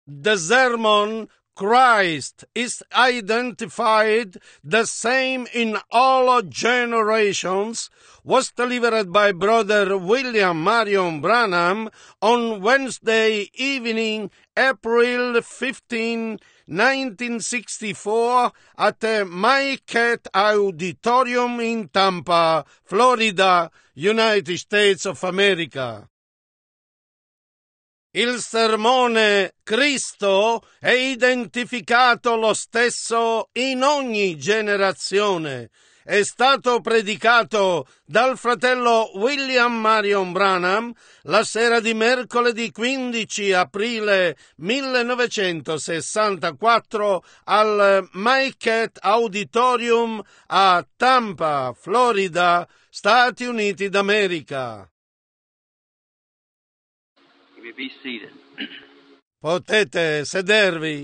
The sermon Christ is identified the same in all generations was delivered by Brother William Marion Branham on Wednesday evening, April 15, 1964, at the Marquette Auditorium in Tampa, Florida, United States of America. Il sermone Cristo è identificato lo stesso in ogni generazione. È stato predicato dal fratello William Marion Branham la sera di mercoledì 15 aprile 1964 al Marquette Auditorium a Tampa, Florida, Stati Uniti d'America. Be seated. Potete sedervi.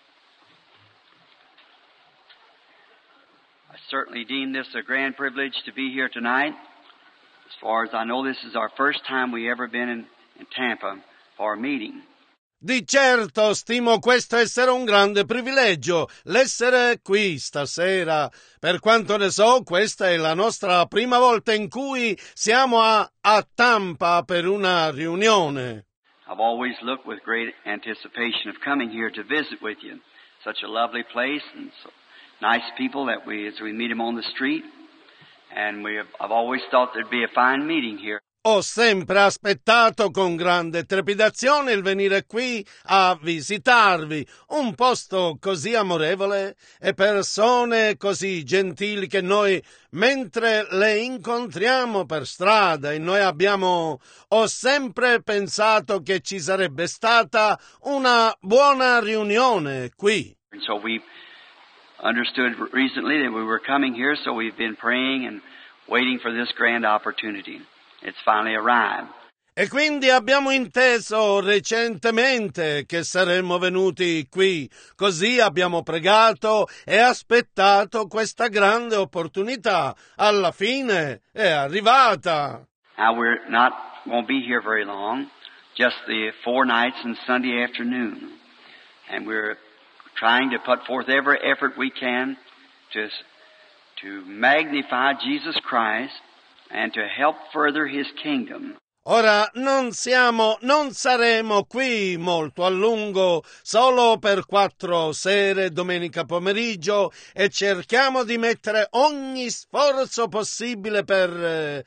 I certainly deem this a grand privilege to be here tonight. As far as I know, this is our first time we ever been in Tampa for a meeting. Di certo stimo questo essere un grande privilegio, l'essere qui stasera. Per quanto ne so, questa è la nostra prima volta in cui siamo a Tampa per una riunione. I've always looked with great anticipation of coming here to visit with you. Such a lovely place and so nice people that as we meet them on the street. And I've always thought there'd be a fine meeting here. Ho sempre aspettato con grande trepidazione il venire qui a visitarvi, un posto così amorevole e persone così gentili che noi, mentre le incontriamo per strada e ho sempre pensato che ci sarebbe stata una buona riunione qui. And so we understood recently that we were coming here, so we've been praying and waiting for this grand opportunity. It's finally arrived. E quindi abbiamo inteso recentemente che saremmo venuti qui, così abbiamo pregato e aspettato questa grande opportunità. Alla fine è arrivata. Now won't be here very long, just the 4 nights and Sunday afternoon. And we're trying to put forth every effort we can to magnify Jesus Christ and to help further His kingdom. Ora non saremo qui molto a lungo, solo per 4 sere domenica pomeriggio, e cerchiamo di mettere ogni sforzo possibile per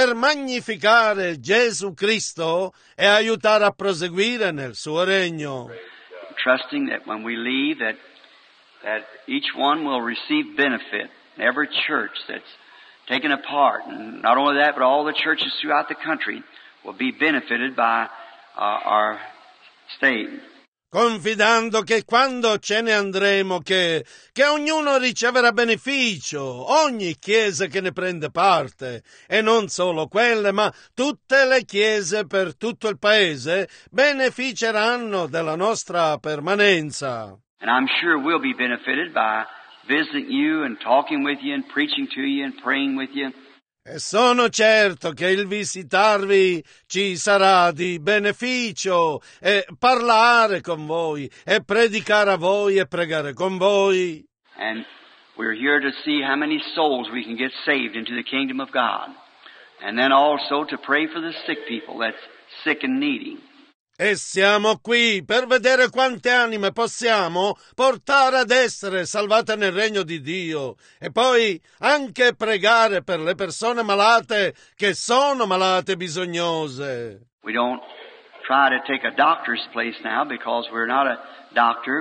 magnificare Gesù Cristo e aiutare a proseguire nel suo regno. Trusting that when we leave that each one will receive benefit. Every church that's taken a part, and not only that, but all the churches throughout the country will be benefited by our stay. Confidando che quando ce ne andremo che ognuno riceverà beneficio, ogni chiesa che ne prende parte, e non solo quelle, ma tutte le chiese per tutto il paese beneficeranno della nostra permanenza. And I'm sure we'll be benefited by visiting you and talking with you and preaching to you and praying with you. E sono certo che il visitarvi ci sarà di beneficio, e parlare con voi, e predicare a voi, e pregare con voi. And we're here to see how many souls we can get saved into the kingdom of God. And then also to pray for the sick people that's sick and needy. E siamo qui per vedere quante anime possiamo portare ad essere salvate nel regno di Dio, e poi anche pregare per le persone malate che sono malate e bisognose. We don't try to take a doctor's place now because we're not a doctor.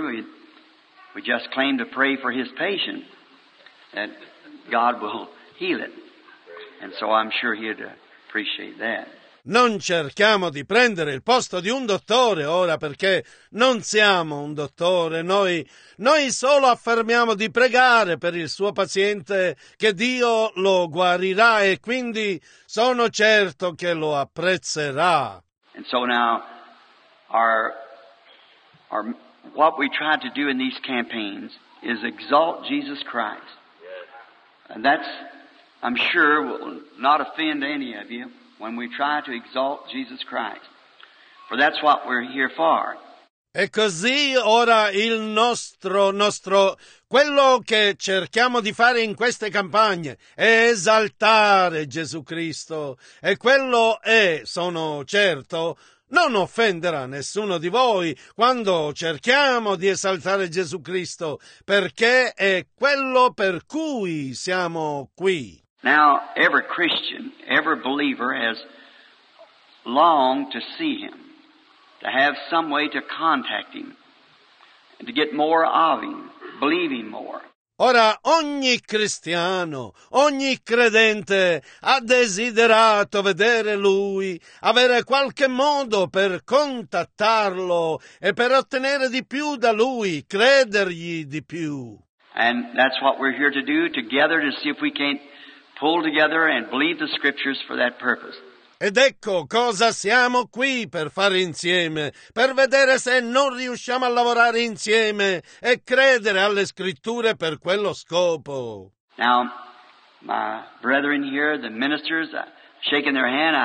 We just claim to pray for his patient that God will heal it. And so I'm sure he'd appreciate that. Non cerchiamo di prendere il posto di un dottore ora, perché non siamo un dottore. Noi solo affermiamo di pregare per il suo paziente che Dio lo guarirà, e quindi sono certo che lo apprezzerà. And so now what we try to do in these campaigns is exalt Jesus Christ. And that's, I'm sure, will not offend any of you when we try to exalt Jesus Christ. For that's what we're here for. E così ora il nostro, quello che cerchiamo di fare in queste campagne è esaltare Gesù Cristo, e quello è, sono certo, non offenderà nessuno di voi quando cerchiamo di esaltare Gesù Cristo, perché è quello per cui siamo qui. Now, every Christian, every believer has longed to see Him, to have some way to contact Him, and to get more of Him, believe Him more. Ora, ogni cristiano, ogni credente ha desiderato vedere Lui, avere qualche modo per contattarlo e per ottenere di più da Lui, credergli di più. And that's what we're here to do together, to see if we can't pull together and believe the Scriptures for that purpose. Ed ecco cosa siamo qui per fare insieme, per vedere se non riusciamo a lavorare insieme e credere alle scritture per quello scopo. Now, my brethren here, the ministers, shaking their hand,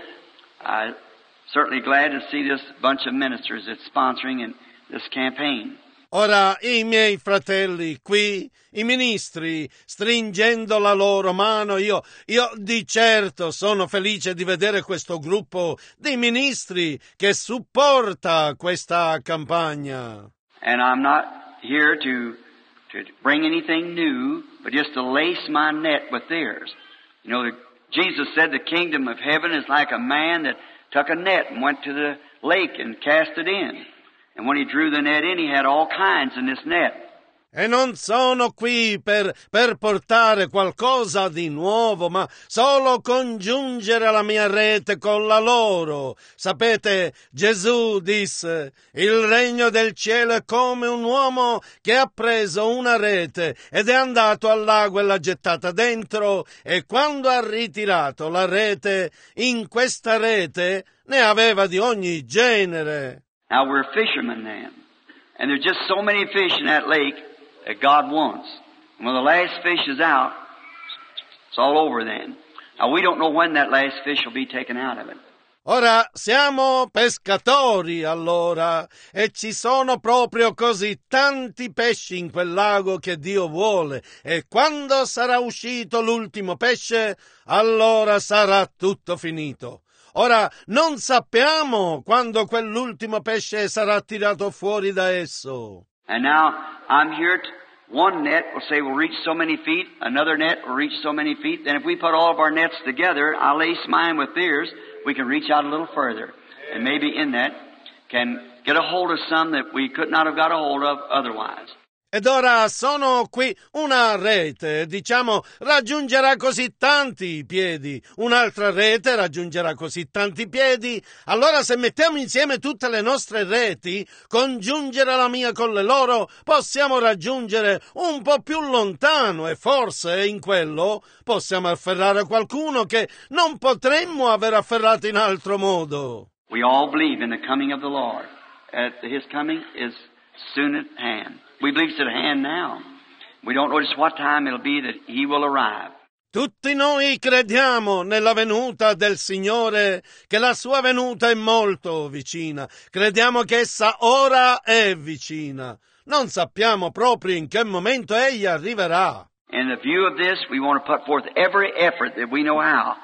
I certainly glad to see this bunch of ministers that's sponsoring in this campaign. Ora i miei fratelli qui, i ministri, stringendo la loro mano, io di certo sono felice di vedere questo gruppo di ministri che supporta questa campagna. And I'm not here to bring anything new, but just to lace my net with theirs. You know, Jesus said the kingdom of heaven is like a man that took a net and went to the lake and cast it in. And when he drew the net in, he had all kinds in this net. E non sono qui per portare qualcosa di nuovo, ma solo congiungere la mia rete con la loro. Sapete, Gesù disse, il regno del cielo è come un uomo che ha preso una rete ed è andato al lago e l'ha gettata dentro, e quando ha ritirato la rete, in questa rete ne aveva di ogni genere. Now we're fishermen then, and there's just so many fish in that lake that God wants. And when the last fish is out, it's all over then. Now we don't know when that last fish will be taken out of it. Ora siamo pescatori allora, e ci sono proprio così tanti pesci in quel lago che Dio vuole, e quando sarà uscito l'ultimo pesce, allora sarà tutto finito. Ora, non sappiamo quando quell'ultimo pesce sarà tirato fuori da esso. And now, I'm here, one net will say we'll reach so many feet, another net will reach so many feet. Then if we put all of our nets together, I'll lace mine with theirs, we can reach out a little further. And maybe in that can get a hold of some that we could not have got a hold of otherwise. Ed ora sono qui, una rete, diciamo, raggiungerà così tanti piedi, un'altra rete raggiungerà così tanti piedi. Allora se mettiamo insieme tutte le nostre reti, congiungere la mia con le loro, possiamo raggiungere un po' più lontano, e forse in quello possiamo afferrare qualcuno che non potremmo aver afferrato in altro modo. We all believe in the coming of the Lord. His coming is soon at hand. We believe it's at hand now. We don't know just what time it'll be that He will arrive. Tutti noi crediamo nella venuta del Signore, che la sua venuta è molto vicina. Crediamo che essa ora è vicina. Non sappiamo proprio in che momento Egli arriverà. In the view of this, we want to put forth every effort that we know how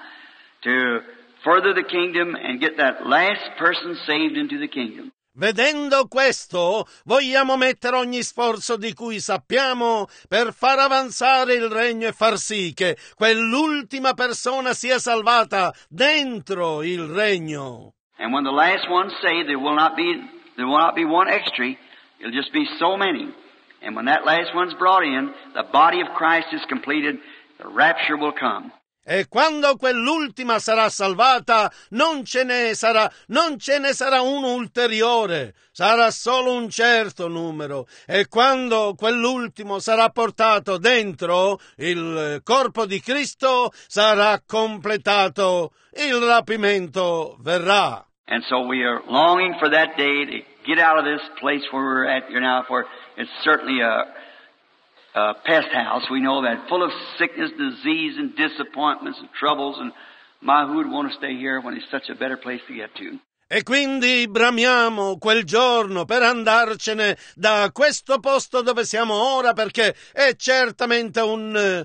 to further the kingdom and get that last person saved into the kingdom. Vedendo questo, vogliamo mettere ogni sforzo di cui sappiamo per far avanzare il regno e far sì che quell'ultima persona sia salvata dentro il regno. And when the last one's saved, there will not be one extra. It'll just be so many. And when that last one's brought in, the body of Christ is completed, the rapture will come. E quando quell'ultima sarà salvata, non ce ne sarà uno ulteriore, sarà solo un certo numero. E quando quell'ultimo sarà portato dentro il corpo di Cristo, sarà completato, il rapimento verrà. And so we are longing for that day to get out of this place where we're at here now, for it's certainly a pest house, we know that, full of sickness, disease, and disappointments and troubles, and who would want to stay here when it's such a better place to get to? E quindi bramiamo quel giorno per andarcene da questo posto dove siamo ora, perché è certamente un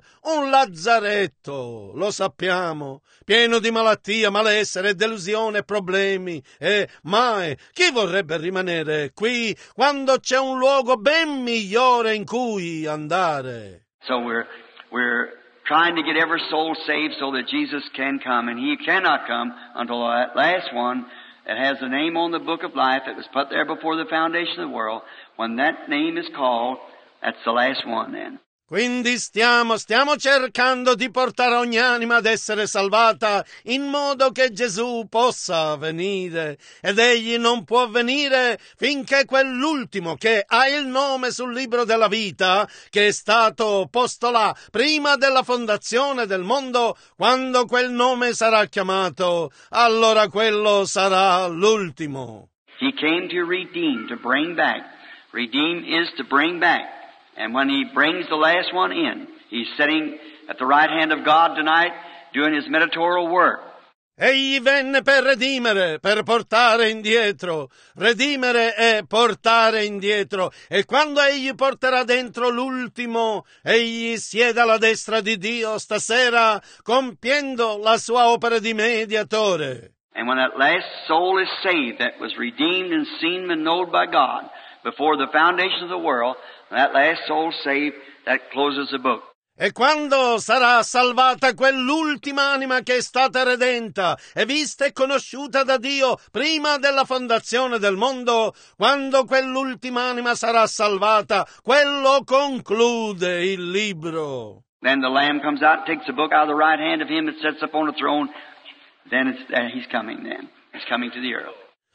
lazzaretto, lo sappiamo, pieno di malattia, malessere, delusione, problemi. E mai chi vorrebbe rimanere qui quando c'è un luogo ben migliore in cui andare? So we're trying to get every soul saved so that Jesus can come, and He cannot come until that last one that has the name on the book of life that was put there before the foundation of the world. When that name is called, that's the last one then. Quindi stiamo cercando di portare ogni anima ad essere salvata in modo che Gesù possa venire, ed Egli non può venire finché quell'ultimo che ha il nome sul libro della vita, che è stato posto là prima della fondazione del mondo, quando quel nome sarà chiamato, allora quello sarà l'ultimo. He came to redeem, to bring back. Redeem is to bring back. And when He brings the last one in, He's sitting at the right hand of God tonight doing His mediatorial work. Egli venne per redimere, per portare indietro. Redimere è portare indietro. E quando Egli porterà dentro l'ultimo, Egli siede alla destra di Dio stasera, compiendo la sua opera di mediatore. And when that last soul is saved, that was redeemed and seen and known by God before the foundation of the world, that last soul saved, that closes the book. E quando sarà salvata quell'ultima anima che è stata redenta e vista e conosciuta da Dio prima della fondazione del mondo, quando quell'ultima anima sarà salvata, quello conclude il libro. Then the Lamb comes out, takes the book out of the right hand of Him that sits upon the throne. Then He's coming then. He's coming to the earth.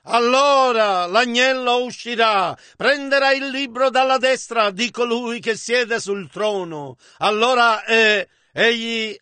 Allora l'agnello uscirà, prenderà il libro dalla destra di colui che siede sul trono. Allora egli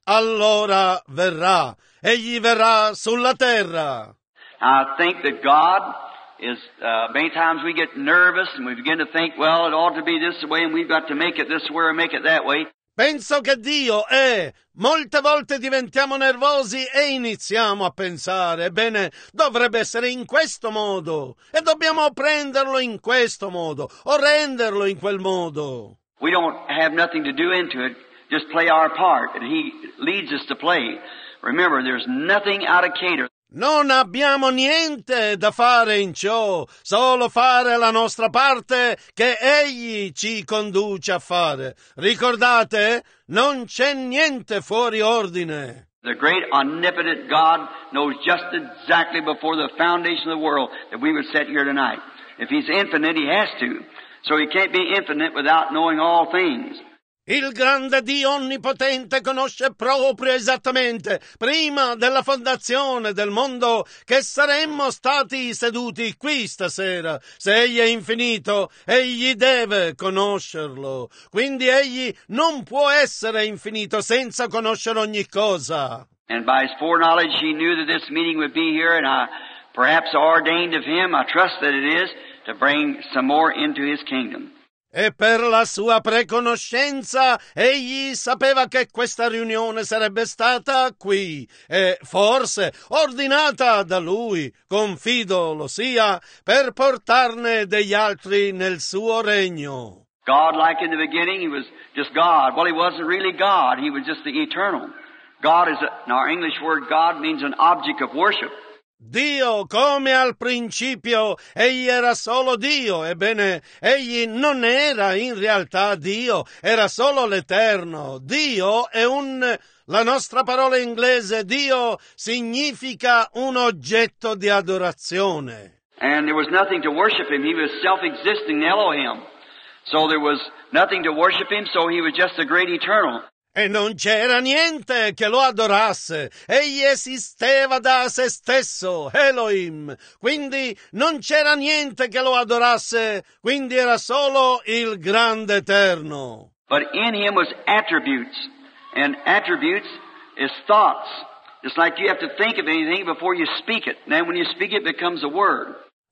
verrà sulla terra. I think that God is, many times we get nervous and we begin to think, well, it ought to be this way and we've got to make it this way or make it that way. Penso che Dio molte volte diventiamo nervosi e iniziamo a pensare, ebbene, dovrebbe essere in questo modo e dobbiamo prenderlo in questo modo o renderlo in quel modo. We don't have nothing to do into it, just play our part that He leads us to play. Remember, there's nothing out of Cater. Non abbiamo niente da fare in ciò, solo fare la nostra parte che Egli ci conduce a fare. Ricordate, non c'è niente fuori ordine. The great omnipotent God knows just exactly before the foundation of the world that we would sit here tonight. If He's infinite, He has to. So He can't be infinite without knowing all things. Il grande Dio onnipotente conosce proprio esattamente, prima della fondazione del mondo, che saremmo stati seduti qui stasera. Se Egli è infinito, Egli deve conoscerlo. Quindi Egli non può essere infinito senza conoscere ogni cosa. And by His foreknowledge, He knew that this meeting would be here, and perhaps ordained of Him, I trust that it is, to bring some more into His kingdom. E per la sua preconoscenza egli sapeva che questa riunione sarebbe stata qui e forse ordinata da lui, confido lo sia, per portarne degli altri nel suo regno. God, like in the beginning, He was just God. Well, He wasn't really God. He was just the eternal. God is, in our English word God means an object of worship. Dio, come al principio, egli era solo Dio, ebbene, egli non era in realtà Dio, era solo l'Eterno. Dio è la nostra parola inglese, Dio, significa un oggetto di adorazione. And there was nothing to worship Him. He was self-existing Elohim. So there was nothing to worship Him, so He was just the great eternal. E non c'era niente che lo adorasse. Egli esisteva da se stesso, Elohim. Quindi non c'era niente che lo adorasse, quindi era solo il grande Eterno. But in Him was attributes. And attributes is thoughts. Just like you have to think of anything before you speak it. And then when you speak it, it becomes a word.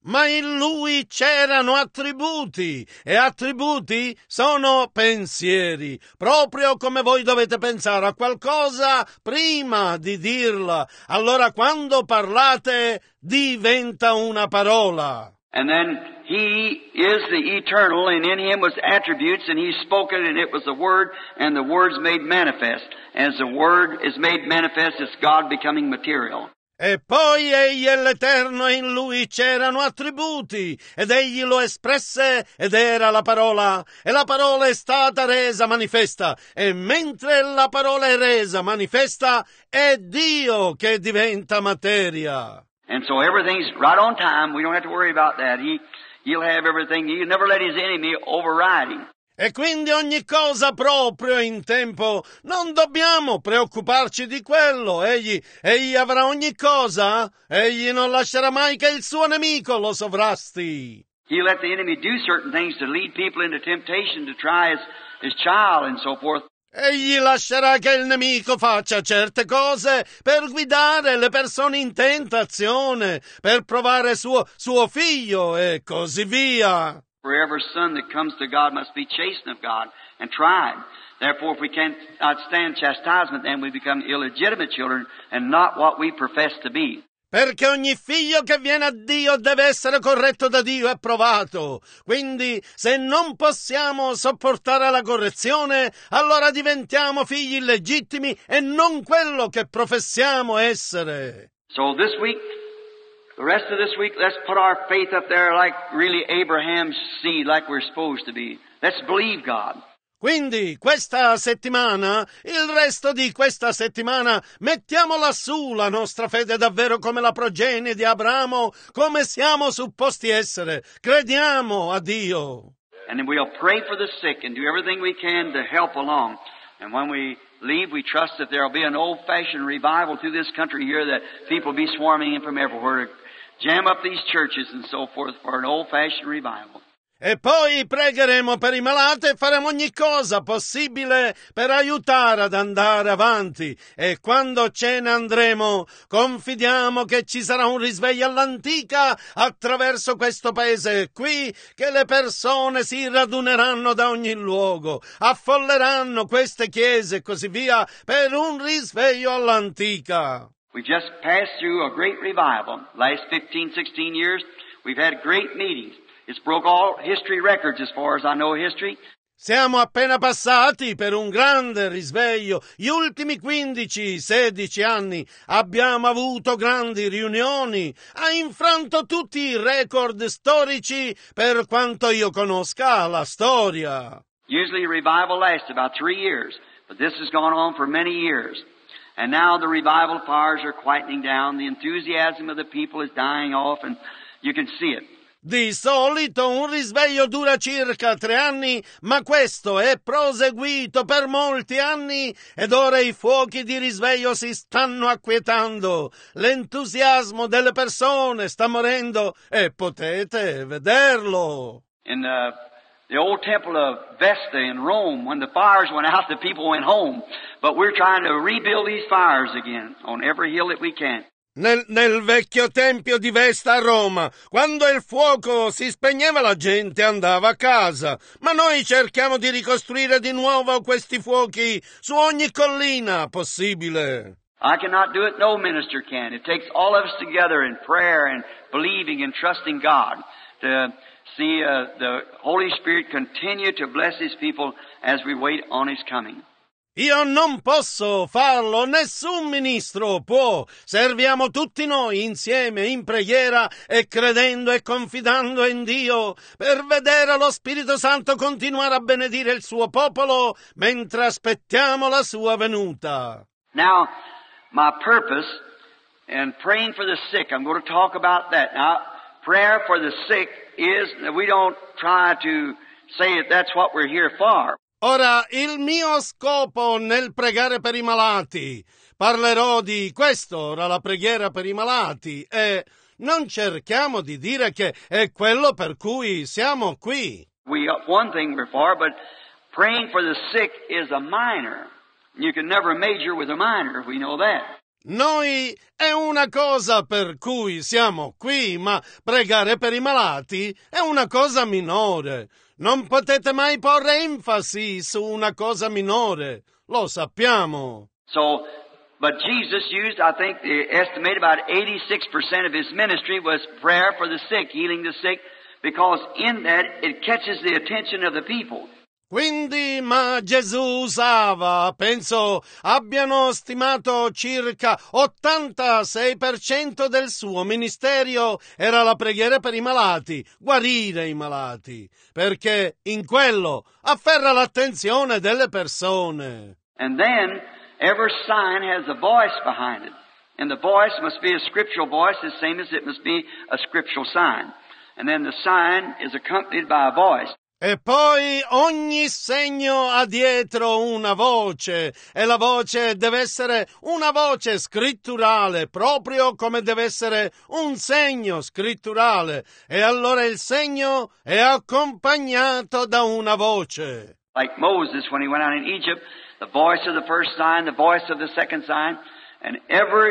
Ma in lui c'erano attributi, e attributi sono pensieri, proprio come voi dovete pensare a qualcosa prima di dirla. Allora quando parlate diventa una parola. And then He is the eternal, and in Him was attributes, and He spoke it, and it was the Word, and the Word's made manifest. As the Word is made manifest, it's God becoming material. E poi egli è l'Eterno e in lui c'erano attributi, ed egli lo espresse ed era la parola, e la parola è stata resa manifesta, e mentre la parola è resa manifesta, è Dio che diventa materia. And so everything's right on time. We don't have to worry about that. He'll have everything. He'll never let His enemy override Him. E quindi ogni cosa proprio in tempo, non dobbiamo preoccuparci di quello, egli avrà ogni cosa, egli non lascerà mai che il suo nemico lo sovrasti. He'll let the enemy do certain things to lead people into temptation to try his child and so forth. Egli lascerà che il nemico faccia certe cose per guidare le persone in tentazione, per provare suo figlio e così via. For every son that comes to God must be chastened of God and tried. Therefore, if we can't stand chastisement, then we become illegitimate children and not what we profess to be. Perché ogni figlio che viene a Dio deve essere corretto da Dio e provato. Quindi, se non possiamo sopportare la correzione, allora diventiamo figli illegittimi e non quello che professiamo essere. So this week, the rest of this week, let's put our faith up there like really Abraham's seed, like we're supposed to be. Let's believe God. Quindi, questa settimana, il resto di questa settimana, mettiamo lassù la nostra fede davvero come la progenie di Abramo, come siamo supposti essere. Crediamo a Dio. And then we'll pray for the sick and do everything we can to help along. And when we leave, we trust that there will be an old-fashioned revival through this country here, that people will be swarming in from everywhere to jam up these churches and so forth for an old-fashioned revival. E poi pregheremo per i malati e faremo ogni cosa possibile per aiutare ad andare avanti. E quando ce ne andremo, confidiamo che ci sarà un risveglio all'antica attraverso questo paese qui, che le persone si raduneranno da ogni luogo, affolleranno queste chiese e così via per un risveglio all'antica. We just passed through a great revival. Last 15, 16 years, we've had great meetings. It's broke all history records as far as I know history. Siamo appena passati per un grande risveglio. Gli ultimi 15-16 anni abbiamo avuto grandi riunioni. Ha infranto tutti i record storici per quanto io conosca la storia. Usually a revival lasts about 3 years, but this has gone on for many years. And now the revival fires are quietening down. The enthusiasm of the people is dying off, and you can see it. Di solito un risveglio dura circa 3 anni, ma questo è proseguito per molti anni ed ora i fuochi di risveglio si stanno acquietando. L'entusiasmo delle persone sta morendo e potete vederlo. In the old temple of Vesta in Rome, when the fires went out, the people went home. But we're trying to rebuild these fires again on every hill that we can. Nel vecchio tempio di Vesta a Roma, quando il fuoco si spegneva la gente andava a casa, ma noi cerchiamo di ricostruire di nuovo questi fuochi su ogni collina possibile. I cannot do it, no minister can. It takes all of us together in prayer and believing and trusting God to see the Holy Spirit continue to bless His people as we wait on His coming. Io non posso farlo, nessun ministro può. Serviamo tutti noi insieme in preghiera e credendo e confidando in Dio per vedere lo Spirito Santo continuare a benedire il suo popolo mentre aspettiamo la sua venuta. Now, my purpose in praying for the sick, I'm going to talk about that. Now, prayer for the sick is that we don't try to say that that's what we're here for. Ora, il mio scopo nel pregare per i malati, parlerò di questo, ora la preghiera per i malati, e non cerchiamo di dire che è quello per cui siamo qui. One thing we're for, but praying for the sick is a minor. You can never major with a minor, we know that. Noi è una cosa per cui siamo qui, ma pregare per i malati è una cosa minore. Non potete mai porre enfasi su una cosa minore, lo sappiamo. So, but Jesus used, I think, they estimate about 86% of his ministry was prayer for the sick, healing the sick, because in that it catches the attention of the people. Quindi, ma Gesù usava, penso abbiano stimato circa 86% del suo ministero era la preghiera per i malati, guarire i malati, perché in quello afferra l'attenzione delle persone. And then, every sign has a voice behind it. And the voice must be a scriptural voice, the same as it must be a scriptural sign. And then the sign is accompanied by a voice. E poi ogni segno ha dietro una voce, e la voce deve essere una voce scritturale, proprio come deve essere un segno scritturale, e allora il segno è accompagnato da una voce. Like Moses when he went out in Egypt, the voice of the first sign, the voice of the second sign, and every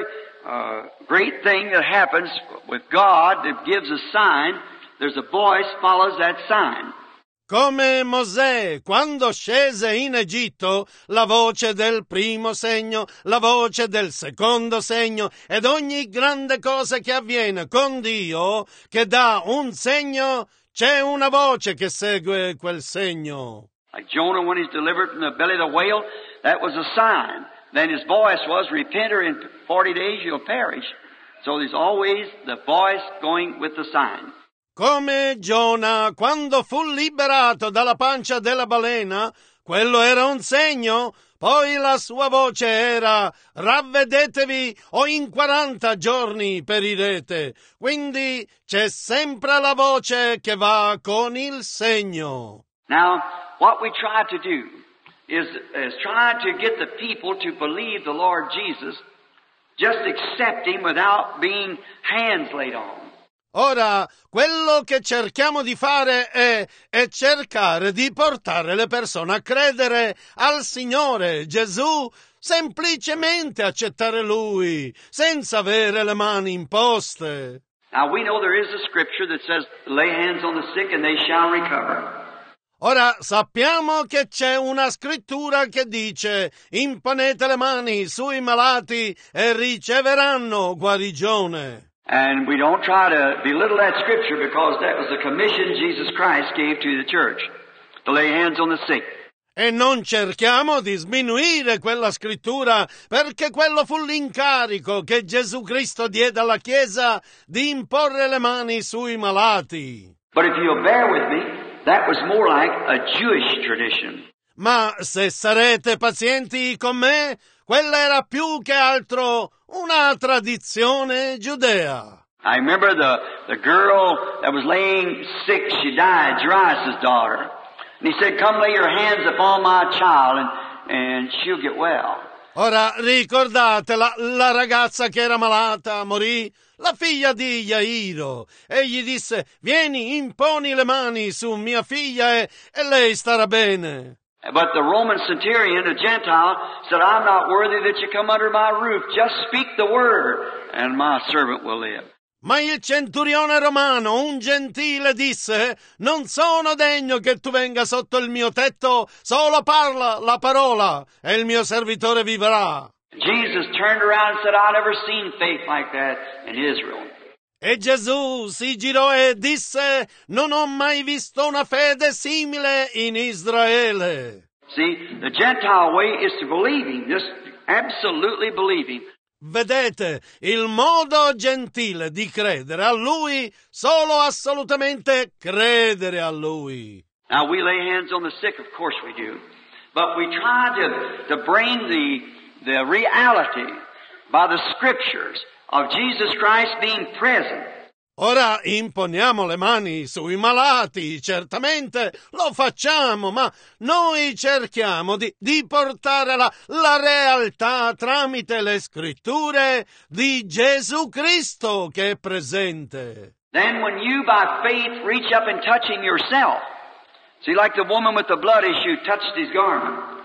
great thing that happens with God that gives a sign, there's a voice follows that sign. Come Mosè, quando scese in Egitto, la voce del primo segno, la voce del secondo segno, ed ogni grande cosa che avviene con Dio, che dà un segno, c'è una voce che segue quel segno. Like Jonah when he's delivered from the belly of the whale, that was a sign. Then his voice was, repent or in 40 days you'll perish. So there's always the voice going with the sign. Come Giona, quando fu liberato dalla pancia della balena, quello era un segno, poi la sua voce era ravvedetevi o in 40 giorni perirete. Quindi c'è sempre la voce che va con il segno. Now, what we try to do is try to get the people to believe the Lord Jesus, just accept Him without being hands laid on. Ora, quello che cerchiamo di fare è cercare di portare le persone a credere al Signore Gesù, semplicemente accettare Lui, senza avere le mani imposte. Now we know there is a scripture that says, lay hands on the sick and they shall recover. Ora sappiamo che c'è una scrittura che dice imponete le mani sui malati e riceveranno guarigione. And we don't try to belittle that scripture because that was the commission Jesus Christ gave to the church, to lay hands on the sick. E non cerchiamo di sminuire quella scrittura perché quello fu l'incarico che Gesù Cristo diede alla Chiesa di imporre le mani sui malati. But if you'll bear with me, that was more like a Jewish tradition. Ma se sarete pazienti con me, quella era più che altro una tradizione giudea. I remember the girl that was laying sick, she died, Jairus' daughter. And he said, come lay your hands upon my child and she'll get well. Ora ricordate la ragazza che era malata, morì, la figlia di Jairo. Egli disse, vieni, imponi le mani su mia figlia e lei starà bene. But the Roman centurion, a Gentile, said, I'm not worthy that you come under my roof. Just speak the word, and my servant will live. Ma il centurione romano, un gentile, disse, non sono degno che tu venga sotto il mio tetto, solo parla la parola, e il mio servitore vivrà. Jesus turned around and said, I've never seen faith like that in Israel. E Gesù si girò e disse, non ho mai visto una fede simile in Israele. See, the Gentile way is to believe Him, just absolutely believe Him. Vedete, il modo gentile di credere a Lui, solo assolutamente credere a Lui. Now, we lay hands on the sick, of course we do. But we try to bring the reality by the Scriptures of Jesus Christ being present. Ora imponiamo le mani sui malati, certamente lo facciamo, ma noi cerchiamo di portare la realtà tramite le scritture di Gesù Cristo che è presente. Then when you by faith reach up and touch Him yourself, see like the woman with the blood issue touched His garment.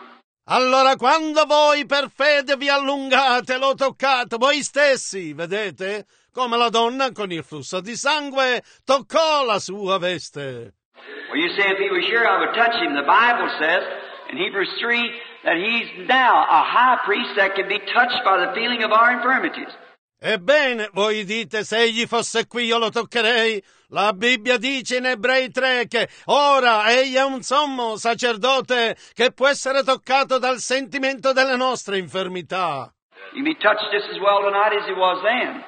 Allora quando voi per fede vi allungate, lo toccate voi stessi, vedete? Come la donna con il flusso di sangue toccò la sua veste. Well, you say if he was sure I would touch him. The Bible says in Hebrews 3 that he's now a high priest that can be touched by the feeling of our infirmities. Ebbene, voi dite, se egli fosse qui io lo toccherei. La Bibbia dice in Ebrei 3 che ora egli è un sommo sacerdote che può essere toccato dal sentimento delle nostre infermità. He can be touched just as well tonight as he was then.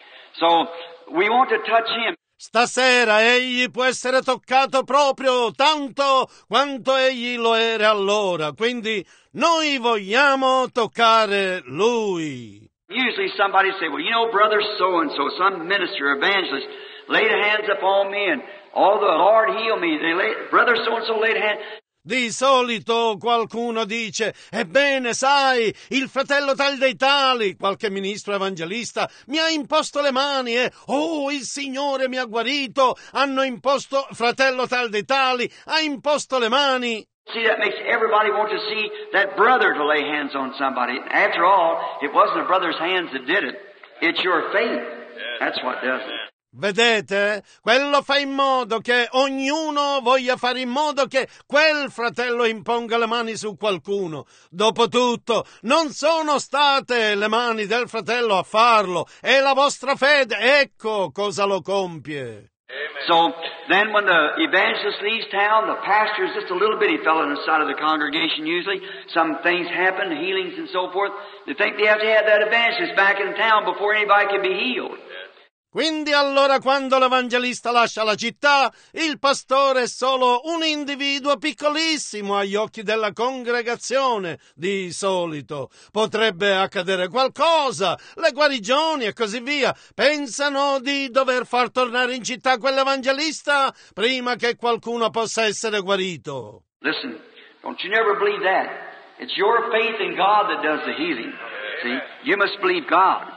So, we want to touch him. Stasera egli può essere toccato proprio tanto quanto egli lo era allora, quindi noi vogliamo toccare lui. Usually somebody say, well, you know, brother so-and-so, some minister, evangelist, laid hands upon me and, oh, the Lord heal me. Brother so-and-so laid hands. Di solito qualcuno dice, ebbene sai, il fratello tal dei tali, qualche ministro evangelista, mi ha imposto le mani e, oh, il Signore mi ha guarito, hanno imposto, fratello tal dei tali, ha imposto le mani. See, that makes everybody want to see that brother to lay hands on somebody. After all, it wasn't a brother's hands that did it. It's your faith. That's what does it. Vedete? Quello fa in modo che ognuno voglia fare in modo che quel fratello imponga le mani su qualcuno. Dopotutto, non sono state le mani del fratello a farlo, è la vostra fede, ecco cosa lo compie. So, then when the evangelist leaves town, the pastor is just a little bitty fellow on the side of the congregation usually. Some things happen, healings and so forth. They think they have to have that evangelist back in town before anybody can be healed. Quindi allora quando l'evangelista lascia la città, il pastore è solo un individuo piccolissimo agli occhi della congregazione, di solito. Potrebbe accadere qualcosa, le guarigioni e così via. Pensano di dover far tornare in città quell'evangelista prima che qualcuno possa essere guarito. Listen, don't you never believe that. It's your faith in God that does the healing. See, you must believe God.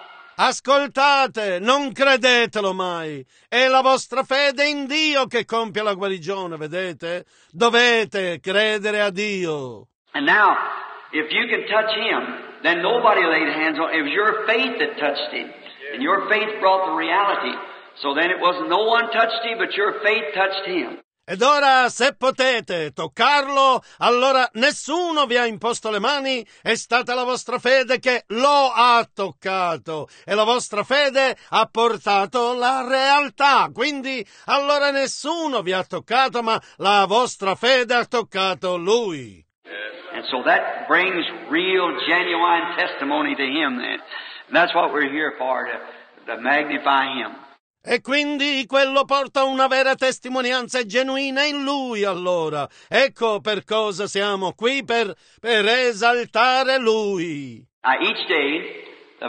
Ascoltate, non credetelo mai. È la vostra fede in Dio che compie la guarigione, vedete? Dovete credere a Dio. And now, if you can touch him, then nobody laid hands on him. It was your faith that touched him. And your faith brought the reality. So then it wasn't no one touched him, but your faith touched him. Ed ora, se potete toccarlo, allora nessuno vi ha imposto le mani, è stata la vostra fede che lo ha toccato, e la vostra fede ha portato la realtà. Quindi, allora nessuno vi ha toccato, ma la vostra fede ha toccato lui. And so that brings real, genuine testimony to him then. And that's what we're here for, to magnify him. E quindi quello porta una vera testimonianza genuina in lui, allora. Ecco per cosa siamo qui, per esaltare lui. Each day,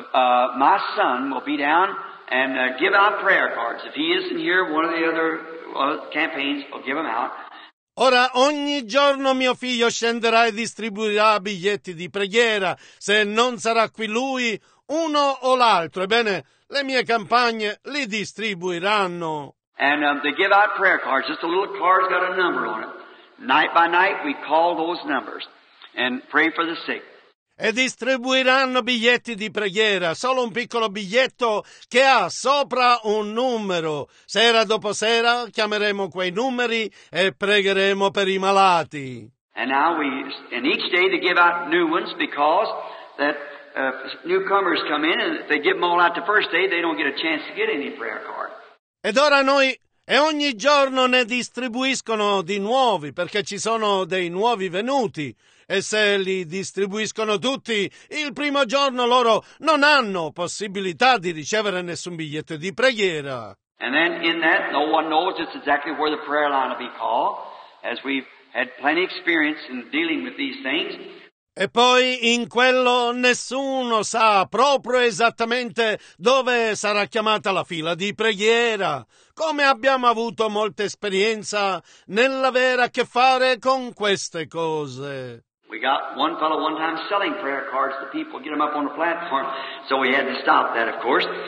my son will be down and give out prayer cards. If he isn't here, one of the other campaigns will give them out. Ora, ogni giorno mio figlio scenderà e distribuirà biglietti di preghiera. Se non sarà qui lui, uno o l'altro, ebbene, le mie campagne li distribuiranno. And they give out prayer cards. Just a little card's got a number on it. Night by night we call those numbers and pray for the sick. E distribuiranno biglietti di preghiera, solo un piccolo biglietto che ha sopra un numero. Sera dopo sera chiameremo quei numeri e pregheremo per i malati. And now and each day they give out new ones because that newcomers come in, and if they give them all out the first day, they don't get a chance to get any prayer card. Ed ora e ogni giorno ne distribuiscono di nuovi, perché ci sono dei nuovi venuti, e se li distribuiscono tutti, il primo giorno loro non hanno possibilità di ricevere nessun biglietto di preghiera. And then in that, no one knows just exactly where the prayer line will be called, as we've had plenty experience in dealing with these things. E poi in quello nessuno sa proprio esattamente dove sarà chiamata la fila di preghiera, come abbiamo avuto molta esperienza nell'avere a che fare con queste cose. We got one fellow one time selling prayer cards to people, get them up on the platform, so we had to stop that, of course.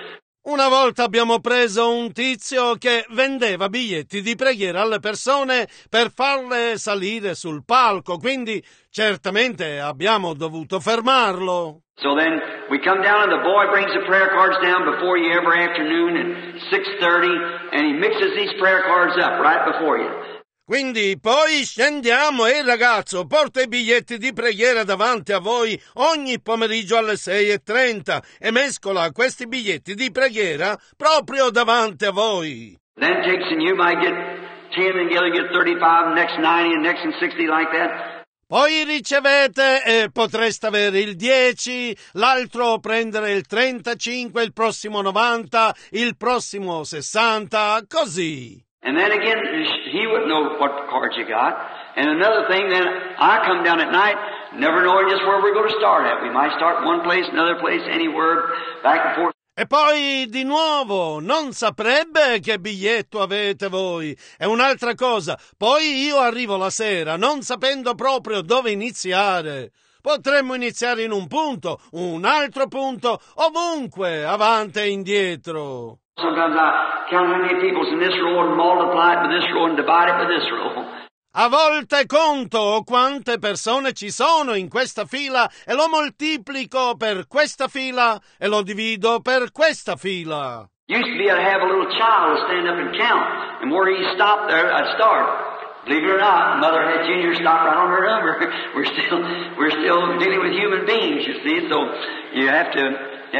Una volta abbiamo preso un tizio che vendeva biglietti di preghiera alle persone per farle salire sul palco, quindi certamente abbiamo dovuto fermarlo. So then we come down and the boy brings the prayer cards down before you every afternoon at 6:30 and he mixes these prayer cards up right before you. Quindi poi scendiamo e il ragazzo porta i biglietti di preghiera davanti a voi ogni pomeriggio alle 6:30 e mescola questi biglietti di preghiera proprio davanti a voi. Then takes and you might get 10 and the other get 35, next 90 and next and 60 like that. Poi ricevete e potreste avere il 10, l'altro prendere il 35, il prossimo 90, il prossimo 60, così. And then again, he wouldn't know what cards you got. And another thing, then I come down at night, never knowing just where we're going to start at. We might start one place, another place, anywhere, back and forth. E poi di nuovo non saprebbe che biglietto avete voi. È un'altra cosa. Poi io arrivo la sera non sapendo proprio dove iniziare. Potremmo iniziare in un punto, un altro punto, ovunque, avanti e indietro. Sometimes I count how many people's in this row and multiply it by this row and divide it by this row. A volte conto quante persone ci sono in questa fila e lo moltiplico per questa fila e lo divido per questa fila. Used to be I'd have a little child to stand up and count, and where he stopped there, I'd start. Believe it or not, Mother had Junior stop right on her number. We're still dealing with human beings, you see, so you have to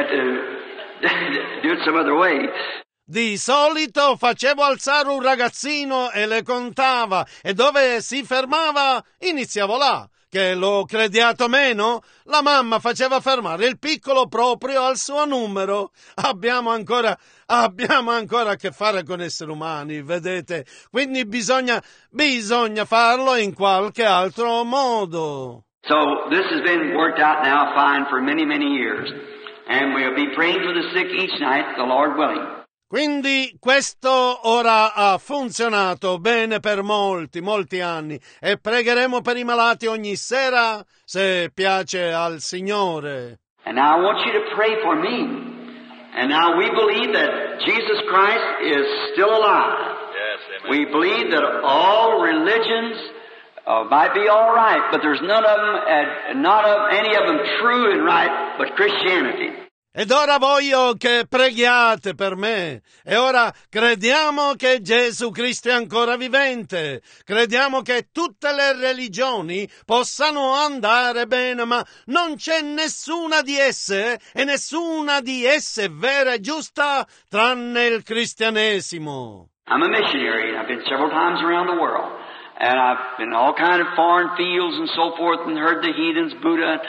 do it some other way. Di solito facevo alzare un ragazzino e le contava e dove si fermava iniziavo là. Che lo crediate o meno, la mamma faceva fermare il piccolo proprio al suo numero. Abbiamo ancora a che fare con esseri umani, vedete? Quindi bisogna farlo in qualche altro modo. So this has been worked out now fine for many, many years. And we'll be praying for the sick each night, the Lord willing. Quindi questo ora ha funzionato bene per molti anni e pregheremo per i malati ogni sera se piace al Signore. And now I want you to pray for me. And now we believe that Jesus Christ is still alive. Yes, amen. We believe that all religions might be all right, but there's none of them, not of any of them true and right, but Christianity. Ed ora voglio che preghiate per me. E ora crediamo che Gesù Cristo è ancora vivente. Crediamo che tutte le religioni possano andare bene, ma non c'è nessuna di esse e nessuna di esse vera e giusta tranne il cristianesimo. I'm a missionary, and I've been several times around the world. And I've been in all kind of foreign fields and so forth and heard the heathens, Buddha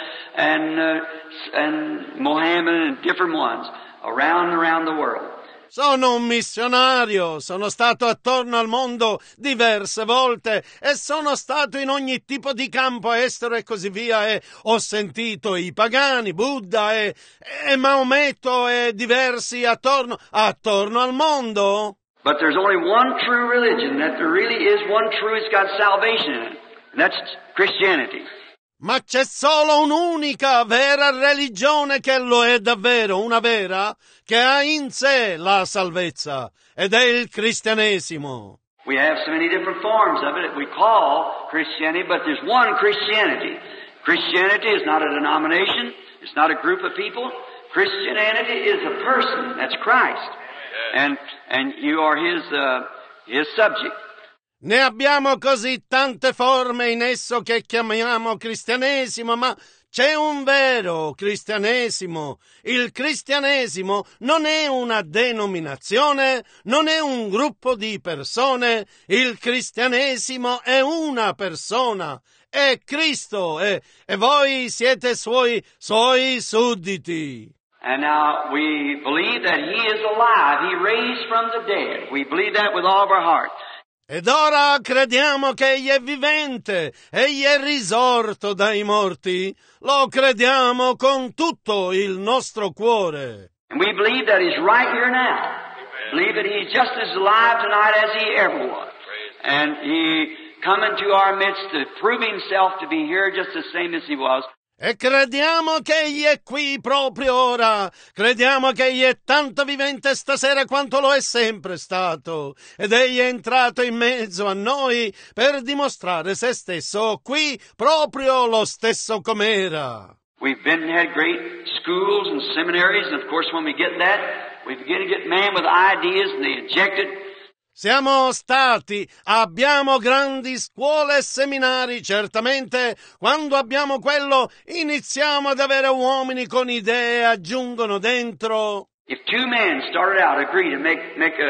and Mohammed and different ones around the world. Sono un missionario, sono stato attorno al mondo diverse volte e sono stato in ogni tipo di campo estero e così via e ho sentito i pagani, Buddha e Maometto e diversi attorno al mondo. But there's only one true religion, that there really is one true, it's got salvation in it. And that's Christianity. Ma c'è solo un'unica vera religione che lo è davvero, una vera, che ha in sé la salvezza, ed è il cristianesimo. We have so many different forms of it that we call Christianity, but there's one Christianity. Christianity is not a denomination, it's not a group of people. Christianity is a person, that's Christ. And you are his subject. Ne abbiamo così tante forme in esso che chiamiamo cristianesimo, ma c'è un vero cristianesimo. Il cristianesimo non è una denominazione, non è un gruppo di persone. Il cristianesimo è una persona, è Cristo e voi siete suoi sudditi. And now we believe that he is alive. He raised from the dead. We believe that with all of our heart. Ed ora crediamo che egli è vivente, egli è risorto dai morti. Lo crediamo con tutto il nostro cuore. And we believe that he's right here now. Believe that he's just as alive tonight as he ever was. And he come into our midst to prove himself to be here just the same as he was. E crediamo che Egli è qui proprio ora. Crediamo che Egli è tanto vivente stasera quanto lo è sempre stato. Ed Egli è entrato in mezzo a noi per dimostrare se stesso qui proprio lo stesso com'era. We've had great schools and seminaries, and of course when we get that, we begin to get man with ideas and they inject it. Abbiamo grandi scuole e seminari, certamente quando abbiamo quello iniziamo ad avere uomini con idee, aggiungono dentro. If two men started out, agree to make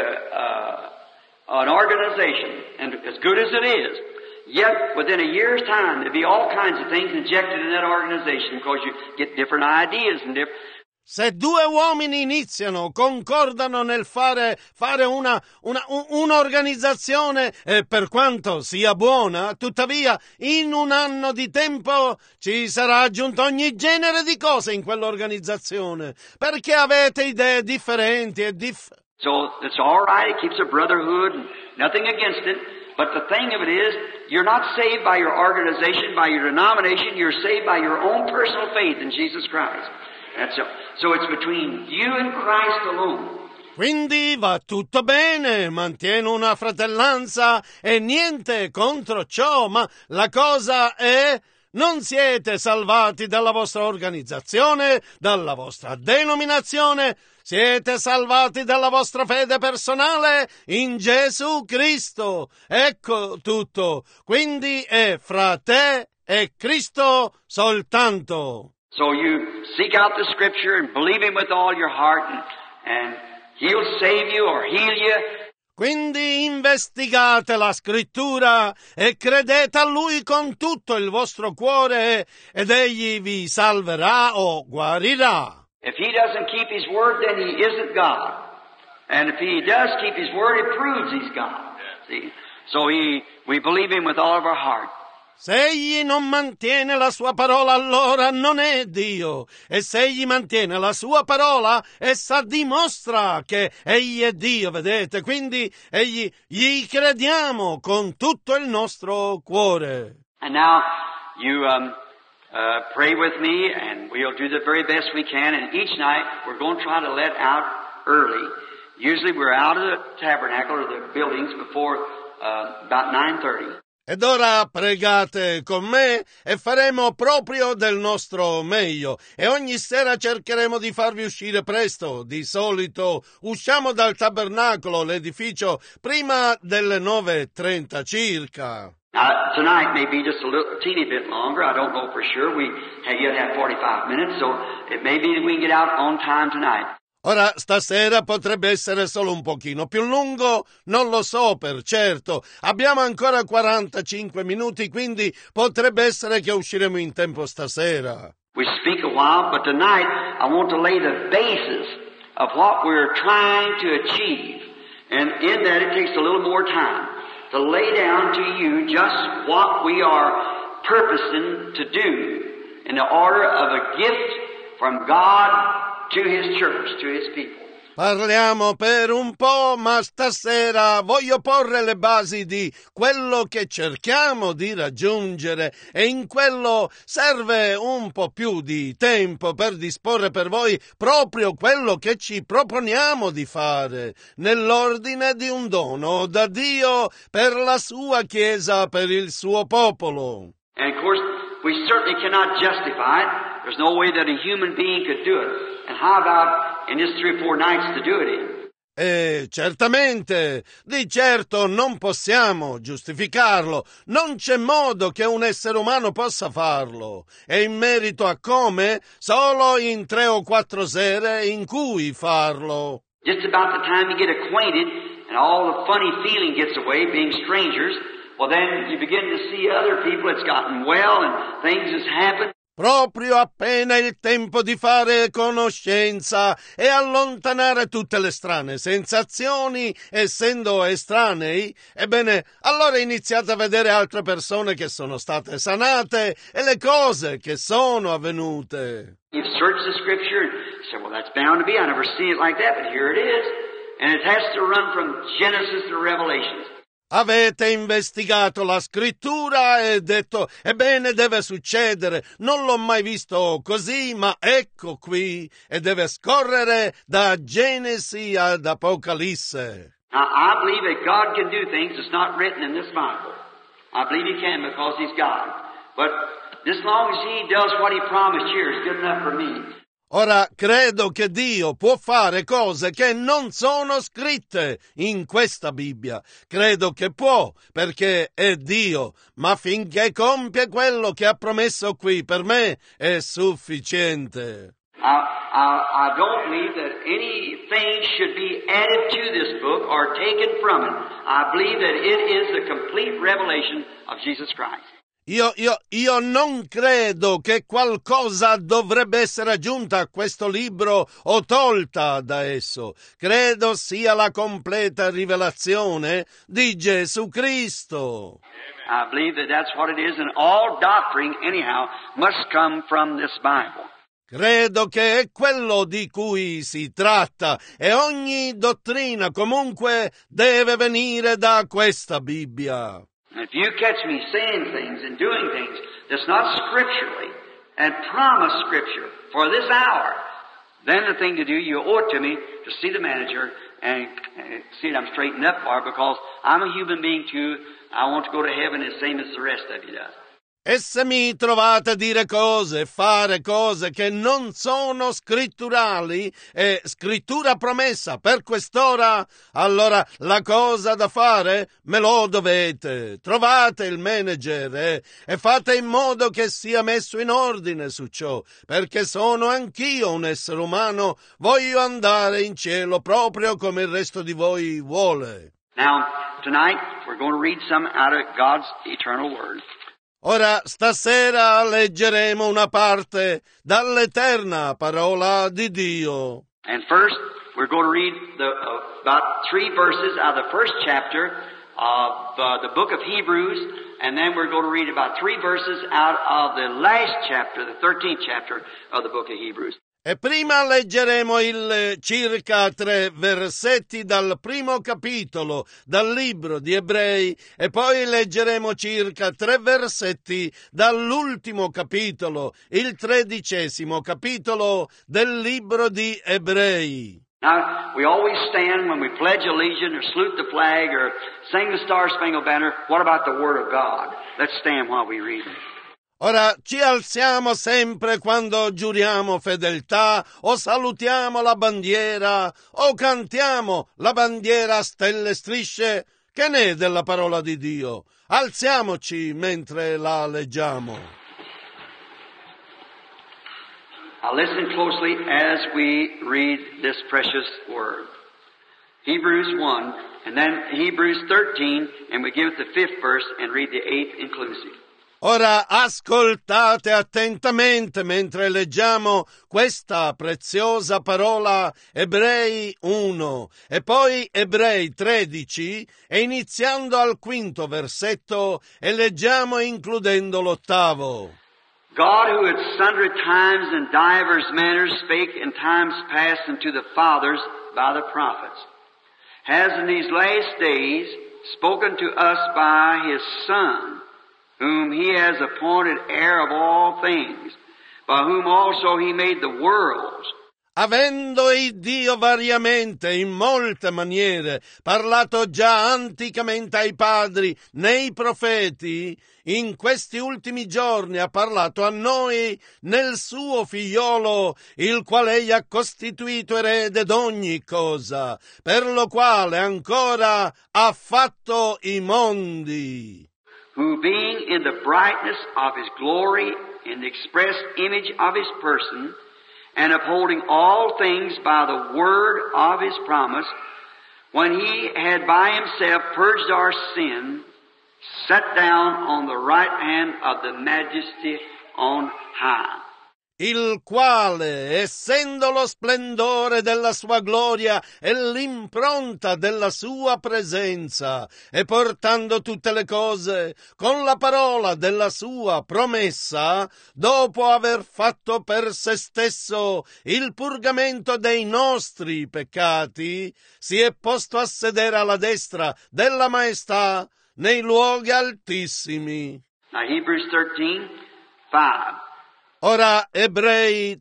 an organization, and as good as it is, yet within a year's time there'd be all kinds of things injected in that organization because you get different ideas and different. Se due uomini iniziano, concordano nel fare un'organizzazione, per quanto sia buona, tuttavia in un anno di tempo ci sarà aggiunto ogni genere di cose in quell'organizzazione, perché avete idee differenti e So it's all right, it keeps a brotherhood, nothing against it, but the thing of it is, you're not saved by your organization, by your denomination, you're saved by your own personal faith in Jesus Christ. So it's between you and Christ alone. Quindi va tutto bene, mantiene una fratellanza e niente contro ciò, ma la cosa è: non siete salvati dalla vostra organizzazione, dalla vostra denominazione, siete salvati dalla vostra fede personale in Gesù Cristo. Ecco tutto. Quindi è fra te e Cristo soltanto. So you seek out the Scripture and believe Him with all your heart, and He'll save you or heal you. Quindi investigate la Scrittura e credete a Lui con tutto il vostro cuore ed Egli vi salverà o guarirà. If He doesn't keep His word, then He isn't God. And if He does keep His word, it proves He's God. See? So we believe Him with all of our heart. Se Egli non mantiene la sua parola, allora non è Dio. E se Egli mantiene la sua parola, essa dimostra che Egli è Dio, vedete? Quindi gli crediamo con tutto il nostro cuore. And now you pray with me, and we'll do the very best we can. And each night we're going to try to let out early. Usually we're out of the tabernacle or the buildings before about 9:30. Ed ora pregate con me e faremo proprio del nostro meglio. E ogni sera cercheremo di farvi uscire presto. Di solito usciamo dal tabernacolo, l'edificio, prima delle 9:30 circa. Now, tonight may be just a little teeny bit longer. I don't know for sure. We yet have 45 minutes, so it may be that we can get out on time tonight. Ora, stasera potrebbe essere solo un pochino più lungo, non lo so per certo. Abbiamo ancora 45 minuti, quindi potrebbe essere che usciremo in tempo stasera. We speak a while, but tonight I want to lay the basis of what we're trying to achieve. And in that it takes a little more time to lay down to you just what we are purposing to do in the order of a gift from God to His church, to His people. Parliamo per un po', ma stasera voglio porre le basi di quello che cerchiamo di raggiungere e in quello serve un po' più di tempo per disporre per voi proprio quello che ci proponiamo di fare nell'ordine di un dono da Dio per la sua Chiesa, per il suo popolo. And of course, we certainly cannot justify it. There's no way that a human being could do it. And how about in just 3 or 4 nights to do it in? E certamente, di certo non possiamo giustificarlo, non c'è modo che un essere umano possa farlo, e in merito a come, solo in 3 o 4 sere in cui farlo. Just about the time you get acquainted and all the funny feeling gets away, being strangers, well then you begin to see other people that's gotten well and things has happened. Proprio appena il tempo di fare conoscenza e allontanare tutte le strane sensazioni, essendo estranei, ebbene, allora iniziate a vedere altre persone che sono state sanate e le cose che sono avvenute. You've searched the Scripture and said, well, that's bound to be. I never seen it like that, but here it is. And it has to run from Genesis to Revelation. Avete investigato la scrittura e detto, ebbene deve succedere, non l'ho mai visto così, ma ecco qui, e deve scorrere da Genesi ad Apocalisse. Now, I believe that God can do things that's not written in this Bible. I believe He can because He's God. But as long as He does what He promised here is good enough for me. Ora, credo che Dio può fare cose che non sono scritte in questa Bibbia. Credo che può, perché è Dio, ma finché compie quello che ha promesso qui, per me è sufficiente. I don't believe that anything should be added to this book or taken from it. I believe that it is the complete revelation of Jesus Christ. Io non credo che qualcosa dovrebbe essere aggiunta a questo libro o tolta da esso. Credo sia la completa rivelazione di Gesù Cristo. I believe that that's what it is, and all doctrine, anyhow, must come from this Bible. Credo che è quello di cui si tratta e ogni dottrina comunque deve venire da questa Bibbia. If you catch me saying things and doing things that's not scripturally and promise scripture for this hour, then the thing to do, you owe it to me to see the manager and see that I'm straightened up for it, because I'm a human being too. I want to go to heaven the same as the rest of you does. E se mi trovate a dire cose, fare cose che non sono scritturali e scrittura promessa per quest'ora, allora la cosa da fare me lo dovete. Trovate il manager e fate in modo che sia messo in ordine su ciò, perché sono anch'io un essere umano, voglio andare in cielo proprio come il resto di voi vuole. Now, tonight we're going to read some out of God's eternal word. Ora, stasera leggeremo una parte dall'eterna parola di Dio. And first, we're going to read about 3 verses out of the first chapter of the book of Hebrews, and then we're going to read about 3 verses out of the last chapter, the 13th chapter of the book of Hebrews. E prima leggeremo circa 3 versetti dal primo capitolo dal libro di Ebrei e poi leggeremo circa 3 versetti dall'ultimo capitolo, il 13° capitolo del libro di Ebrei. Now, we always stand when we pledge allegiance or salute the flag or sing the Star Spangled Banner. What about the Word of God? Let's stand while we read it. Ora ci alziamo sempre quando giuriamo fedeltà o salutiamo la bandiera o cantiamo la bandiera a stelle e strisce. Che ne è della parola di Dio? Alziamoci mentre la leggiamo. Now listen closely as we read this precious word. Hebrews 1 and then Hebrews 13, and we give it the 5th verse and read the 8th inclusive. Ora ascoltate attentamente mentre leggiamo questa preziosa parola, Ebrei 1 e poi Ebrei 13, e iniziando al 5° versetto e leggiamo includendo l'8. God, who at sundry times and divers manners spake in times past unto the fathers by the prophets, has in these last days spoken to us by His Son, whom He has appointed heir of all things, by whom also He made the worlds. Avendo Iddio variamente, in molte maniere, parlato già anticamente ai padri, nei profeti, in questi ultimi giorni ha parlato a noi nel suo figliolo, il quale Egli ha costituito erede d'ogni cosa, per lo quale ancora ha fatto i mondi. Who being in the brightness of His glory, in the express image of His person, and upholding all things by the word of His promise, when He had by Himself purged our sin, sat down on the right hand of the Majesty on high. il quale, essendo lo splendore della sua gloria e l'impronta della sua presenza, e portando tutte le cose con la parola della sua promessa, dopo aver fatto per se stesso il purgamento dei nostri peccati, si è posto a sedere alla destra della maestà nei luoghi altissimi. Now Hebrews 13:5. Ora Ebrei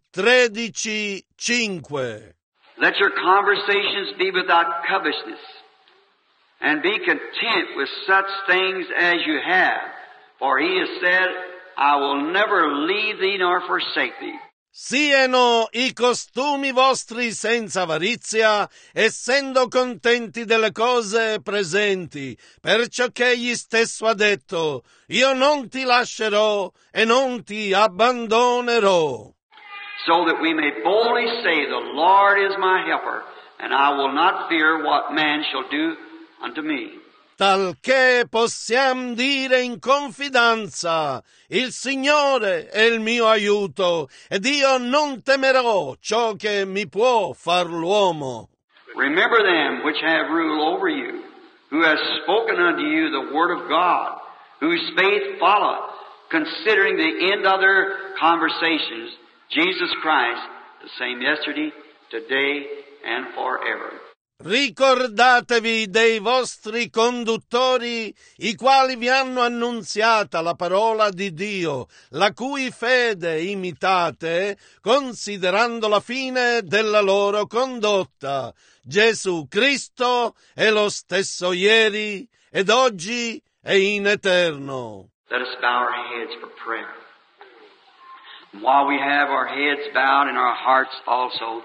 13:5. Let your conversations be without covetousness, and be content with such things as you have. For he has said, I will never leave thee nor forsake thee. Siano i costumi vostri senza avarizia, essendo contenti delle cose presenti, perciò che egli stesso ha detto, io non ti lascerò e non ti abbandonerò. So that we may boldly say, the Lord is my helper, and I will not fear what man shall do unto me. Talché possiamo dire in confidenza, il Signore è il mio aiuto, ed io non temerò ciò che mi può far l'uomo. Remember them which have rule over you, who have spoken unto you the word of God, whose faith followeth, considering the end of their conversations, Jesus Christ, the same yesterday, today, and forever. Ricordatevi dei vostri conduttori, i quali vi hanno annunziata la parola di Dio, la cui fede imitate, considerando la fine della loro condotta. Gesù Cristo è lo stesso ieri ed oggi e in eterno. Let us bow our heads for prayer. And while we have our heads bowed and our hearts also,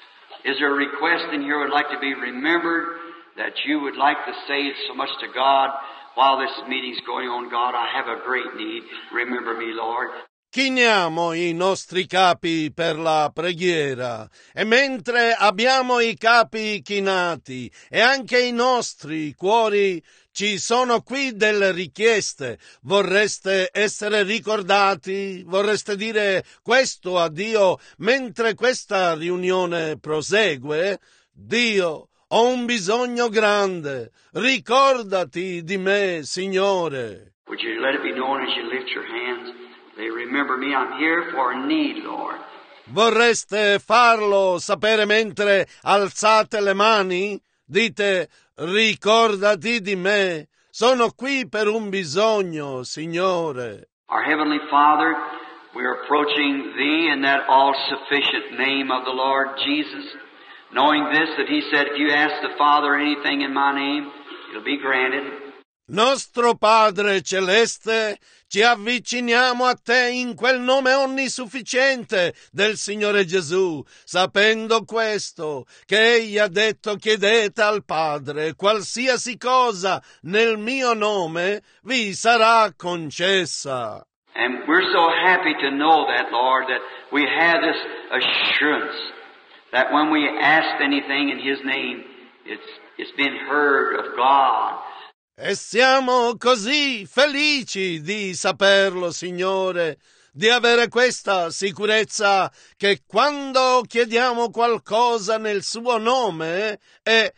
is there a request in here would like to be remembered that you would like to say so much to God while this meeting's going on? God, I have a great need. Remember me, Lord. Chiniamo i nostri capi per la preghiera e mentre abbiamo i capi chinati e anche i nostri cuori, ci sono qui delle richieste. Vorreste essere ricordati? Vorreste dire questo a Dio mentre questa riunione prosegue? Dio, ho un bisogno grande. Ricordati di me, Signore. Would you let it be known as you lift your hands? They remember me. I'm here for a need, Lord. Vorreste farlo sapere mentre alzate le mani? Dite, ricordati di me. Sono qui per un bisogno, Signore. Our Heavenly Father, we are approaching Thee in that all-sufficient name of the Lord Jesus, knowing this, that He said, if you ask the Father anything in my name, it'll be granted. Nostro Padre Celeste, ci avviciniamo a Te in quel nome onnisufficiente del Signore Gesù, sapendo questo, che Egli ha detto chiedete al Padre qualsiasi cosa nel mio nome vi sarà concessa. And we're so happy to know that, Lord, that we have this assurance that when we ask anything in His name, it's been heard of God. E siamo così felici di saperlo, Signore, di avere questa sicurezza che quando chiediamo qualcosa nel suo nome è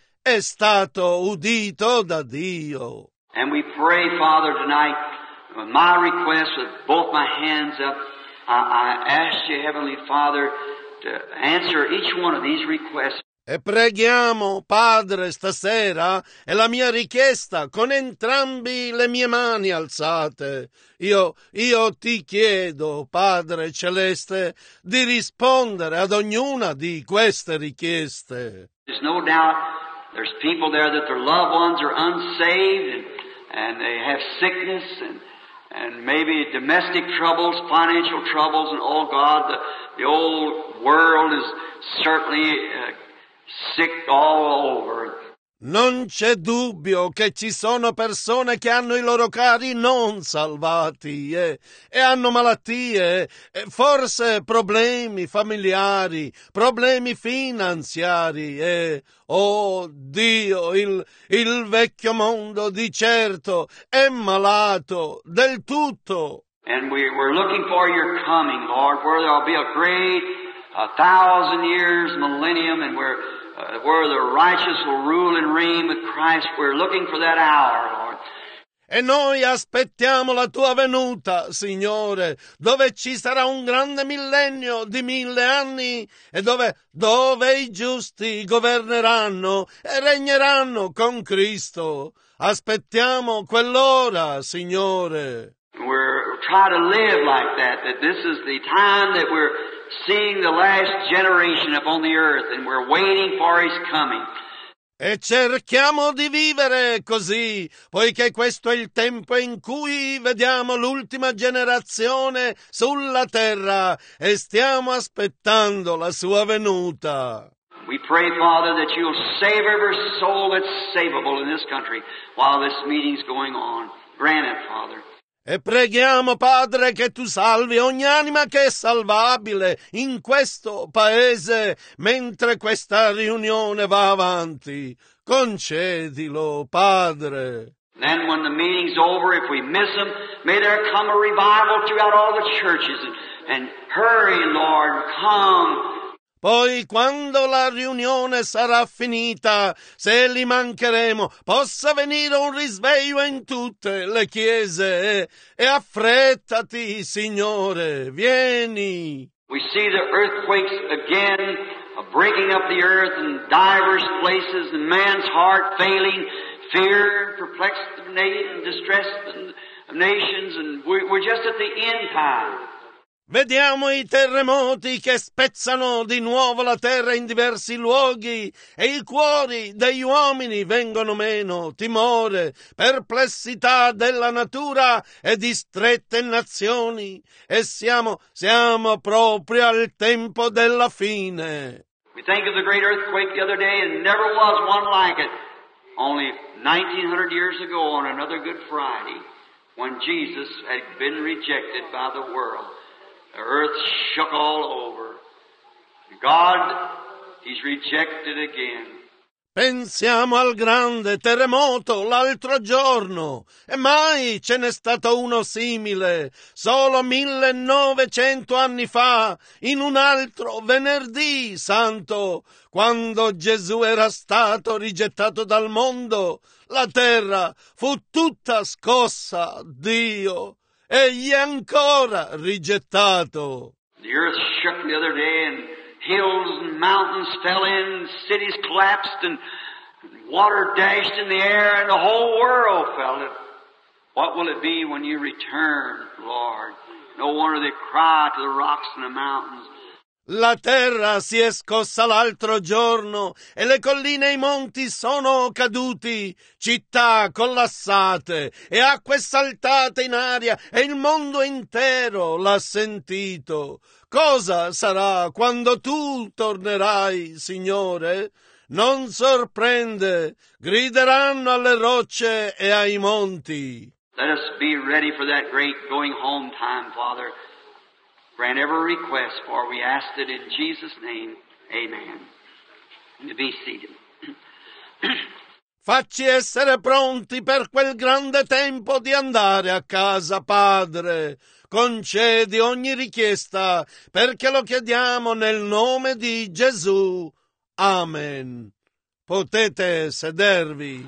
stato udito da Dio. And we pray, Father, tonight, with my request with both my hands up, I ask you, Heavenly Father, to answer each one of these requests. E preghiamo, Padre, stasera, è la mia richiesta con entrambi le mie mani alzate. Io ti chiedo, Padre Celeste, di rispondere ad ognuna di queste richieste. There's no doubt there's people there that their loved ones are unsaved and they have sickness and maybe domestic troubles, financial troubles, and oh God, the old world is certainly sick all over. Non c'è dubbio che ci sono persone che hanno i loro cari non salvati e hanno malattie, forse problemi familiari, problemi finanziari e, oh Dio, il vecchio mondo di certo è malato del tutto. And we're looking for your coming, Lord, where there'll be a great 1,000 years millennium, and where the righteous will rule and reign with Christ. We're looking for that hour, Lord. E noi aspettiamo la tua venuta, Signore, dove ci sarà un grande millennio di 1000 anni e dove i giusti governeranno e regneranno con Cristo. Aspettiamo quell'ora, Signore. We're trying to live like that this is the time that we're seeing the last generation upon the earth, and we're waiting for His coming. E cerchiamo di vivere così, poiché questo è il tempo in cui vediamo l'ultima generazione sulla terra e stiamo aspettando la sua venuta. We pray, Father, that you'll save every soul that's savable in this country while this meeting's going on. Grant it, Father. E preghiamo, Padre, che tu salvi ogni anima che è salvabile in questo paese mentre questa riunione va avanti. Concedilo, Padre. Then when the meeting's over, if we miss them, may there come a revival throughout all the churches. And hurry, Lord, come. Poi, quando la riunione sarà finita, se li mancheremo, possa venire un risveglio in tutte le chiese. E affrettati, Signore, vieni. We see the earthquakes again, breaking up the earth in divers places, and man's heart failing, fear, perplexed and distressed nations, and we're just at the end time. Vediamo i terremoti che spezzano di nuovo la terra in diversi luoghi e i cuori degli uomini vengono meno, timore, perplessità della natura e distrette nazioni, e siamo proprio al tempo della fine. We think of the great earthquake the other day, and never was one like it. Only 1900 years ago on another Good Friday, when Jesus had been rejected by the world. The earth shook all over. God, He's rejected again. Pensiamo al grande terremoto l'altro giorno, e mai ce n'è stato uno simile, solo 1900 anni fa, in un altro venerdì santo, quando Gesù era stato rigettato dal mondo. La terra fu tutta scossa, Dio. Egli è ancora rigettato. The earth shook the other day, and hills and mountains fell in, cities collapsed, and water dashed in the air, and the whole world felt it. What will it be when you return, Lord? No wonder they cry to the rocks and the mountains. La terra si è scossa l'altro giorno e le colline e i monti sono caduti, città collassate e acque saltate in aria, e il mondo intero l'ha sentito. Cosa sarà quando tu tornerai, Signore? Non sorprende, grideranno alle rocce e ai monti. Let us be ready for that great going home time, Father. Grant every request, for we ask it in Jesus' name. Amen. And be seated. Facci essere pronti per quel grande tempo di andare a casa, Padre. Concedi ogni richiesta, perché lo chiediamo nel nome di Gesù. Amen. Potete sedervi.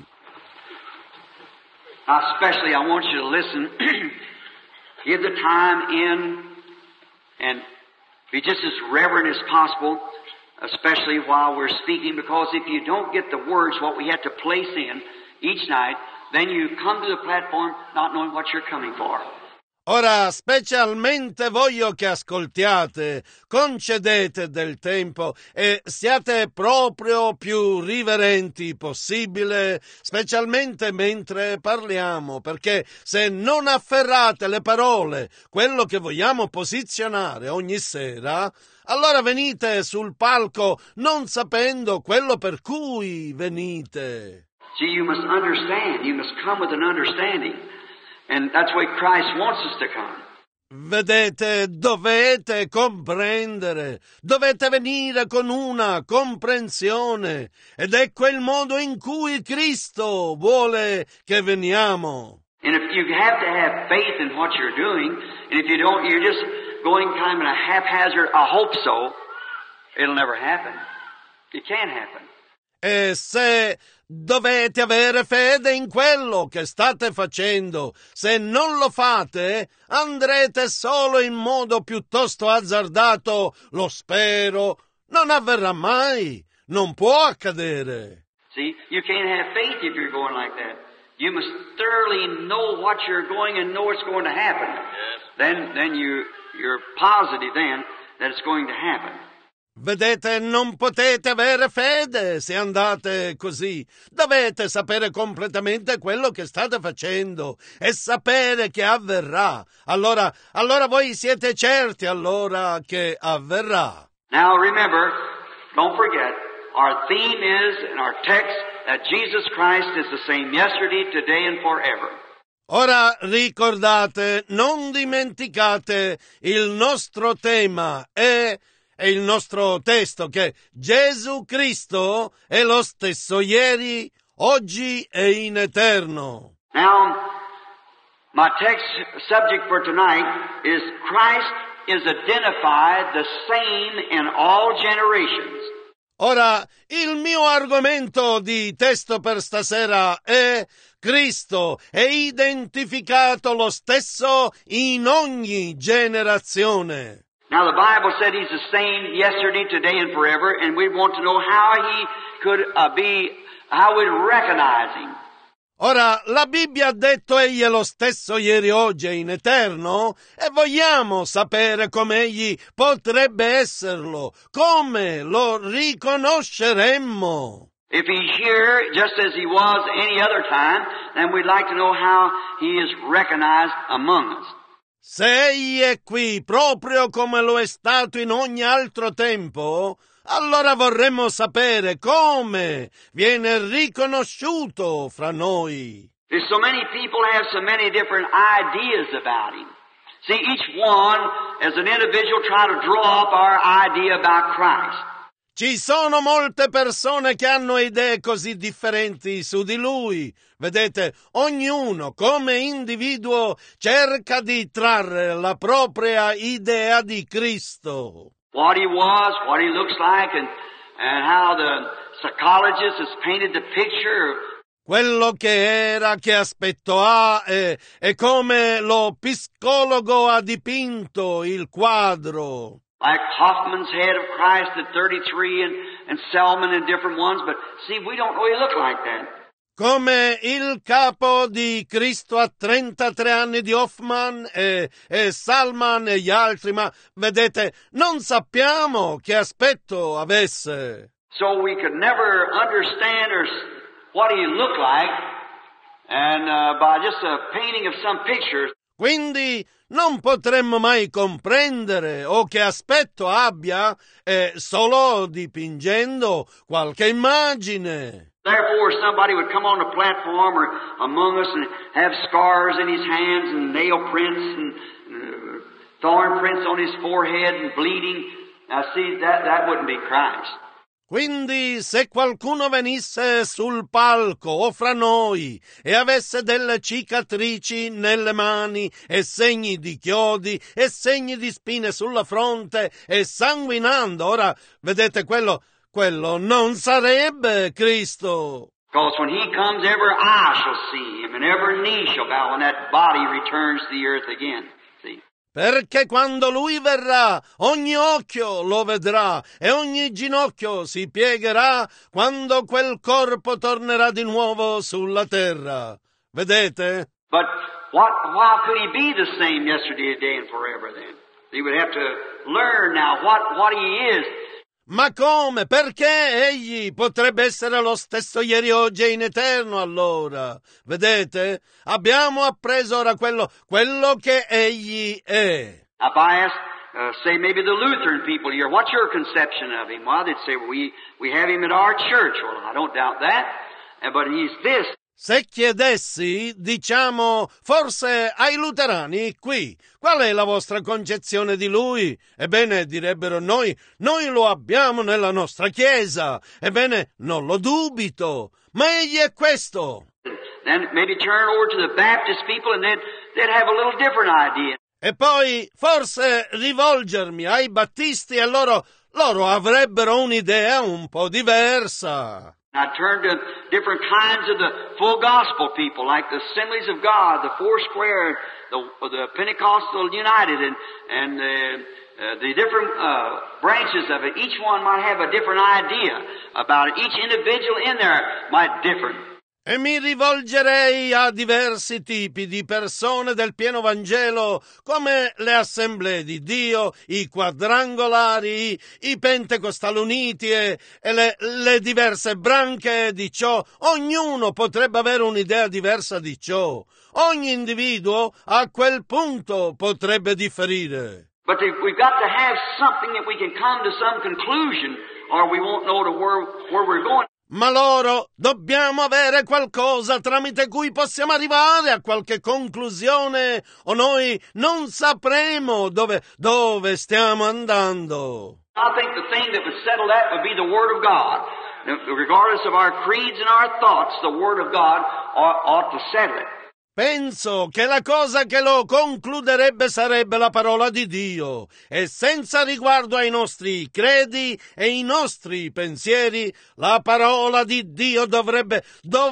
Now, especially, I want you to listen. Give the time in and be just as reverent as possible, especially while we're speaking, because if you don't get the words, what we have to place in each night, then you come to the platform not knowing what you're coming for. Ora, specialmente voglio che ascoltiate, concedete del tempo e siate proprio più riverenti possibile, specialmente mentre parliamo, perché se non afferrate le parole, quello che vogliamo posizionare ogni sera, allora venite sul palco non sapendo quello per cui venite. See, you must understand. You must come with an understanding. And that's why Christ wants us to come. Vedete, dovete comprendere, dovete venire con una comprensione, ed ecco il modo in cui Cristo vuole che veniamo. And if you have to have faith in what you're doing, and if you don't, you're just going kind of in a haphazard, I hope so, it'll never happen. It can't happen. E se dovete avere fede in quello che state facendo, se non lo fate, andrete solo in modo piuttosto azzardato, lo spero, non avverrà mai, non può accadere. See, you can't have faith if you're going like that. You must thoroughly know what you're going and know it's going to happen. Yes. Then you're positive then that it's going to happen. Vedete, non potete avere fede se andate così. Dovete sapere completamente quello che state facendo e sapere che avverrà. Allora voi siete certi allora che avverrà. Now remember, don't forget, our theme is, in our text, that Jesus Christ is the same yesterday, today, and forever. Ora ricordate, non dimenticate, il nostro tema è il nostro testo, che Gesù Cristo è lo stesso ieri, oggi e in eterno. Now, my text subject for tonight is Christ is identified the same in all generations. Ora, il mio argomento di testo per stasera è Cristo è identificato lo stesso in ogni generazione. Now the Bible said He's the same yesterday, today, and forever, and we want to know how He could how we'd recognize Him. Ora, la Bibbia ha detto egli è lo stesso ieri, oggi e in eterno, e vogliamo sapere come egli potrebbe esserlo, come lo riconosceremmo. If He's here just as He was any other time, then we'd like to know how He is recognized among us. Se egli è qui proprio come lo è stato in ogni altro tempo, allora vorremmo sapere come viene riconosciuto fra noi. There's so many people have so many different ideas about Him. See, each one, as an individual, try to draw up our idea about Christ. Ci sono molte persone che hanno idee così differenti su di Lui. Vedete, ognuno come individuo cerca di trarre la propria idea di Cristo. What He was, what He looks like, and how the psychologist has painted the picture. Quello che era, che aspetto ha e come lo psicologo ha dipinto il quadro. Like Hoffman's head of Christ at 33 and Selman and different ones, but see, we don't really look like that. Come il capo di Cristo a 33 anni di Hoffman e Salman e gli altri, ma vedete, non sappiamo che aspetto avesse. So we could never understand what he looked like, and by just a painting of some pictures. Quindi non potremmo mai comprendere o che aspetto abbia solo dipingendo qualche immagine. Therefore, somebody would come on the platform or among us and have scars in his hands and nail prints and thorn prints on his forehead and bleeding. Now, see, that wouldn't be Christ. Quindi, se qualcuno venisse sul palco o fra noi e avesse delle cicatrici nelle mani e segni di chiodi e segni di spine sulla fronte e sanguinando, ora, vedete, quello non sarebbe Cristo. Because when He comes, every eye shall see Him and every knee shall bow when that body returns to the earth again. See? Perché quando Lui verrà, ogni occhio lo vedrà e ogni ginocchio si piegherà quando quel corpo tornerà di nuovo sulla terra. Vedete? But why could He be the same yesterday, today, and forever then? He would have to learn now what He is. Ma come? Perché egli potrebbe essere lo stesso ieri, oggi e in eterno allora? Vedete? Abbiamo appreso ora quello che egli è. If I ask, say maybe the Lutheran people here, what's your conception of Him? Well, they'd say, well, we have Him at our church. Well, I don't doubt that. But He's this. Se chiedessi, diciamo, forse ai luterani qui, qual è la vostra concezione di Lui? Ebbene, direbbero noi lo abbiamo nella nostra Chiesa. Ebbene, non lo dubito, ma egli è questo. then maybe turn over to the Baptist people and they'd have a little different idea. E poi forse rivolgermi ai battisti e loro avrebbero un'idea un po' diversa. I turned to different kinds of the full gospel people, like the Assemblies of God, the Foursquare, the Pentecostal United, and the different branches of it. Each one might have a different idea about it. Each individual in there might differ. E mi rivolgerei a diversi tipi di persone del pieno Vangelo, come le Assemblee di Dio, i quadrangolari, i Pentecostali Uniti e le diverse branche di ciò. Ognuno potrebbe avere un'idea diversa di ciò. Ogni individuo a quel punto potrebbe differire. But we've got to have something that we can come to some conclusion, or we won't know where we're going. Ma dobbiamo avere qualcosa tramite cui possiamo arrivare a qualche conclusione o noi non sapremo dove stiamo andando. I think the thing that would settle that would be the Word of God. Regardless of our creeds and our thoughts, the Word of God ought to settle it. Penso che la cosa che lo concluderebbe sarebbe la parola di Dio e senza riguardo ai nostri credi e i nostri pensieri, la parola di Dio dovrebbe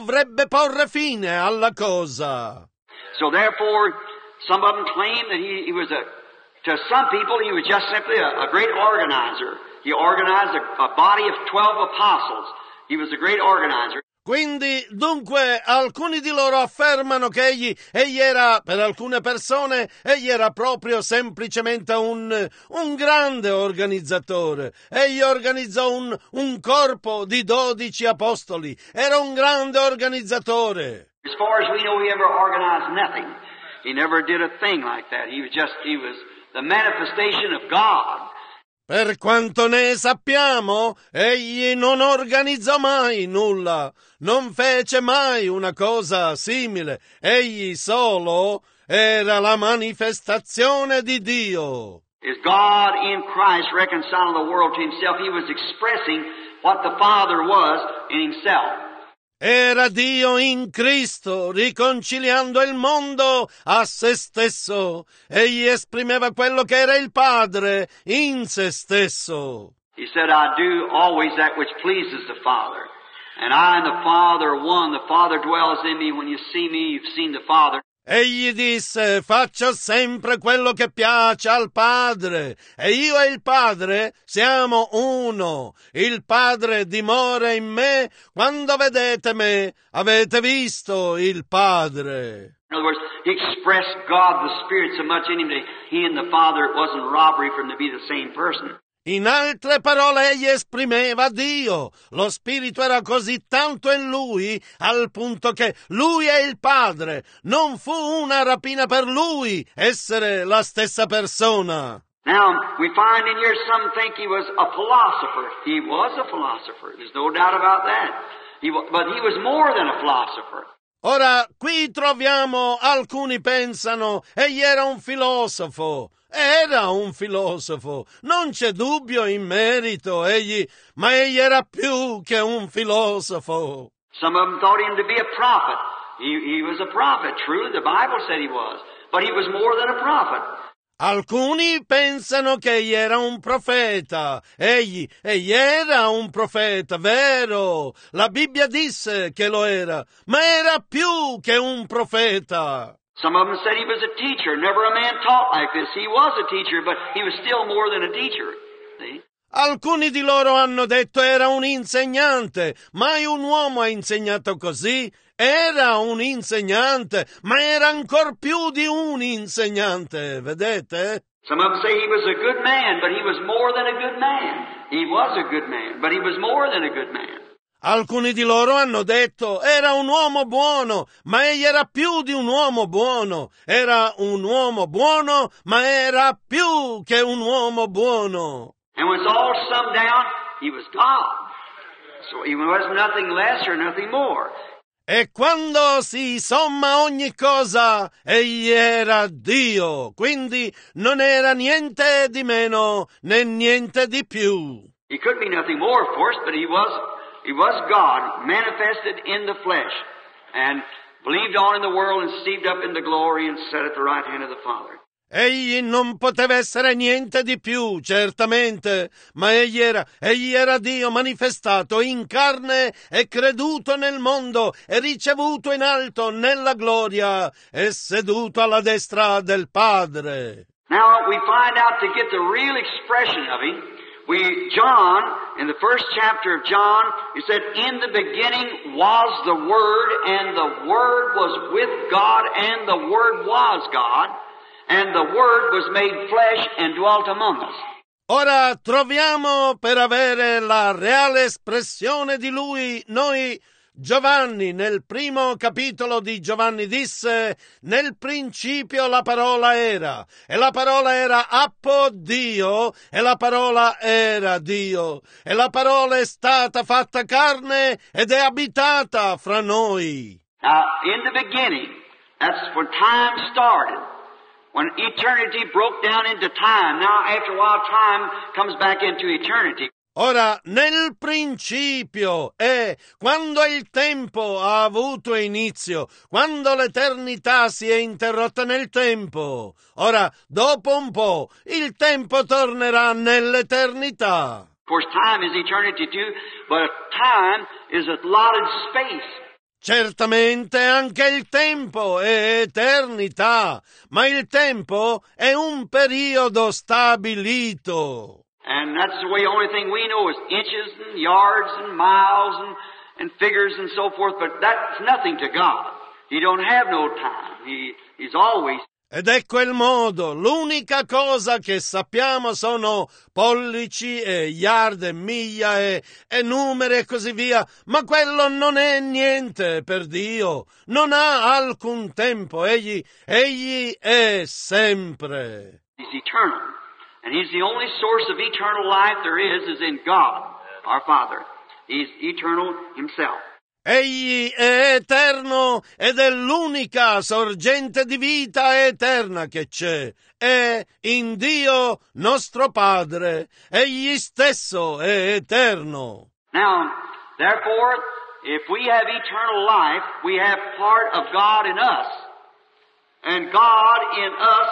porre fine alla cosa. So therefore, some of them claim that he was to some people he was just simply a great organizer. He organized a body of 12 apostles. He was a great organizer. Quindi, dunque, alcuni di loro affermano che egli era, per alcune persone, egli era proprio semplicemente un grande organizzatore. Egli organizzò un corpo di 12 apostoli. Era un grande organizzatore. As far as we know, he ever organized nothing. He never did a thing like that. He was the manifestation of God. Per quanto ne sappiamo, egli non organizzò mai nulla, non fece mai una cosa simile. Egli solo era la manifestazione di Dio. Is God in Christ reconciling the world to himself? He was expressing what the Father was in himself. Era Dio in Cristo, riconciliando il mondo a se stesso. Egli esprimeva quello che era il Padre in se stesso. He said, I do always that which pleases the Father. And I and the Father are one. The Father dwells in me. When you see me, you've seen the Father. Egli disse, faccio sempre quello che piace al Padre, e io e il Padre siamo uno. Il Padre dimora in me, quando vedete me, avete visto il Padre. In other words, he expressed God, the Spirit, so much in him that he and the Father, it wasn't robbery for them to be the same person. In altre parole, egli esprimeva Dio. Lo Spirito era così tanto in lui, al punto che lui e il Padre non fu una rapina per lui essere la stessa persona. Now, we find in here some think he was a philosopher. He was a philosopher. There's no doubt about that. But he was more than a philosopher. Ora, qui troviamo alcuni pensano, egli era un filosofo. Era un filosofo, non c'è dubbio in merito, ma egli era più che un filosofo. Some of them thought him to be a prophet. He was a prophet, true, the Bible said he was. But he was more than a prophet. Alcuni pensano che egli era un profeta. Egli era un profeta, vero? La Bibbia disse che lo era, ma era più che un profeta. Some of them said he was a teacher. Never a man taught like this. He was a teacher, but he was still more than a teacher. See? Alcuni di loro hanno detto era un insegnante. Mai un uomo ha insegnato così. Era un insegnante, ma era ancor più di un insegnante, vedete? Some of them say he was a good man, but he was more than a good man. He was a good man, but he was more than a good man. Alcuni di loro hanno detto era un uomo buono, ma egli era più di un uomo buono. Era un uomo buono, ma era più che un uomo buono. And when it's all summed down, he was God. So he was nothing less or nothing more. E quando si somma ogni cosa, egli era Dio, quindi non era niente di meno né niente di più. He could be nothing more, of course, but he was God manifested in the flesh. And believed on in the world and received up into glory and sat at the right hand of the Father. Egli non poteva essere niente di più, certamente, ma egli era Dio manifestato in carne e creduto nel mondo e ricevuto in alto nella gloria e seduto alla destra del Padre. Now we find out to get the real expression of him. John, in the first chapter of John, he said, in the beginning was the Word, and the Word was with God, and the Word was God. And the Word was made flesh and dwelt among us. Ora troviamo per avere la reale espressione di lui, Giovanni, nel primo capitolo di Giovanni disse, nel principio la parola era, e la parola era appo Dio, e la parola era Dio, e la parola è stata fatta carne ed è abitata fra noi. Now, in the beginning, that's when time started. When eternity broke down into time, now after a while time comes back into eternity. Ora, nel principio è quando il tempo ha avuto inizio, quando l'eternità si è interrotta nel tempo. Ora, dopo un po', il tempo tornerà nell'eternità. Of course, time is eternity too, but time is allotted space. Certamente anche il tempo è eternità, ma il tempo è un periodo stabilito. And that's the way, only thing we know is inches and yards and miles and figures and so forth, but that's nothing to God. He don't have no time. He's always. Ed ecco il modo, l'unica cosa che sappiamo sono pollici e yard e miglia e numeri e così via, ma quello non è niente per Dio, non ha alcun tempo, egli è sempre. He's eternal, and He's the only source of eternal life there is in God, our Father. He's eternal Himself. Egli è eterno ed è l'unica sorgente di vita eterna che c'è. È in Dio nostro Padre. Egli stesso è eterno. Now, therefore, if we have eternal life, we have part of God in us. And God in us.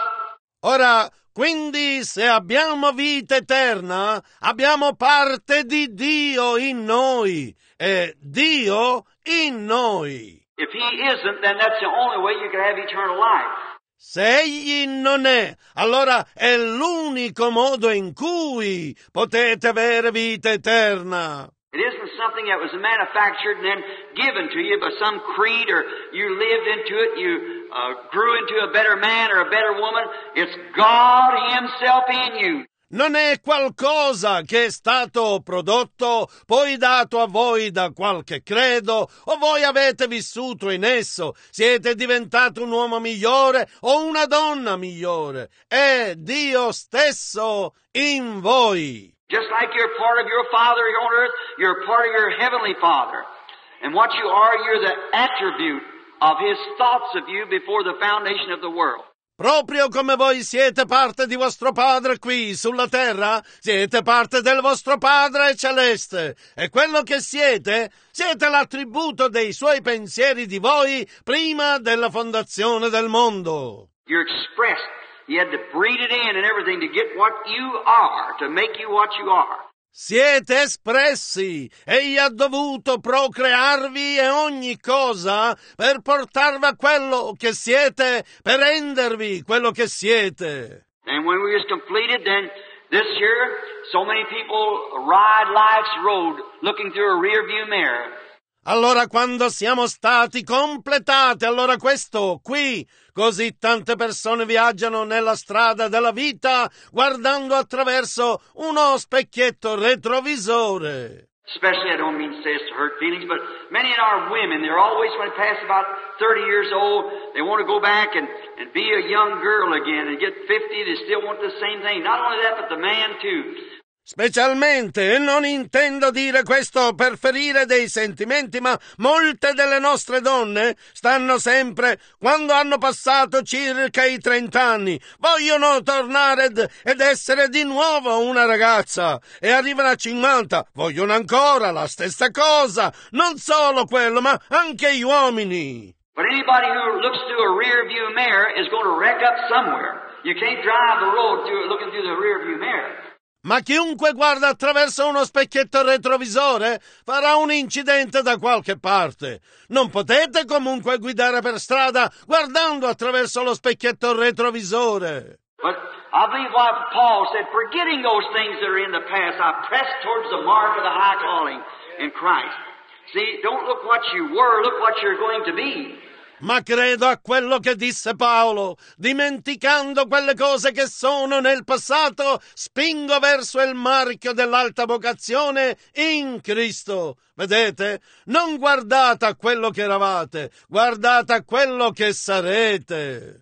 Ora, quindi se abbiamo vita eterna, abbiamo parte di Dio in noi. E Dio in noi. If He isn't, then that's the only way you can have eternal life. Se Egli non è, allora è l'unico modo in cui potete avere vita eterna. It isn't something that was manufactured and then given to you by some creed, or you lived into it, you grew into a better man or a better woman. It's God Himself in you. Non è qualcosa che è stato prodotto, poi dato a voi da qualche credo, o voi avete vissuto in esso, siete diventato un uomo migliore o una donna migliore. È Dio stesso in voi. Just like you're part of your Father on earth, you're part of your Heavenly Father. And what you are, you're the attribute of His thoughts of you before the foundation of the world. Proprio come voi siete parte di vostro Padre qui sulla terra, siete parte del vostro Padre celeste. E quello che siete l'attributo dei Suoi pensieri di voi prima della fondazione del mondo. You're expressed. He had to breathe it in and everything to get what you are, to make you what you are. Siete espressi, egli ha dovuto procrearvi e ogni cosa per portarvi a quello che siete, per rendervi quello che siete. And when we was completed, then this year, so many people ride life's road looking through a rear view mirror. Allora quando siamo stati completati, allora questo qui, così tante persone viaggiano nella strada della vita guardando attraverso uno specchietto retrovisore. Especially, I don't mean to say this to hurt feelings, but many of our women, they're always, when they pass about 30 years old, they want to go back and be a young girl again, and get 50, they still want the same thing. Not only that, but the man too. Specialmente, e non intendo dire questo per ferire dei sentimenti, ma molte delle nostre donne stanno sempre, quando hanno passato circa i 30 anni, vogliono tornare ed essere di nuovo una ragazza, e arrivano a 50, vogliono ancora la stessa cosa, non solo quello, ma anche gli uomini. But anybody who looks through a rear view mirror is going to wreck up somewhere. You can't drive the road looking through the rear view mirror. Ma chiunque guarda attraverso uno specchietto retrovisore farà un incidente da qualche parte. Non potete comunque guidare per strada guardando attraverso lo specchietto retrovisore. But I believe what Paul said, forgetting those things that are in the past, I press towards the mark of the high calling in Christ. See, don't look what you were, look what you're going to be. Ma credo a quello che disse Paolo, dimenticando quelle cose che sono nel passato, spingo verso il marchio dell'alta vocazione in Cristo. Vedete? Non guardate a quello che eravate, guardate a quello che sarete.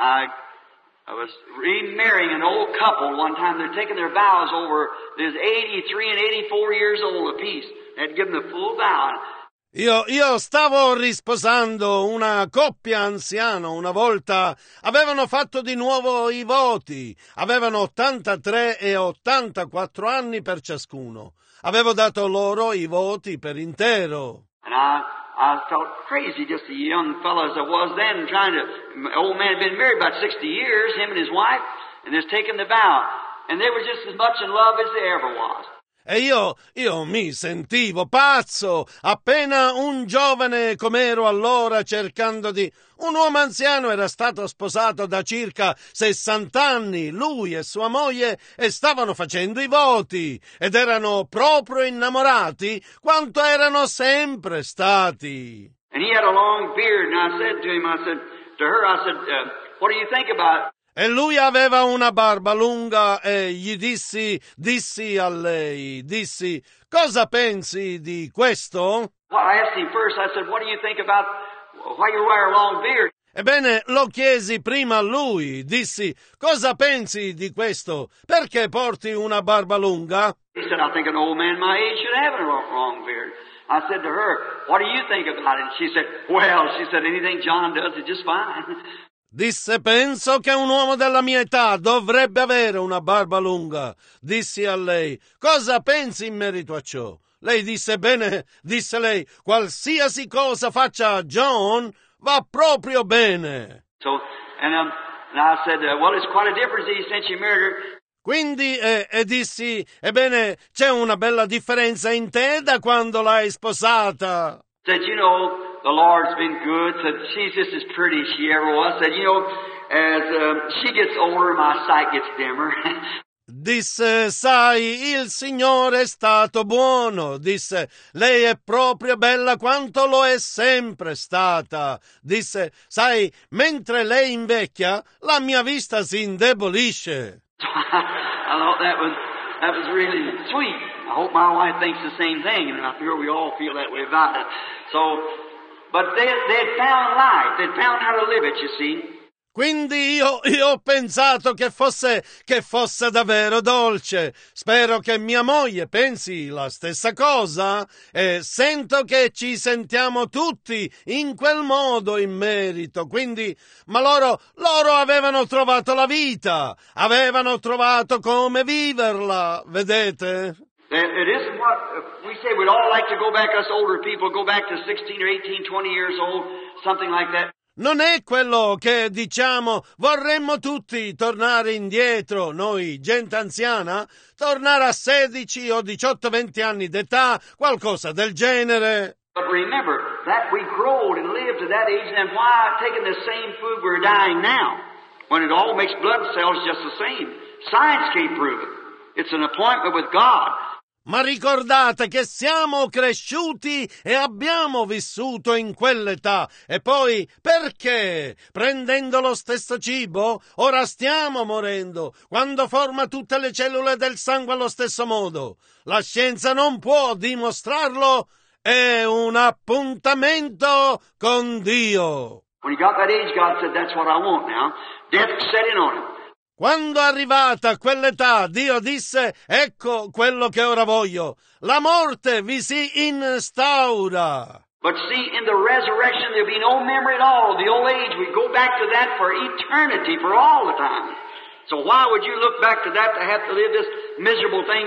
I was remarrying an old couple one time. They're taking their vows over. There's 83 and 84 years old apiece. They had given the full vow. Io stavo risposando una coppia anziana una volta, avevano fatto di nuovo i voti, avevano 83 e 84 anni per ciascuno. Avevo dato loro i voti per intero. And I felt crazy, just a young fellow as I was then, my old man had been married about 60 years, him and his wife, and just taking the vow. And they were just as much in love as they ever was. E io mi sentivo pazzo, appena un giovane com'ero allora, cercando di... Un uomo anziano era stato sposato da circa 60 anni, lui e sua moglie, e stavano facendo i voti, ed erano proprio innamorati quanto erano sempre stati. And he had a long beard, and I said to her, what do you think about it? E lui aveva una barba lunga e gli dissi a lei, cosa pensi di questo? Well, I asked him first, I said, what do you think about why you wear a long beard? Ebbene, lo chiesi prima a lui, dissi, cosa pensi di questo? Perché porti una barba lunga? He said, I think an old man my age should have a long beard. I said to her, what do you think about it? She said, anything John does is just fine. Disse, penso che un uomo della mia età dovrebbe avere una barba lunga. Dissi a lei, cosa pensi in merito a ciò? Lei disse, bene, disse lei, qualsiasi cosa faccia John va proprio bene. So, and I said, well, it's quite a difference since you married her. Quindi, dissi, ebbene, c'è una bella differenza in te da quando l'hai sposata. Said, the Lord's been good. Said, she's just as pretty as she ever was. Said, as she gets older, my sight gets dimmer. Disse, sai, il Signore è stato buono. Disse, lei è proprio bella quanto lo è sempre stata. Disse, sai, mentre lei invecchia, la mia vista si indebolisce. I thought that was really sweet. I hope my wife thinks the same thing, and I feel we all feel that way about it. So, but they had found life. They'd found how to live it, you see. Quindi io ho pensato che fosse davvero dolce. Spero che mia moglie pensi la stessa cosa e sento che ci sentiamo tutti in quel modo in merito. Quindi, ma loro avevano trovato la vita, avevano trovato come viverla, vedete? It isn't what we say. We'd all like to go back, us older people, go back to 16 or 18, 20 years old, something like that. Non è quello che diciamo, vorremmo tutti tornare indietro, noi, gente anziana, tornare a 16 o 18, 20 anni d'età, qualcosa del genere. But remember that we growed and lived to that age, and why taking the same food we're dying now, when it all makes blood cells just the same? Science can't prove it. It's an appointment with God. Ma ricordate che siamo cresciuti e abbiamo vissuto in quell'età. E poi, perché, prendendo lo stesso cibo, ora stiamo morendo, quando forma tutte le cellule del sangue allo stesso modo? La scienza non può dimostrarlo, è un appuntamento con Dio. When he got that age, God said, that's what I want now. Death set in on him. Quando arrivata a quell'età, Dio disse, ecco quello che ora voglio. La morte vi si instaura. But see, in the resurrection, there'll be no memory at all of the old age. We go back to that for eternity, for all the time. So why would you look back to that to have to live this miserable thing over?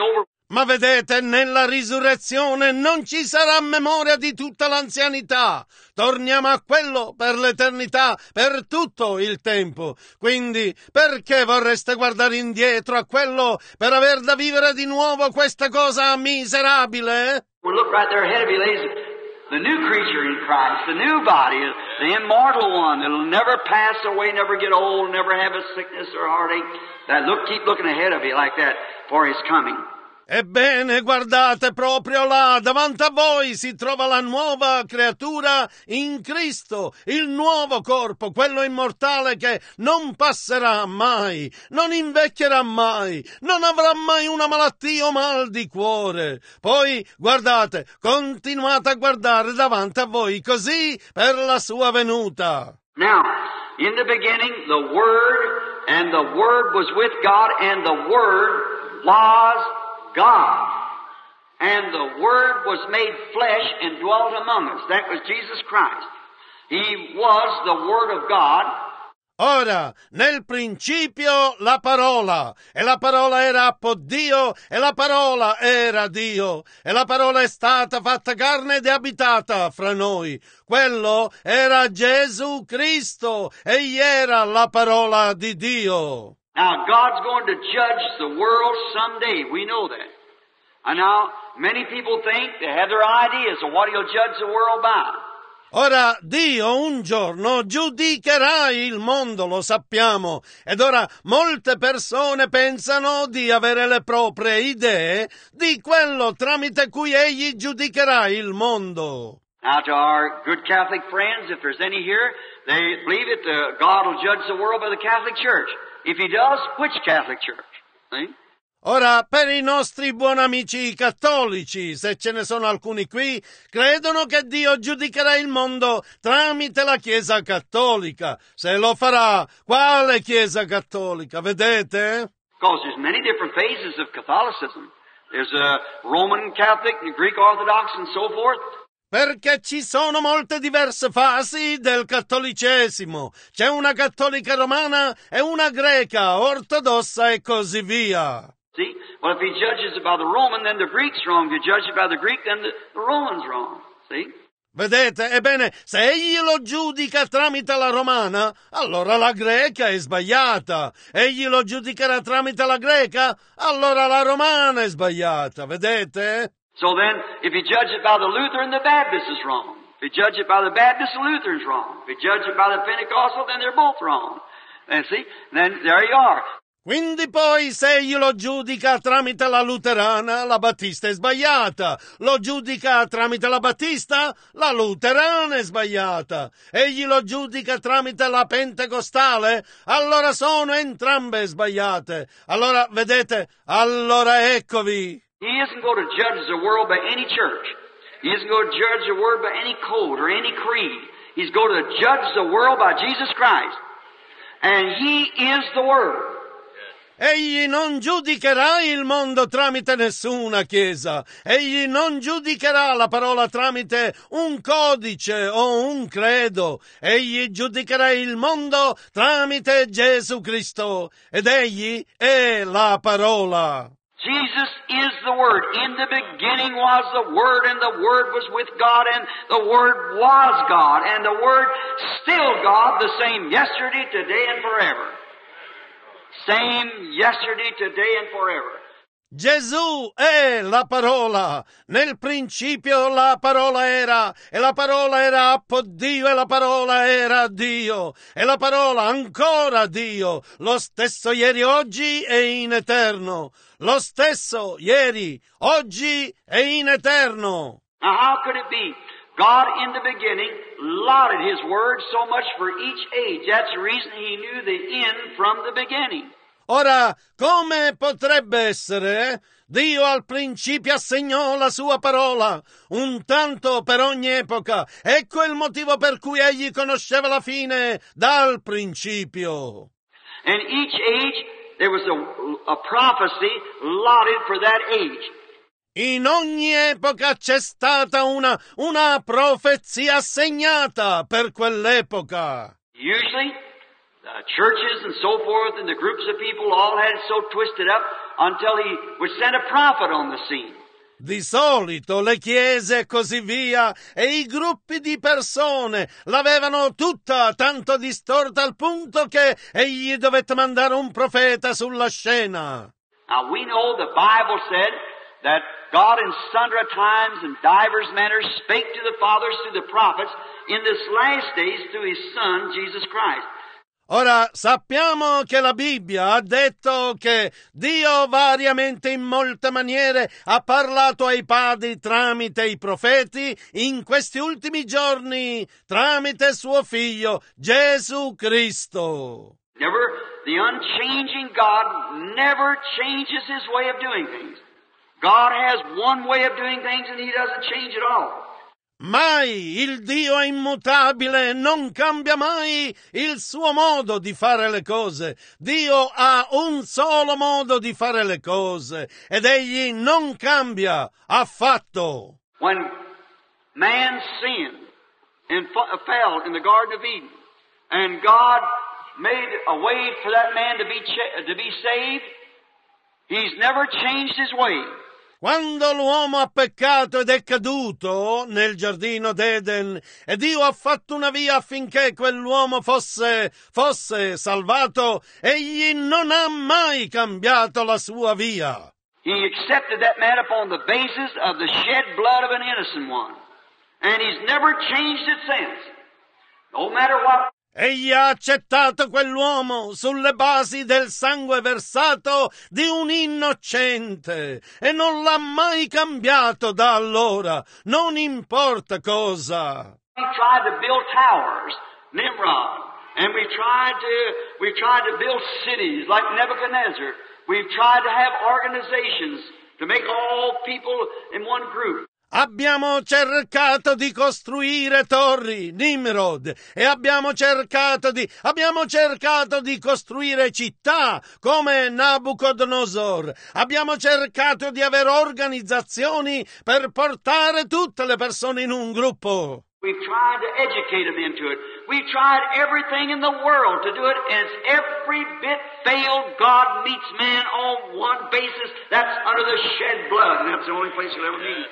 Ma vedete, nella risurrezione non ci sarà memoria di tutta l'anzianità. Torniamo a quello per l'eternità, per tutto il tempo. Quindi, perché vorreste guardare indietro a quello per aver da vivere di nuovo questa cosa miserabile? Well, look right there ahead of you, ladies. The new creature in Christ, the new body, the immortal one that'll never pass away, never get old, never have a sickness or heartache. Keep looking ahead of you like that for His coming. Ebbene, guardate, proprio là, davanti a voi si trova la nuova creatura in Cristo, il nuovo corpo, quello immortale che non passerà mai, non invecchierà mai, non avrà mai una malattia o mal di cuore. Poi, guardate, continuate a guardare davanti a voi così per la sua venuta. Now, in the beginning, the Word, and the Word was with God, and the Word was God. And the Word was made flesh and dwelt among us. That was Jesus Christ. He was the Word of God. Ora, nel principio la parola, e la parola era Apoddio, e la parola era Dio, e la parola è stata fatta carne ed è abitata fra noi. Quello era Gesù Cristo, egli era la parola di Dio. Now, God's going to judge the world someday. We know that. And now, many people think they have their ideas of what He'll judge the world by. Ora Dio un giorno giudicherà il mondo, lo sappiamo, ed ora molte persone pensano di avere le proprie idee di quello tramite cui Egli giudicherà il mondo. Now, to our good Catholic friends, if there's any here, they believe that God will judge the world by the Catholic Church. If He does, which Catholic Church? See? Ora, per i nostri buoni amici cattolici, se ce ne sono alcuni qui, credono che Dio giudicherà il mondo tramite la Chiesa cattolica. Se lo farà, quale Chiesa cattolica, vedete? Because there's many different phases of Catholicism. There's a Roman Catholic, the Greek Orthodox, and so forth. Perché ci sono molte diverse fasi del cattolicesimo. C'è una cattolica romana e una greca, ortodossa e così via. See? Well, if He judges it by the Roman, then the Greek's wrong. If He judges it by the Greek, then the Roman's wrong. See? Vedete? Ebbene, se egli lo giudica tramite la romana, allora la greca è sbagliata. Egli lo giudicherà tramite la greca, allora la romana è sbagliata. Vedete? So then, if He judges it by the Lutheran, the Baptist is wrong. If He judges it by the Baptist, the Lutheran's wrong. If He judges it by the Pentecostal, then they're both wrong. And see? Then there you are. Quindi poi se egli lo giudica tramite la luterana, la battista è sbagliata. Lo giudica tramite la battista, la luterana è sbagliata. Egli lo giudica tramite la pentecostale, allora sono entrambe sbagliate. Allora, vedete, allora eccovi. He isn't going to judge the world by any church. He isn't going to judge the world by any code or any creed. He's going to judge the world by Jesus Christ. And He is the Word. Egli non giudicherà il mondo tramite nessuna chiesa. Egli non giudicherà la parola tramite un codice o un credo. Egli giudicherà il mondo tramite Gesù Cristo. Ed egli è la parola. Jesus is the Word. In the beginning was the Word, and the Word was with God, and the Word was God, and the Word still God, the same yesterday, today, and forever. Same yesterday, today, and forever. Gesù è la parola. Nel principio la parola era, e la parola era Apoddio, e la parola era Dio, e la parola ancora Dio, lo stesso ieri, oggi e in eterno. Lo stesso ieri, oggi e in eterno. Now how could it be? God in the beginning allotted His Word so much for each age. That's the reason He knew the end from the beginning. Ora, come potrebbe essere? Dio al principio assegnò la sua parola, un tanto per ogni epoca. Ecco il motivo per cui egli conosceva la fine dal principio. And each age there was a prophecy allotted for that age. In ogni epoca c'è stata una profezia assegnata per quell'epoca. Usually, churches and so forth, and the groups of people all had it so twisted up until he would send a prophet on the scene. Di solito le chiese e così via e i gruppi di persone l'avevano tutta tanto distorta al punto che egli dovette mandare un profeta sulla scena. Now we know the Bible said that God in sundry times and divers manners spake to the fathers through the prophets in this last days through his Son, Jesus Christ. Ora sappiamo che la Bibbia ha detto che Dio variamente in molte maniere ha parlato ai padri tramite i profeti in questi ultimi giorni tramite suo figlio Gesù Cristo. The unchanging God never changes his way of doing things. God has one way of doing things and he doesn't change at all. Mai il Dio immutabile non cambia mai il suo modo di fare le cose. Dio ha un solo modo di fare le cose ed egli non cambia affatto. When man sinned and fell in the Garden of Eden and God made a way for that man to be saved, he's never changed his way. Quando l'uomo ha peccato ed è caduto nel giardino d'Eden e Dio ha fatto una via affinché quell'uomo fosse salvato, egli non ha mai cambiato la sua via. He accepted that man upon the basis of the shed blood of an innocent one. And he's never changed it since. No matter what. Egli ha accettato quell'uomo sulle basi del sangue versato di un innocente e non l'ha mai cambiato da allora, non importa cosa. We tried to build towers, Nimrod, and we tried to build cities like Nebuchadnezzar. We've tried to have organizations to make all people in one group. Abbiamo cercato di costruire torri, Nimrod, e abbiamo cercato di costruire città come Nabucodonosor. Abbiamo cercato di avere organizzazioni per portare tutte le persone in un gruppo. We've tried to educate them into it. We've tried everything in the world to do it, and it's every bit failed. God meets man on one basis. That's under the shed blood, and that's the only place you'll ever meet.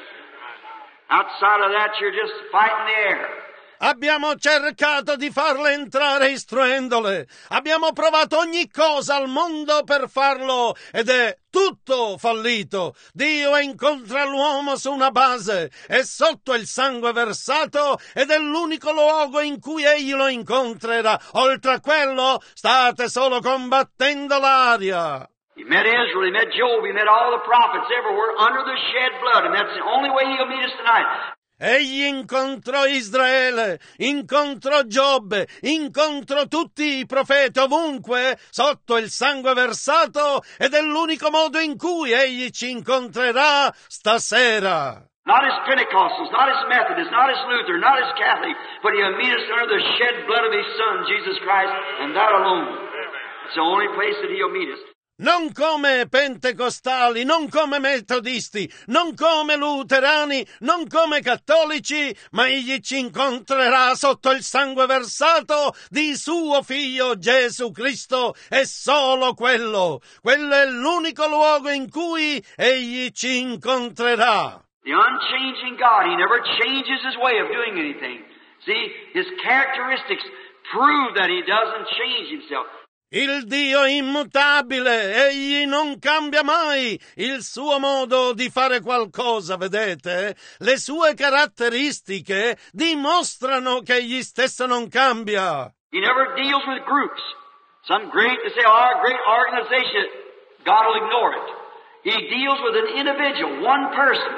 Outside of that, you're just fighting the air. Abbiamo cercato di farle entrare istruendole. Abbiamo provato ogni cosa al mondo per farlo ed è tutto fallito. Dio incontra l'uomo su una base e sotto il sangue versato ed è l'unico luogo in cui egli lo incontrerà. Oltre a quello state solo combattendo l'aria. He met Israel, he met Job, he met all the prophets everywhere under the shed blood, and that's the only way he'll meet us tonight. Egli incontrò Israele, incontrò Giobbe, incontrò tutti i profeti ovunque sotto il sangue versato ed è l'unico modo in cui egli ci incontrerà stasera. Not as Pentecostals, not as Methodists, not as Luther, not as Catholic, but he'll meet us under the shed blood of his Son, Jesus Christ, and that alone. It's the only place that he'll meet us. Non come pentecostali, non come metodisti, non come luterani, non come cattolici, ma egli ci incontrerà sotto il sangue versato di suo figlio Gesù Cristo e solo quello. Quello è l'unico luogo in cui egli ci incontrerà. The unchanging God, he never changes his way of doing anything. See, his characteristics prove that he doesn't change himself. Il Dio immutabile, egli non cambia mai il suo modo di fare qualcosa, vedete? Le sue caratteristiche dimostrano che egli stesso non cambia. He never deals with groups. Some great, they say, our great organization, God will ignore it. He deals with an individual, one person.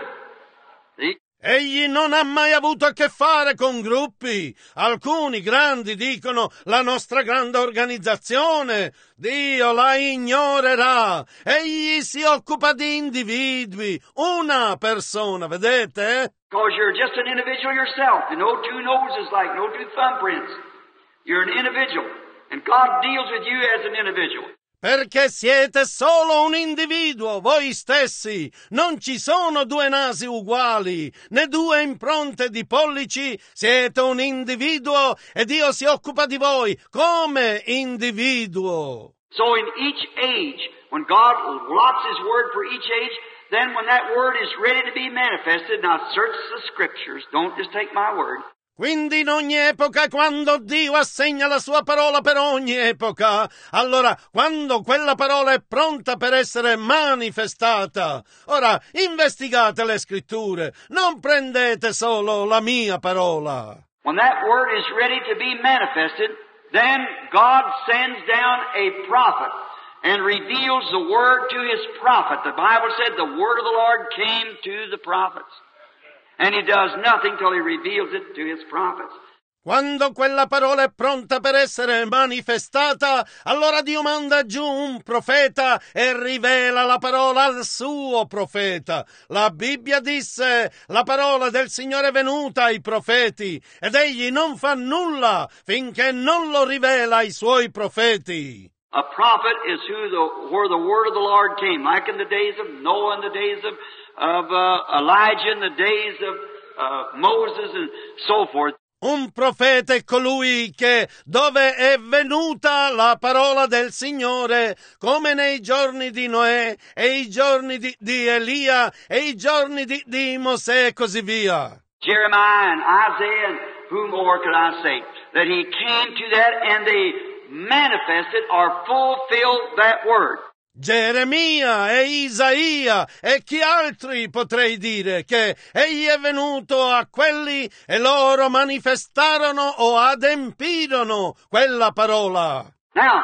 See? Egli non ha mai avuto a che fare con gruppi. Alcuni grandi dicono la nostra grande organizzazione. Dio la ignorerà. Egli si occupa di individui, una persona, vedete? Because you're just an individual yourself. No two noses like, no two thumbprints. You're an individual. And God deals with you as an individual. Perché siete solo un individuo, voi stessi. Non ci sono due nasi uguali, né due impronte di pollici. Siete un individuo e Dio si occupa di voi come individuo. So in each age, when God lots His Word for each age, then when that Word is ready to be manifested, now search the Scriptures, don't just take my word. Quindi in ogni epoca, quando Dio assegna la sua parola per ogni epoca, allora quando quella parola è pronta per essere manifestata, ora investigate le scritture, non prendete solo la mia parola. When that word is ready to be manifested, then God sends down a prophet and reveals the word to His prophet. The Bible said the word of the Lord came to the prophets. And He does nothing till He reveals it to His prophets. Quando quella parola è pronta per essere manifestata, allora Dio manda giù un profeta e rivela la parola al suo profeta. La Bibbia disse: la parola del Signore è venuta ai profeti, ed egli non fa nulla finché non lo rivela ai suoi profeti. A prophet is where the word of the Lord came, like in the days of Noah, in the days of Elijah, in the days of Moses, and so forth. Un profeta è colui che dove è venuta la parola del Signore, come nei giorni di Noè e i giorni di Elia e i giorni di Mosè e così via. Jeremiah and Isaiah, and who more could I say? That he came to that and they manifested or fulfilled that word. Geremia e Isaia e chi altri potrei dire che egli è venuto a quelli e loro manifestarono o adempirono quella parola. Now,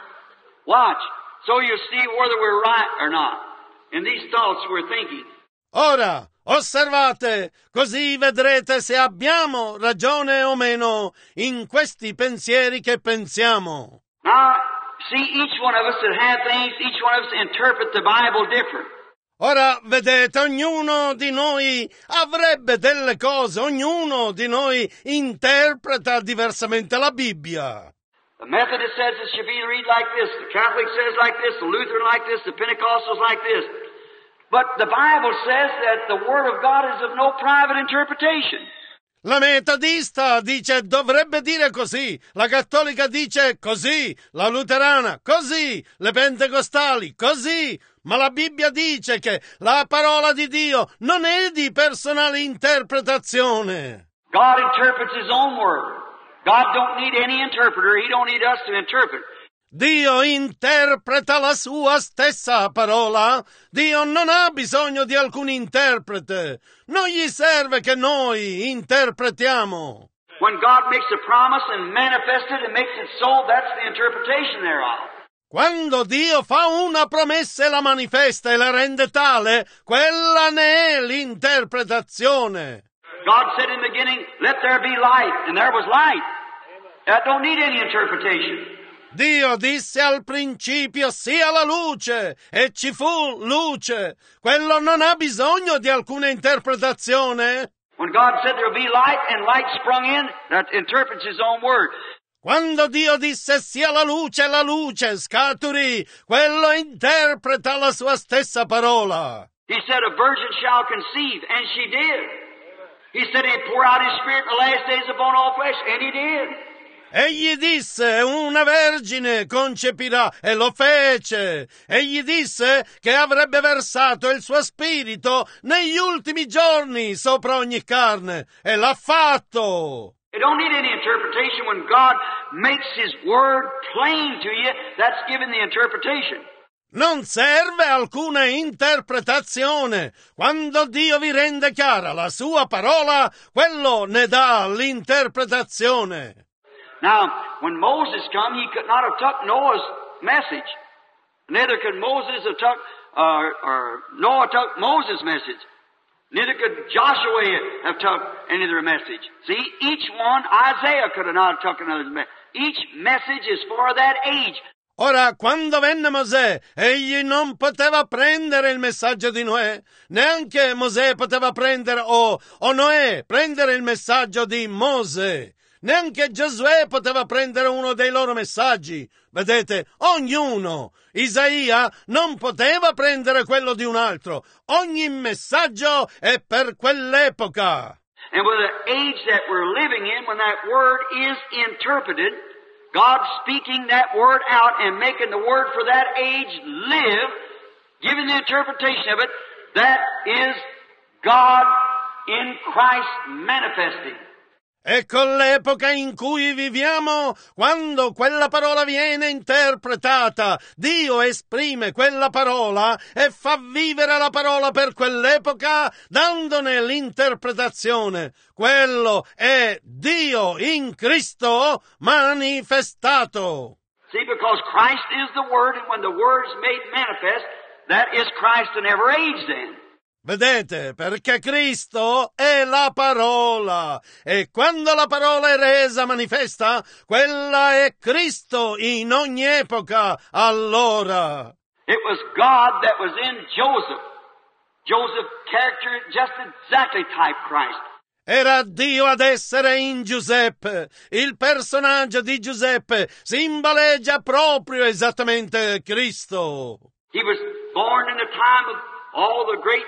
watch, so you see whether we're right or not in these thoughts we're thinking. Ora, osservate, così vedrete se abbiamo ragione o meno in questi pensieri che pensiamo. Now, see, each one of us that have things, each one of us interpret the Bible different. Ora, vedete, ognuno di noi avrebbe delle cose, ognuno di noi interpreta diversamente la Bibbia. The Methodist says it should be read like this, the Catholic says like this, the Lutheran like this, the Pentecostals like this. But the Bible says that the Word of God is of no private interpretation. La metodista dice dovrebbe dire così, la cattolica dice così, la luterana così, le pentecostali così, ma la Bibbia dice che la parola di Dio non è di personale interpretazione. God interprets His own Word. God don't need any interpreter. He don't need us to interpret. Dio interpreta la sua stessa parola. Dio non ha bisogno di alcun interprete. Non gli serve che noi interpretiamo. When God makes a promise and manifests it and makes it so, that's the interpretation thereof. Quando Dio fa una promessa e la manifesta e la rende tale, quella ne è l'interpretazione. God said in the beginning, let there be light, and there was light. That don't need any interpretation. Dio disse al principio sia la luce e ci fu luce. Quello non ha bisogno di alcuna interpretazione. When God said there will be light and light sprung in, that interprets His own word. Quando Dio disse sia la luce scaturì, quello interpreta la sua stessa parola. He said a virgin shall conceive, and she did. He said He'd pour out His Spirit in the last days upon all flesh, and He did. Egli disse una vergine concepirà e lo fece. Egli disse che avrebbe versato il suo spirito negli ultimi giorni sopra ogni carne e l'ha fatto. You don't need any interpretation. When God makes His word plain to you, that's giving the interpretation. Non serve alcuna interpretazione. Quando Dio vi rende chiara la sua parola, quello ne dà l'interpretazione. Now, when Moses come, he could not have took Noah's message. Neither could Moses have took, or Noah took Moses' message. Neither could Joshua have took any other message. See, each one, Isaiah could have not took another message. Each message is for that age. Ora, quando venne Mosè, egli non poteva prendere il messaggio di Noè, neanche Mosè poteva prendere, o Noè, prendere il messaggio di Mosè. Neanche Giosuè poteva prendere uno dei loro messaggi. Vedete, ognuno. Isaia non poteva prendere quello di un altro. Ogni messaggio è per quell'epoca. And with the age that we're living in, when that word is interpreted, God speaking that word out and making the word for that age live, giving the interpretation of it, that is God in Christ manifesting. E con l'epoca in cui viviamo, quando quella parola viene interpretata, Dio esprime quella parola e fa vivere la parola per quell'epoca, dandone l'interpretazione. Quello è Dio in Cristo manifestato. See, because Christ is the Word, and when the Word is made manifest, that is Christ in every age then. Vedete, perché Cristo è la parola, e quando la parola è resa manifesta, quella è Cristo in ogni epoca, allora. It was God that was in Joseph. Joseph's character just exactly typed Christ. Era Dio ad essere in Giuseppe. Il personaggio di Giuseppe simboleggia proprio esattamente Cristo. He was born in the time of all the great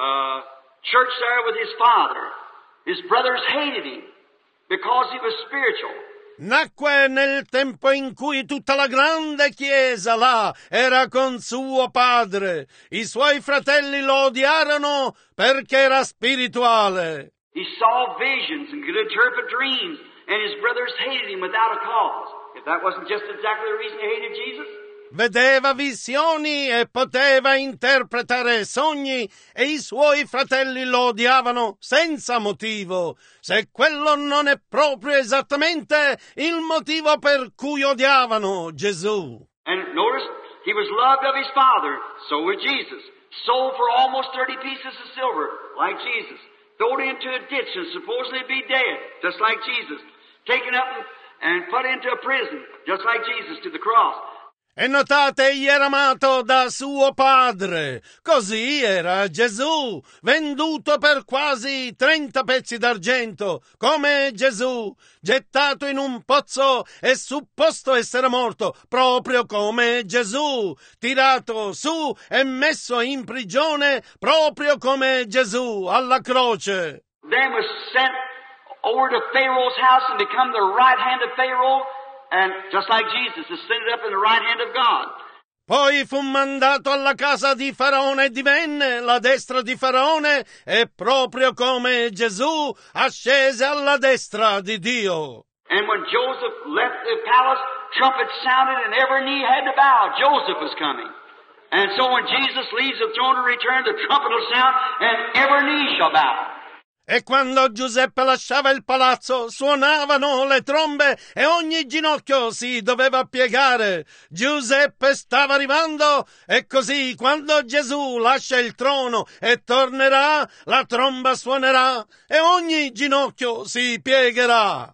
church there with his father. His brothers hated him because he was spiritual. Nacque nel tempo in cui tutta la grande chiesa là era con suo padre. I suoi fratelli lo odiarono perché era spirituale. He saw visions and could interpret dreams, and his brothers hated him without a cause. If that wasn't just exactly the reason they hated Jesus. Vedeva visioni e poteva interpretare sogni e i suoi fratelli lo odiavano senza motivo. Se quello non è proprio esattamente il motivo per cui odiavano Gesù. And notice, he was loved of his father, so was Jesus. Sold for almost 30 pieces of silver, like Jesus. Thrown into a ditch and supposedly be dead, just like Jesus. Taken up and put into a prison, just like Jesus, to the cross. E notate, egli era amato da suo padre. Così era Gesù, venduto per quasi 30 pezzi d'argento, come Gesù, gettato in un pozzo e supposto essere morto, proprio come Gesù, tirato su e messo in prigione, proprio come Gesù, alla croce. Then was sent over to Pharaoh's house and become the right hand of Pharaoh. And just like Jesus, ascended up in the right hand of God. Poi fu mandato alla casa di Faraone e divenne la destra di Faraone e proprio come Gesù ascese alla destra di Dio. And when Joseph left the palace, trumpets sounded and every knee had to bow. Joseph was coming. And so when Jesus leaves the throne to return, the trumpet will sound and every knee shall bow. E quando Giuseppe lasciava il palazzo, suonavano le trombe e ogni ginocchio si doveva piegare. Giuseppe stava arrivando e così quando Gesù lascia il trono e tornerà, la tromba suonerà e ogni ginocchio si piegherà.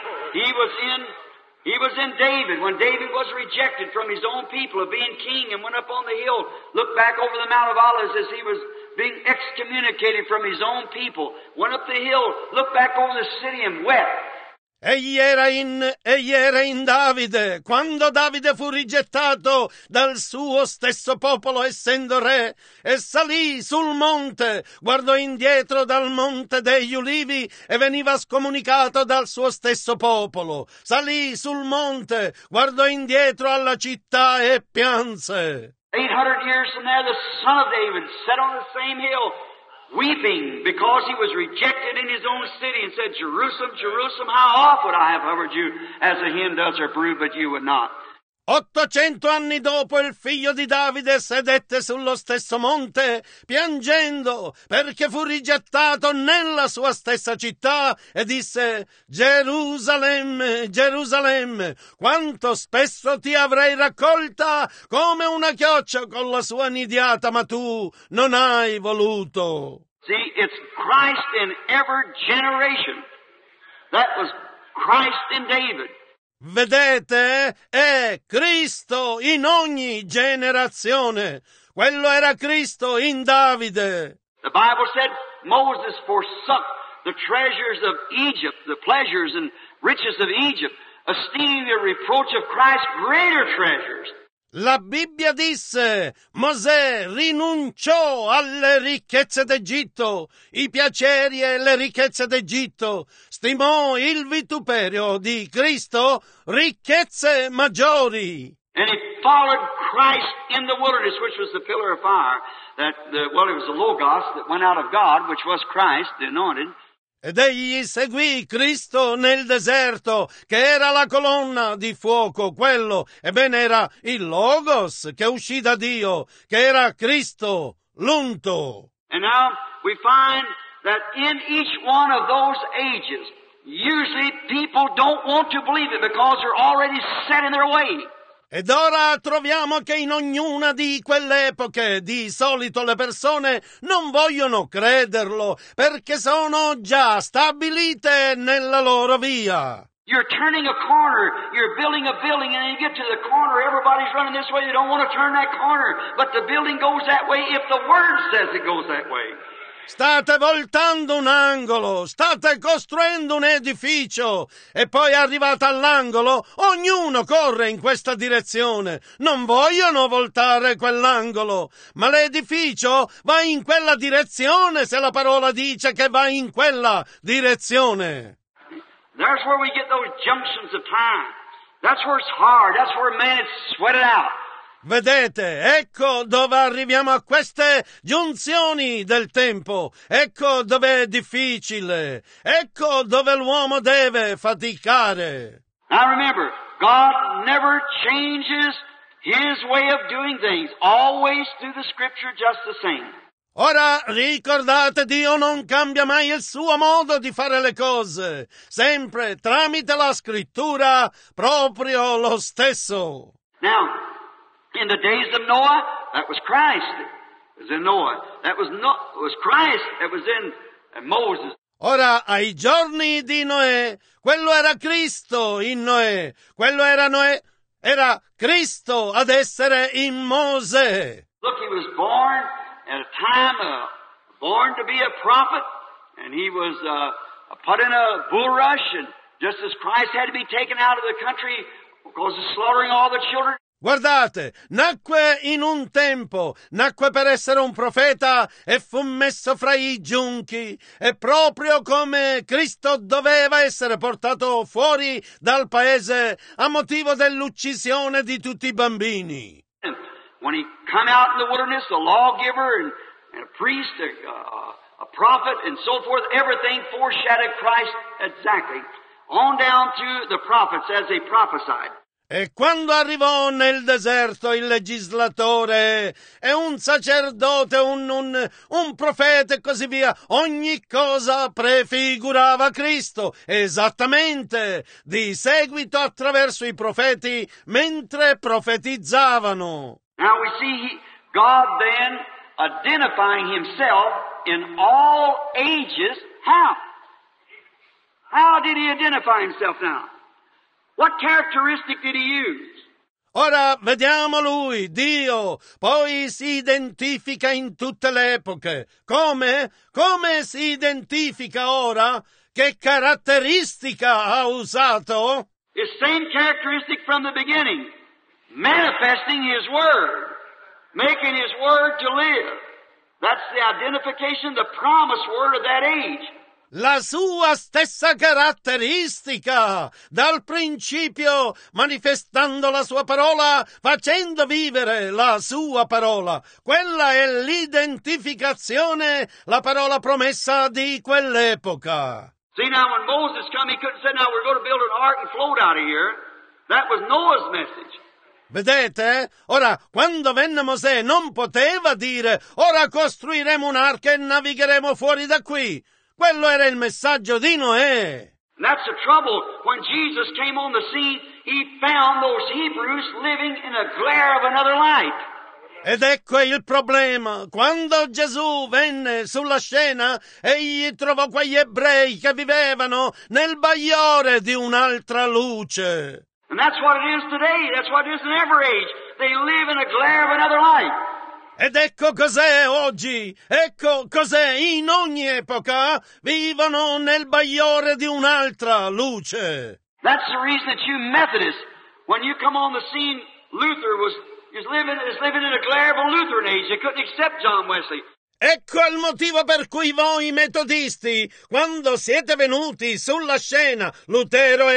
He was in David when David was rejected from his own people of being king and went up on the hill, looked back over the Mount of Olives as he was being excommunicated from his own people, went up the hill, looked back over the city and wept. Egli era in Davide, quando Davide fu rigettato dal suo stesso popolo essendo re, e salì sul monte, guardò indietro dal monte degli ulivi e veniva scomunicato dal suo stesso popolo. Salì sul monte, guardò indietro alla città e pianse. 800 years from there, the son of David sat on the same hill, weeping because he was rejected in his own city and said, Jerusalem, Jerusalem, how oft would I have hovered you as a hen does her brood, but you would not. 800 anni dopo il figlio di Davide sedette sullo stesso monte piangendo perché fu rigettato nella sua stessa città e disse: Gerusalemme, Gerusalemme, quanto spesso ti avrei raccolta come una chioccia con la sua nidiata, ma tu non hai voluto. See, it's Christ in every generation. That was Christ in David. Vedete? È Cristo in ogni generazione. Quello era Cristo in Davide. The Bible said Moses forsook the treasures of Egypt, the pleasures, and riches of Egypt, esteeming the reproach of Christ greater treasures. La Bibbia disse: Mosè rinunciò alle ricchezze d'Egitto, i piaceri e le ricchezze d'Egitto, stimò il vituperio di Cristo ricchezze maggiori. And he followed Christ in the wilderness, which was the pillar of fire. It was the Logos that went out of God, which was Christ, the anointed. Ed egli seguì Cristo nel deserto, che era la colonna di fuoco, quello, ebbene era il Logos che uscì da Dio, che era Cristo, l'unto. And now we find that in each one of those ages, usually people don't want to believe it because they're already set in their way. Ed ora troviamo che in ognuna di quelle epoche di solito le persone non vogliono crederlo perché sono già stabilite nella loro via. You're turning a corner, you're building a building, and then you get to the corner, everybody's running this way, they don't want to turn that corner, but the building goes that way if the Word says it goes that way. State voltando un angolo, state costruendo un edificio e poi arrivate all'angolo, ognuno corre in questa direzione. Non vogliono voltare quell'angolo, ma l'edificio va in quella direzione se la parola dice che va in quella direzione. There's where we get those junctions of time. That's where it's hard. That's where man is sweated out. Vedete, ecco dove arriviamo a queste giunzioni del tempo, ecco dove è difficile, ecco dove l'uomo deve faticare. Now remember, God never changes His way of doing things, always through the Scripture just the same. Ora ricordate, Dio non cambia mai il suo modo di fare le cose, sempre tramite la scrittura proprio lo stesso. Now, in the days of Noah, that was Christ that was in Noah. That was Christ that was in Moses. Ora, ai giorni di Noè, quello era Cristo in Noè, quello era Noè, era Cristo ad essere in Mosè. Look, he was born at a time, born to be a prophet, and he was put in a bulrush, and just as Christ had to be taken out of the country because of slaughtering all the children. Guardate, nacque in un tempo, nacque per essere un profeta e fu messo fra i giunchi, e proprio come Cristo doveva essere portato fuori dal paese a motivo dell'uccisione di tutti i bambini. And when he come out in the wilderness, a lawgiver and a priest, a prophet, and so forth, everything foreshadowed Christ exactly, on down to the prophets as they prophesied. E quando arrivò nel deserto il legislatore e un sacerdote, un profeta e così via, ogni cosa prefigurava Cristo, esattamente, di seguito attraverso i profeti, mentre profetizzavano. Now we see God then identifying Himself in all ages. How? How did He identify Himself now? What characteristic did He use? Ora vediamo Lui, Dio, poi si identifica in tutte le epoche. Come? Come si identifica ora? Che caratteristica ha usato? His same characteristic from the beginning, manifesting His Word, making His Word to live. That's the identification, the promised Word of that age. La sua stessa caratteristica, dal principio, manifestando la sua parola, facendo vivere la sua parola. Quella è l'identificazione, la parola promessa di quell'epoca. See, now when Moses come, he couldn't say, now we're going to build an ark and float out of here. That was Noah's message. Vedete? Ora, quando venne Mosè, non poteva dire, ora costruiremo un'arca e navigheremo fuori da qui. Quello era il messaggio di Noè. And that's the trouble. When Jesus came on the scene, He found those Hebrews living in a glare of another light. Ed ecco il problema. Quando Gesù venne sulla scena, egli trovò quegli ebrei che vivevano nel bagliore di un'altra luce. And that's what it is today. That's what it is in every age. They live in a glare of another light. Ed ecco cos'è oggi, ecco cos'è in ogni epoca, vivono nel bagliore di un'altra luce. That's the reason that you Methodists, when you come on the scene, Luther is living in a glare of a Lutheran age. They couldn't accept John Wesley. Ecco il motivo per cui voi metodisti, quando siete venuti sulla scena, Lutero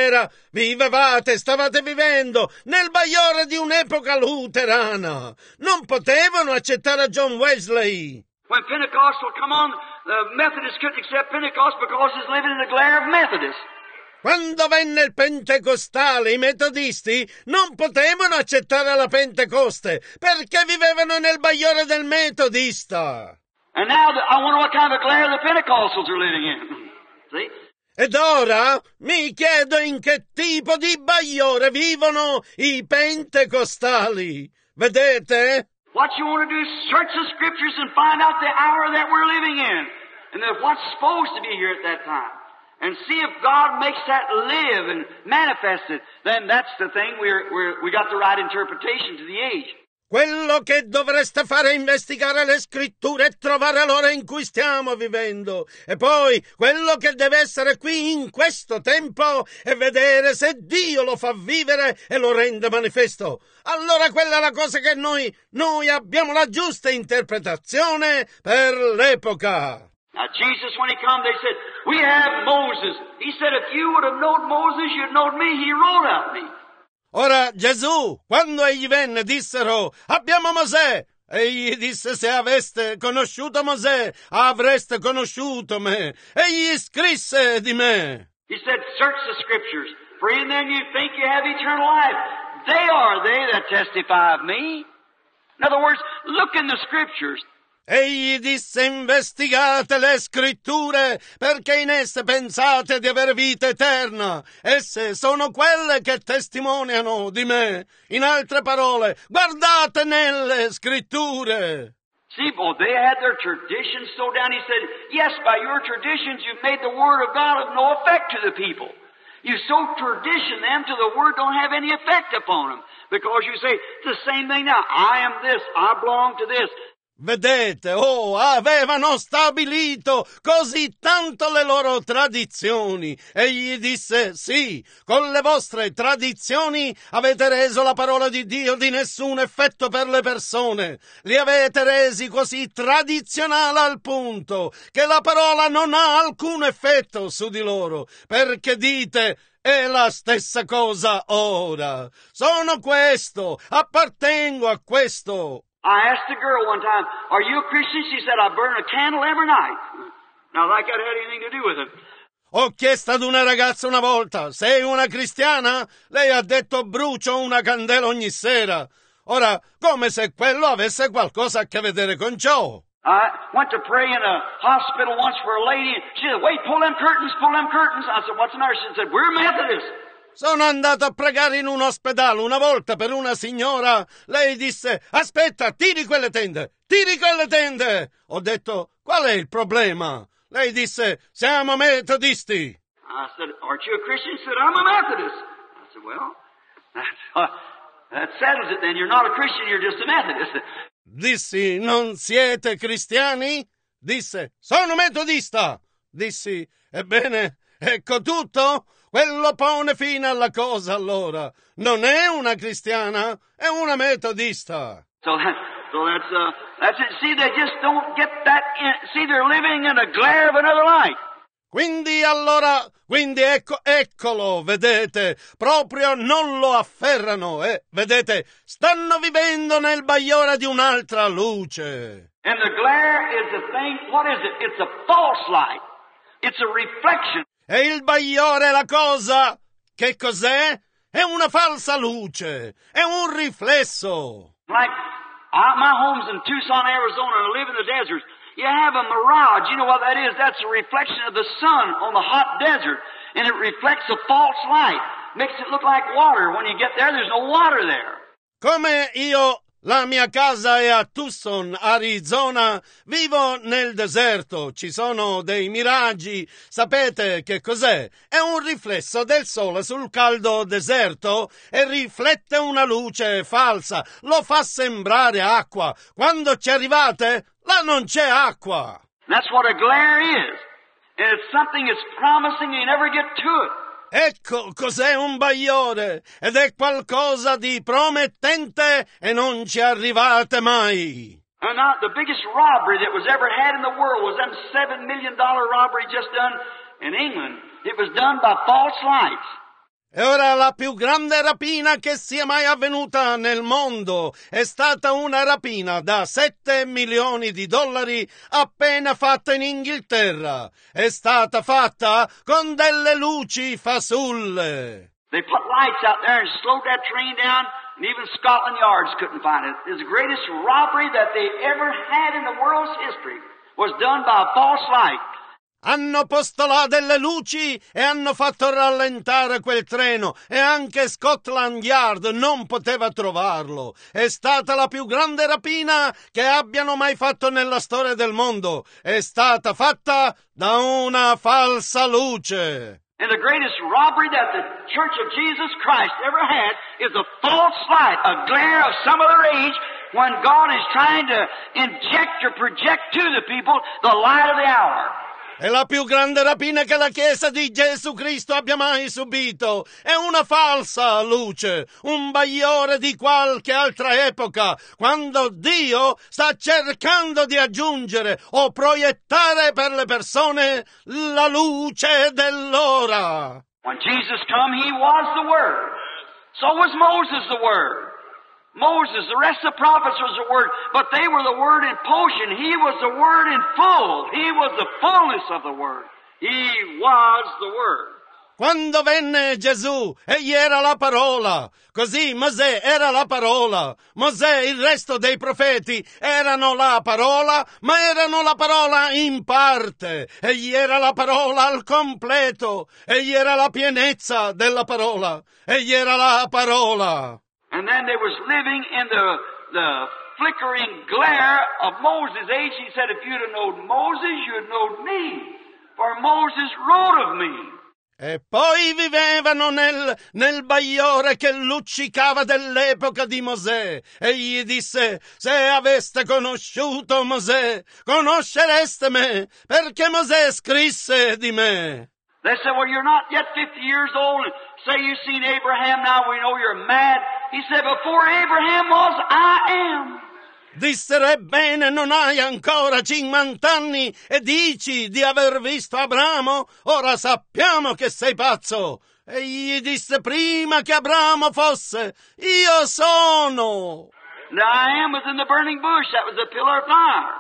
stavate vivendo nel bagliore di un'epoca luterana. Non potevano accettare John Wesley. When Pentecostal come on, the Methodists couldn't accept Pentecost because it's living in the glare of Methodists. Quando venne il Pentecostale, i metodisti non potevano accettare la Pentecoste perché vivevano nel bagliore del metodista. And now I wonder what kind of a glare the Pentecostals are living in. See? Ed ora mi chiedo in che tipo di bagliore vivono i pentecostali. Vedete? What you want to do is search the scriptures and find out the hour that we're living in. And then what's supposed to be here at that time. And see if God makes that live and manifest it. Then that's the thing. We got the right interpretation to the age. Quello che dovreste fare è investigare le scritture e trovare l'ora in cui stiamo vivendo. E poi quello che deve essere qui in questo tempo è vedere se Dio lo fa vivere e lo rende manifesto. Allora quella è la cosa che noi abbiamo la giusta interpretazione per l'epoca. Now Jesus, when he come, they said, we have Moses. He said, if you would have known Moses, you'd known me. He wrote of me. Ora Gesù, quando egli venne, dissero, abbiamo Mosè. Egli disse, se aveste conosciuto Mosè, avreste conosciuto me. Egli scrisse di me. He said, search the scriptures, for in them you think you have eternal life. They that testify of me. In other words, look in the scriptures. Egli disse, investigate le scritture, perché in esse pensate di avere vita eterna. Esse sono quelle che testimoniano di me. In altre parole, guardate nelle scritture. See, well, they had their traditions so down. He said, yes, by your traditions you've made the word of God of no effect to the people. You so tradition them to the word don't have any effect upon them. Because you say, it's the same thing now. I am this. I belong to this. Vedete, avevano stabilito così tanto le loro tradizioni. Egli disse, sì, con le vostre tradizioni avete reso la parola di Dio di nessun effetto per le persone. Li avete resi così tradizionali al punto che la parola non ha alcun effetto su di loro, perché dite, è la stessa cosa ora. Sono questo, appartengo a questo. I asked a girl one time, are you a Christian? She said, I burn a candle every night. Now, like that had anything to do with it. Ho chiesto ad una ragazza una volta, sei una cristiana? Lei ha detto, brucio una candela ogni sera. Ora, come se quello avesse qualcosa a che vedere con ciò. I went to pray in a hospital once for a lady. She said, wait, pull them curtains, pull them curtains. I said, what's the matter? She said, we're Methodists. Sono andato a pregare in un ospedale una volta per una signora. Lei disse, aspetta, tiri quelle tende, tiri quelle tende. Ho detto, qual è il problema? Lei disse, siamo metodisti. I said, aren't you a Christian? She said, I'm a Methodist. I said, well, that settles it then. You're not a Christian, you're just a Methodist. Dissi, non siete cristiani? Disse, sono metodista. Dissi, ebbene, ecco tutto? Quello pone fine alla cosa allora. Non è una cristiana, è una metodista. So that's it. See, they just don't get that in. See, they're living in a glare of another light. Quindi eccolo, vedete, proprio non lo afferrano, vedete, stanno vivendo nel bagliore di un'altra luce. And the glare is the thing, what is it? It's a false light. It's a reflection. E il bagliore è la cosa, che cos'è? È una falsa luce, è un riflesso. Like, my home's in Tucson, Arizona, and I live in the desert. You have a mirage. You know what that is? That's a reflection of the sun on the hot desert. And it reflects a false light. Makes it look like water. When you get there, there's no water there. Come io La mia casa è a Tucson, Arizona. Vivo nel deserto. Ci sono dei miraggi. Sapete che cos'è? È un riflesso del sole sul caldo deserto e riflette una luce falsa. Lo fa sembrare acqua. Quando ci arrivate, là non c'è acqua. That's what a glare is. And it's something that's promising and you never get to it. Ecco cos'è un bagliore, ed è qualcosa di promettente e non ci arrivate mai. And now, the biggest robbery that was ever had in the world was them $7 million robbery just done in England. It was done by false lights. E ora la più grande rapina che sia mai avvenuta nel mondo è stata una rapina da $7 milioni appena fatta in Inghilterra. È stata fatta con delle luci fasulle. They put lights out there and slowed that train down, and even Scotland Yards couldn't find it. It was the greatest robbery that they ever had in the world's history. Was done by a false light. Hanno posto là delle luci e hanno fatto rallentare quel treno e anche Scotland Yard non poteva trovarlo. È stata la più grande rapina che abbiano mai fatto nella storia del mondo. È stata fatta da una falsa luce. And the greatest robbery that the Church of Jesus Christ ever had is a false light, a glare of some other age when God is trying to inject or project to the people the light of the hour. È la più grande rapina che la Chiesa di Gesù Cristo abbia mai subito. È una falsa luce, un bagliore di qualche altra epoca, quando Dio sta cercando di aggiungere o proiettare per le persone la luce dell'ora. When Jesus come, He was the Word. So was Moses the Word. Moses, the rest of the prophets was the Word, but they were the Word in potion. He was the Word in full. He was the fullness of the Word. He was the Word. Quando venne Gesù, egli era la parola. Così Mosè era la parola. Mosè e il resto dei profeti erano la parola, ma erano la parola in parte. Egli era la parola al completo. Egli era la pienezza della parola. Egli era la parola. And then they was living in the flickering glare of Moses' age. He said, if you'd have known Moses, you'd have known me. For Moses wrote of me. E poi vivevano nel bagliore che luccicava dell'epoca di Mosè. Egli disse, se aveste conosciuto Mosè, conoscereste me, perché Mosè scrisse di me. They said, well, you're not yet 50 years old, and say you've seen Abraham, now we know you're mad. He said, before Abraham was, I am. Dissero, ebbene, non hai ancora 50 anni e dici di aver visto Abramo? Ora sappiamo che sei pazzo. Egli disse, prima che Abramo fosse, io sono. The I am was in the burning bush. That was the pillar of fire.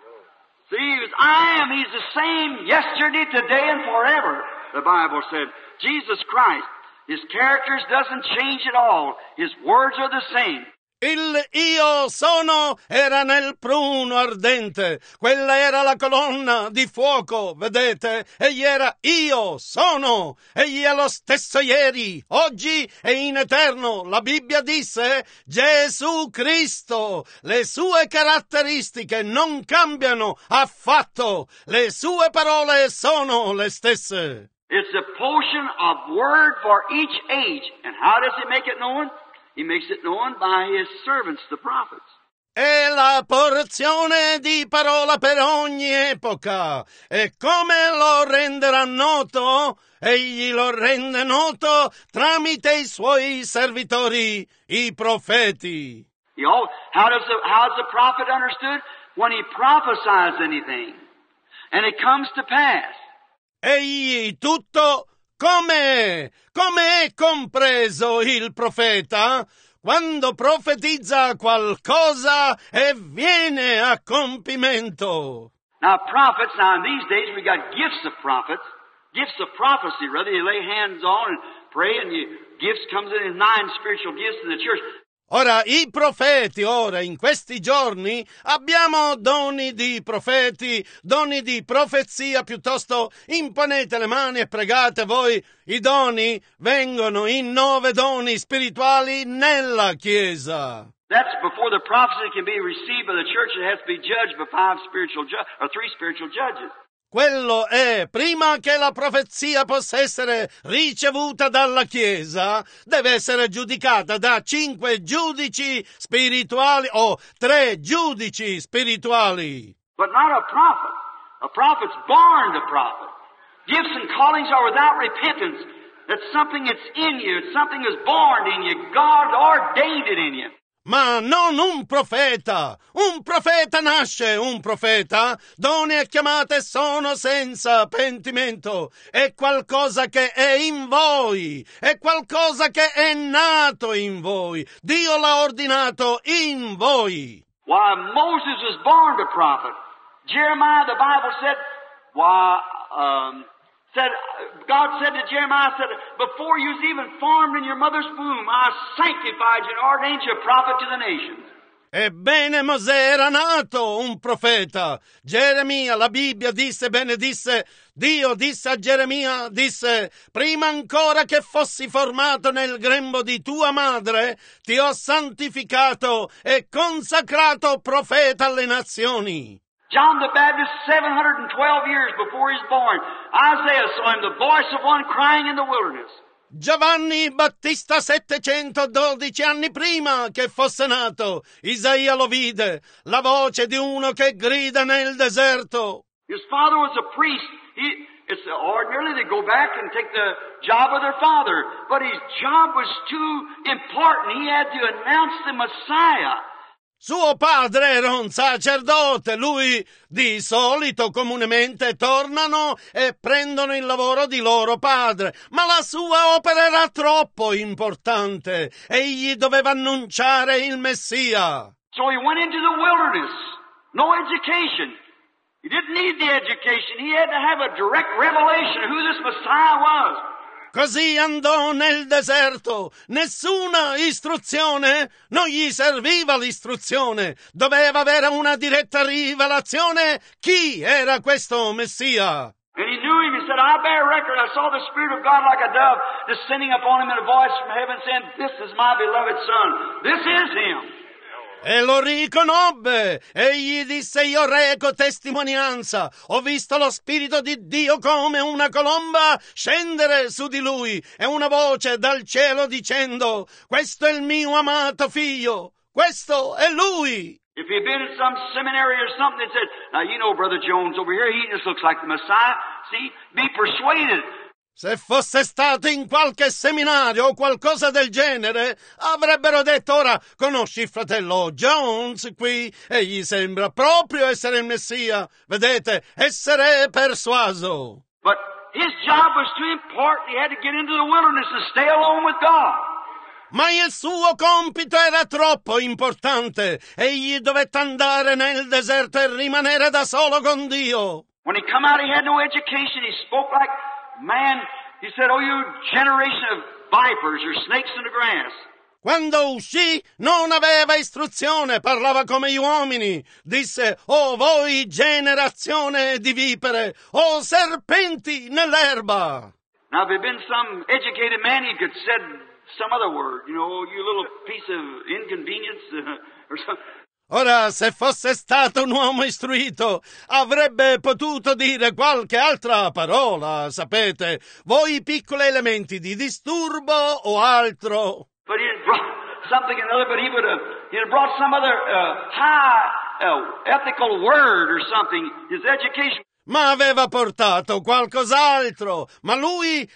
See, he was I am. He's the same yesterday, today, and forever. The Bible said, Jesus Christ, His characters doesn't change at all. His words are the same. Il io sono era nel pruno ardente, quella era la colonna di fuoco, vedete? Egli era io sono, egli è lo stesso ieri, oggi e in eterno. La Bibbia disse Gesù Cristo, le sue caratteristiche non cambiano affatto, le sue parole sono le stesse. It's a portion of word for each age. And how does He make it known? He makes it known by His servants, the prophets. È la porzione di parola per ogni epoca. E come lo renderà noto? Egli lo rende noto tramite i suoi servitori, i profeti. You know, how's the prophet understood? When he prophesies anything, and it comes to pass. Egli tutto come è compreso il profeta? Quando profetizza qualcosa e viene a compimento. Now in these days we got gifts of prophets, gifts of prophecy, rather you lay hands on and pray and gifts comes in 9 spiritual gifts in the church. Ora, i profeti, in questi giorni, abbiamo doni di profeti, doni di profezia, piuttosto imponete le mani e pregate voi. I doni vengono in 9 doni spirituali nella Chiesa. That's before the prophecy can be received by the church. It has to be judged by three spiritual judges. Quello è, prima che la profezia possa essere ricevuta dalla Chiesa, deve essere giudicata da 5 giudici spirituali o 3 giudici spirituali. But not a prophet. A prophet's born to prophet. Gifts and callings are without repentance. That's something that's in you. It's something that's born in you. God ordained it in you. Ma non un profeta! Un profeta nasce, un profeta! Doni e chiamate sono senza pentimento! È qualcosa che è in voi! È qualcosa che è nato in voi! Dio l'ha ordinato in voi! Why, Moses was born to prophet. Jeremiah, the Bible said, God said to Jeremiah, before you was even formed in your mother's womb, I sanctified you and ordained you a prophet to the nations. Ebbene, Mosè era nato un profeta. Geremia, la Bibbia disse, Dio disse a Geremia, prima ancora che fossi formato nel grembo di tua madre, ti ho santificato e consacrato profeta alle nazioni. John the Baptist, 712 years before he was born, Isaiah saw him, the voice of one crying in the wilderness. Giovanni Battista 712 anni prima che fosse nato, Isaia lo vide, la voce di uno che grida nel deserto. His father was a priest. It's ordinarily they go back and take the job of their father, but his job was too important. He had to announce the Messiah. Suo padre era un sacerdote, lui di solito comunemente tornano e prendono il lavoro di loro padre, ma la sua opera era troppo importante, egli doveva annunciare il Messia. So he went into the wilderness, no education. He didn't need the education, he had to have a direct revelation of who this Messiah was. Così andò nel deserto, nessuna istruzione, non gli serviva l'istruzione, doveva avere una diretta rivelazione chi era questo Messia. And he knew him, he said, I bear record, I saw the Spirit of God like a dove descending upon him in a voice from heaven saying, this is my beloved Son, this is him. E lo riconobbe, egli disse, io reco testimonianza, ho visto lo Spirito di Dio come una colomba scendere su di lui, e una voce dal cielo dicendo, questo è il mio amato figlio, questo è lui. If he'd been in some seminary or something that said, now you know Brother Jones over here, he just looks like the Messiah, see, be persuaded. Se fosse stato in qualche seminario o qualcosa del genere, avrebbero detto, ora, conosci il fratello Jones qui? Egli sembra proprio essere il Messia. Vedete, essere persuaso. But his job was too important. He had to get into the wilderness and stay alone with God. Ma il suo compito era troppo importante. Egli dovette andare nel deserto e rimanere da solo con Dio. When he come out, he had no education. He spoke like man, he said, oh, you generation of vipers or snakes in the grass. Quando uscì non aveva istruzione, parlava come gli uomini. Disse, oh voi generazione di vipere, oh serpenti nell'erba. Now if there had been some educated man, he could have said some other word, you know, you little piece of inconvenience or something. Ora, se fosse stato un uomo istruito, avrebbe potuto dire qualche altra parola, sapete, voi piccoli elementi di disturbo o altro. But he had brought something another, but he had brought some other high ethical word or something, his education. Ma aveva portato qualcos'altro, ma lui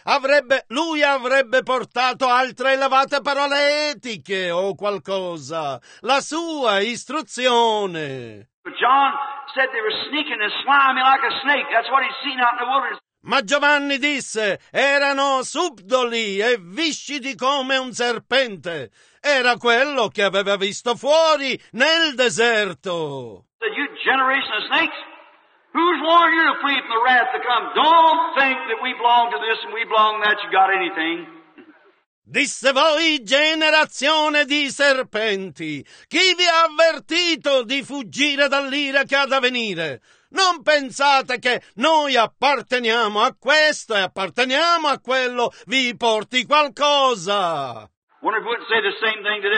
avrebbe portato altre elevate parole etiche o qualcosa, la sua istruzione. But John said they were sneaking and sliming like a snake. That's what he'd seen out in the wilderness. Ma Giovanni disse, erano subdoli e viscidi come un serpente. Era quello che aveva visto fuori nel deserto. Said, you generation of snakes? Who's warned you to flee from the wrath to come? Don't think that we belong to this and we belong to that. You got anything? Disse voi, generazione di serpenti, chi vi ha avvertito di fuggire dall'ira che ha da venire? Non pensate che noi apparteniamo a questo e apparteniamo a quello, vi porti qualcosa. Wonder if we wouldn't say the same thing today.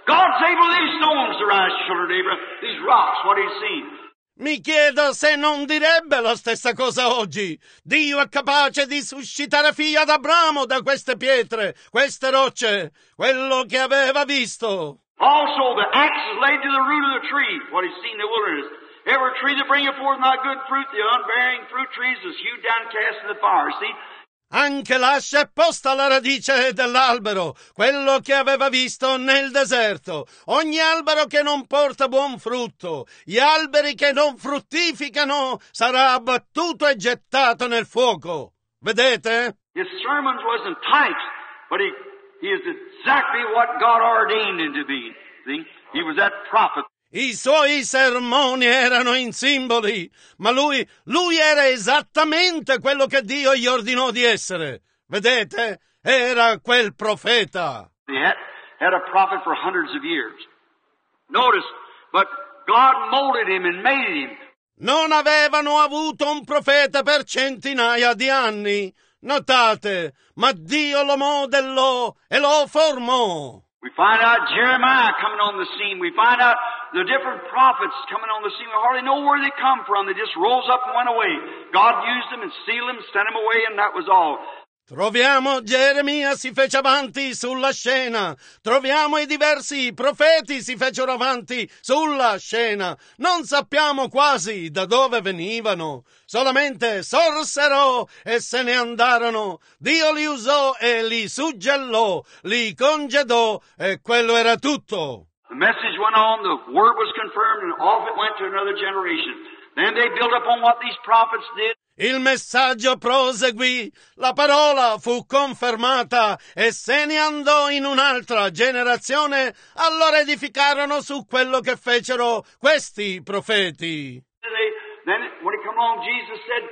God's able these stones to rise, children of Abraham, these rocks, what he's seen. Mi chiedo se non direbbe la stessa cosa oggi. Dio è capace di suscitare figli ad Abramo da queste pietre, queste rocce, quello che aveva visto. Also, the axe is laid to the root of the tree, what he's seen in the wilderness. Every tree that bringeth forth not good fruit, the unbearing fruit trees is hewed down and cast in the fire. See? Anche l'ascia è posta alla radice dell'albero, quello che aveva visto nel deserto. Ogni albero che non porta buon frutto, gli alberi che non fruttificano, sarà abbattuto e gettato nel fuoco. Vedete? His sermons wasn't types, but he is exactly what God ordained him to be. See? He was that prophet. I suoi sermoni erano in simboli, ma lui era esattamente quello che Dio gli ordinò di essere. Vedete? Era quel profeta. He had a prophet for hundreds of years. Notice, but God molded him and made him. Non avevano avuto un profeta per centinaia di anni. Notate, ma Dio lo modellò e lo formò. We find out Jeremiah coming on the scene. We find out the different prophets coming on the scene. We hardly know where they come from. They just rose up and went away. God used them and sealed them, sent them away, and that was all. Troviamo Geremia si fece avanti sulla scena. Troviamo i diversi profeti si fecero avanti sulla scena. Non sappiamo quasi da dove venivano. Solamente sorsero e se ne andarono. Dio li usò e li suggellò, li congedò e quello era tutto. The message went on, the word was confirmed, and off it went to another generation. Then they built upon what these prophets did. Il messaggio proseguì, la parola fu confermata e se ne andò in un'altra generazione. Allora edificarono su quello che fecero questi profeti. Then when it come along, Jesus said,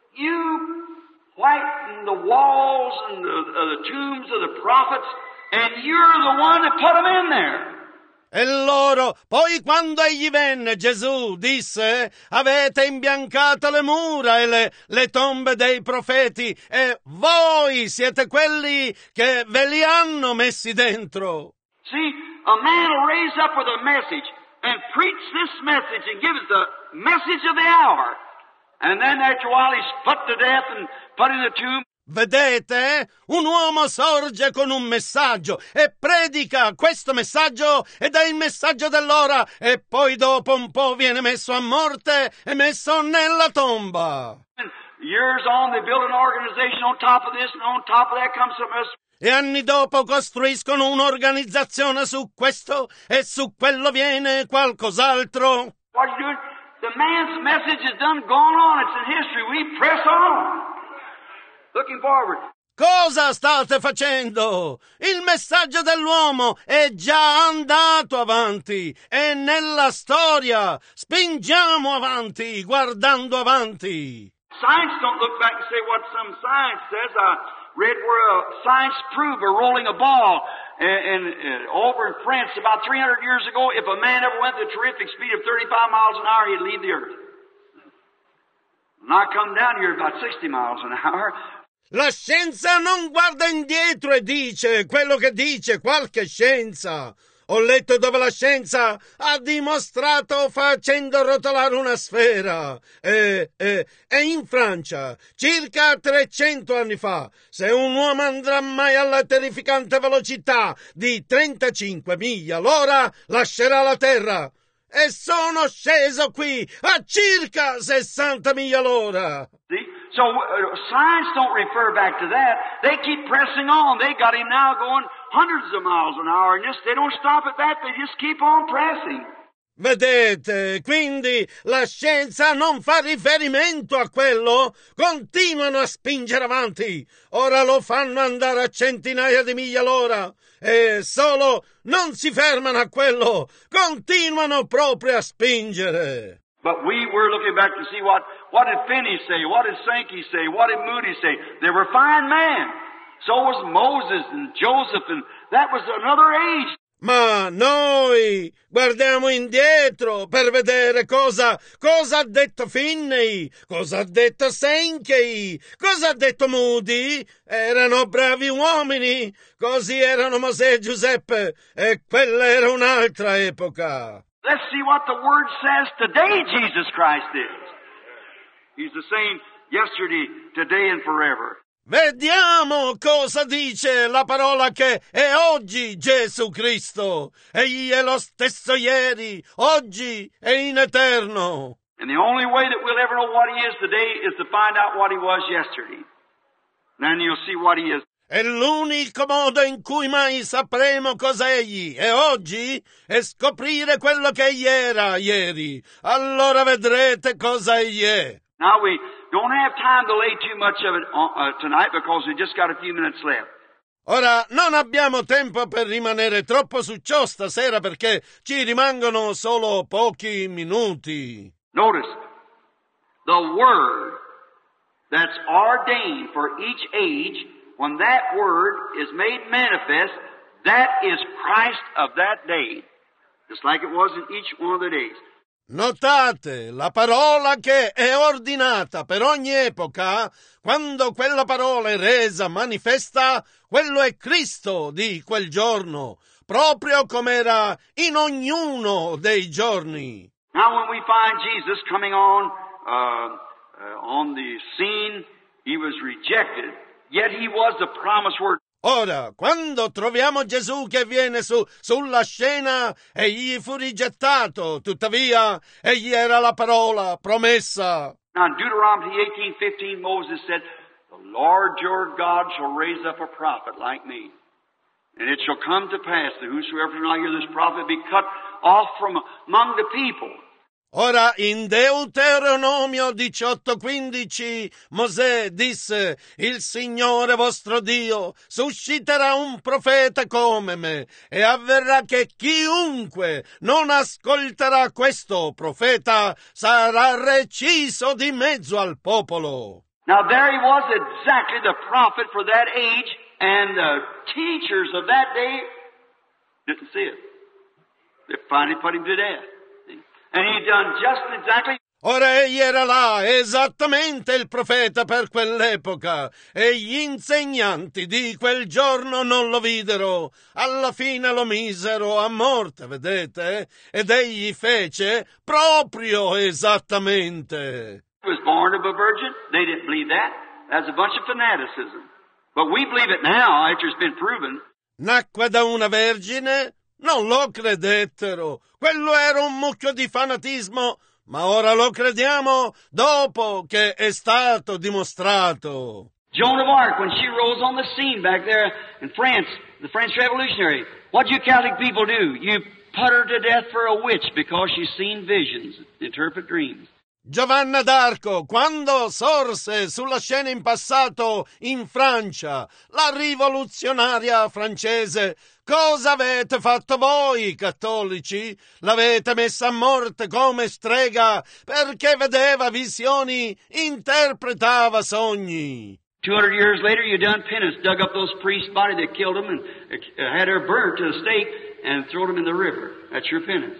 "You whiten the walls and the tombs of the prophets, and you're the one that put them in there." E loro, poi quando egli venne, Gesù disse, avete imbiancato le mura e le tombe dei profeti e voi siete quelli che ve li hanno messi dentro. See, a man will raise up with a message and preach this message and give us the message of the hour. And then after a while he's put to death and put in the tomb. Vedete? Un uomo sorge con un messaggio e predica questo messaggio ed è il messaggio dell'ora e poi dopo un po' viene messo a morte e messo nella tomba. Years on they build an organization on top of this and on top of that comes something else. E anni dopo costruiscono un'organizzazione su questo e su quello viene qualcos'altro. What are you doing? The man's message is done gone on. It's in history. We press on. Looking forward. Cosa state facendo? Il messaggio dell'uomo è già andato avanti, è nella storia. Spingiamo avanti, guardando avanti. Science don't look back and say what some science says. I read where science proved by rolling a ball over in France about 300 years ago. If a man ever went at the terrific speed of 35 miles an hour, he'd leave the earth. Not come down here about 60 miles an hour. La scienza non guarda indietro e dice quello che dice qualche scienza. Ho letto dove la scienza ha dimostrato facendo rotolare una sfera. E in Francia, circa 300 anni fa, se un uomo andrà mai alla terrificante velocità di 35 miglia all'ora, lascerà la terra. E sono sceso qui a circa 60 miglia all'ora. See? So science don't refer back to that. They keep pressing on. They got him now going hundreds of miles an hour. And they don't stop at that. They just keep on pressing. Vedete, quindi la scienza non fa riferimento a quello, continuano a spingere avanti, ora lo fanno andare a centinaia di miglia all'ora e solo non si fermano a quello, continuano proprio a spingere. But we were looking back to see what did Finney say, what did Sankey say, what did Moody say. They were fine men. So was Moses and Joseph, and that was another age. Ma noi guardiamo indietro per vedere cosa ha detto Finney, cosa ha detto Sankey, cosa ha detto Moody. Erano bravi uomini, così erano Mosè e Giuseppe, e quella era un'altra epoca. Let's see what the Word says today Jesus Christ is. He's the same yesterday, today, and forever. Vediamo cosa dice la parola che è oggi Gesù Cristo. Egli è lo stesso ieri, oggi e in eterno. And the only way that we'll ever know what He is today is to find out what He was yesterday. Then you'll see what He is. E l'unico modo in cui mai sapremo cosa egli è oggi è scoprire quello che egli era ieri. Allora vedrete cosa egli è. Now we don't have time to lay too much of it tonight because we just got a few minutes left. Ora, non abbiamo tempo per rimanere troppo su ciò stasera perché ci rimangono solo pochi minuti. Notice, the Word that's ordained for each age, when that Word is made manifest, that is Christ of that day. Just like it was in each one of the days. Notate, la parola che è ordinata per ogni epoca, quando quella parola è resa manifesta, quello è Cristo di quel giorno, proprio come era in ognuno dei giorni. Now when we find Jesus coming on the scene, He was rejected, yet He was the promised Word. Ora, quando troviamo Gesù che viene sulla scena, egli fu rigettato, tuttavia egli era la parola promessa. Now in Deuteronomy 18:15, Moses said, "The Lord your God shall raise up a prophet like me. And it shall come to pass that whosoever shall not hear this prophet be cut off from among the people." Ora, in Deuteronomio 18:15, Mosè disse, «Il Signore vostro Dio susciterà un profeta come me, e avverrà che chiunque non ascolterà questo profeta sarà reciso di mezzo al popolo». Now there he was, exactly the prophet for that age, and the teachers of that day didn't see it. They finally put him to death. And he done just exactly. Ora egli era là, esattamente il profeta per quell'epoca, e gli insegnanti di quel giorno non lo videro. Alla fine lo misero a morte, vedete? Ed egli fece proprio esattamente. He was born of a virgin. They didn't believe that. That's a bunch of fanaticism. But we believe it now after it's been proven. Nacque da una vergine? Non lo credettero. Quello era un mucchio di fanatismo, ma ora lo crediamo dopo che è stato dimostrato. Joan of Arc, when she rose on the scene back there in France, the French Revolutionary, what do you Catholic people do? You put her to death for a witch because she's seen visions, interpret dreams. Giovanna d'Arco, quando sorse sulla scena in passato in Francia, la rivoluzionaria francese, cosa avete fatto voi, cattolici? L'avete messa a morte come strega perché vedeva visioni, interpretava sogni. 200 years later, you done penance, dug up those priests' body that killed them and had her burnt to the stake and thrown them in the river. That's your penance.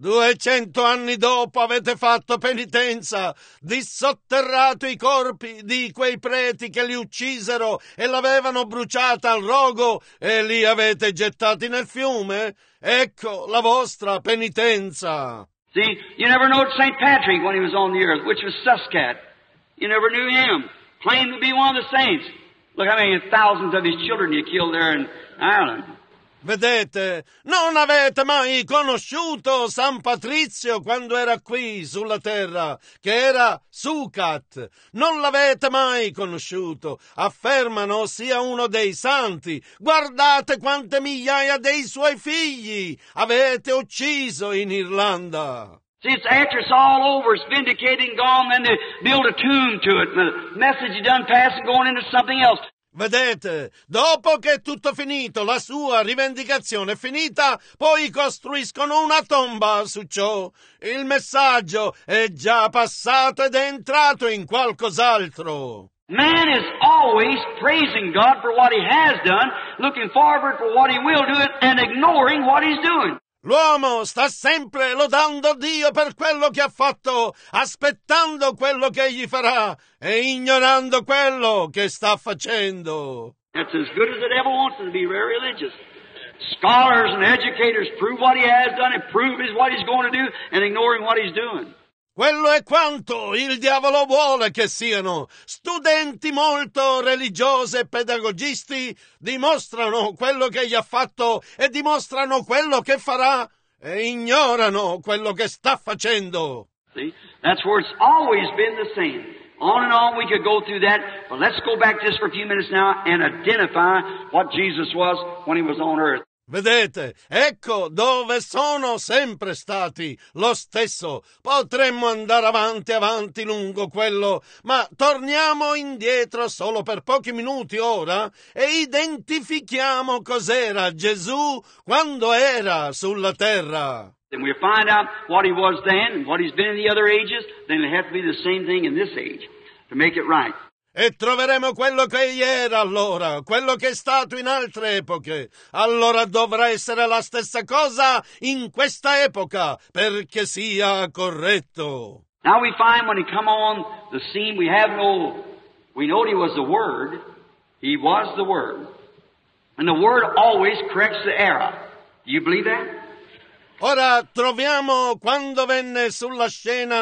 200 anni dopo avete fatto penitenza, dissotterrato i corpi di quei preti che li uccisero e l'avevano bruciata al rogo e li avete gettati nel fiume? Ecco la vostra penitenza. See, you never knowed St. Patrick when he was on the earth, which was Suscat. You never knew him. Claimed to be one of the saints. Look how many thousands of his children you killed there in Ireland. Vedete, non avete mai conosciuto San Patrizio quando era qui sulla terra, che era Sucat. Non l'avete mai conosciuto. Affermano sia uno dei santi. Guardate quante migliaia dei suoi figli avete ucciso in Irlanda. See, it's after it's all over, it's vindicated and gone, then they build a tomb to it. And the message is done passing, going into something else. Vedete, dopo che è tutto finito, la sua rivendicazione è finita, poi costruiscono una tomba su ciò. Il messaggio è già passato ed è entrato in qualcos'altro. Man is always praising God for what He has done, looking forward for what He will do, and ignoring what He's doing. L'uomo sta sempre lodando Dio per quello che ha fatto, aspettando quello che Egli farà e ignorando quello che sta facendo. That's as good as the devil wants them to be very religious. Scholars and educators prove what He has done and prove what He's going to do and ignoring what He's doing. Quello è quanto il diavolo vuole che siano. Studenti molto religiosi e pedagogisti dimostrano quello che egli ha fatto e dimostrano quello che farà e ignorano quello che sta facendo. See, that's where it's always been the same. On and on we could go through that, but let's go back just for a few minutes now and identify what Jesus was when He was on earth. Vedete, ecco dove sono sempre stati lo stesso. Potremmo andare avanti lungo quello, ma torniamo indietro solo per pochi minuti ora e identifichiamo cos'era Gesù quando era sulla terra. Then we'll find out what He was then and what He's been in the other ages, then it'll have to be the same thing in this age to make it right. E troveremo quello che egli era allora, quello che è stato in altre epoche. Allora dovrà essere la stessa cosa in questa epoca, perché sia corretto. Now we find when He come on the scene, we know He was the Word. He was the Word. And the Word always corrects the error. Do you believe that? Ora troviamo quando venne sulla scena,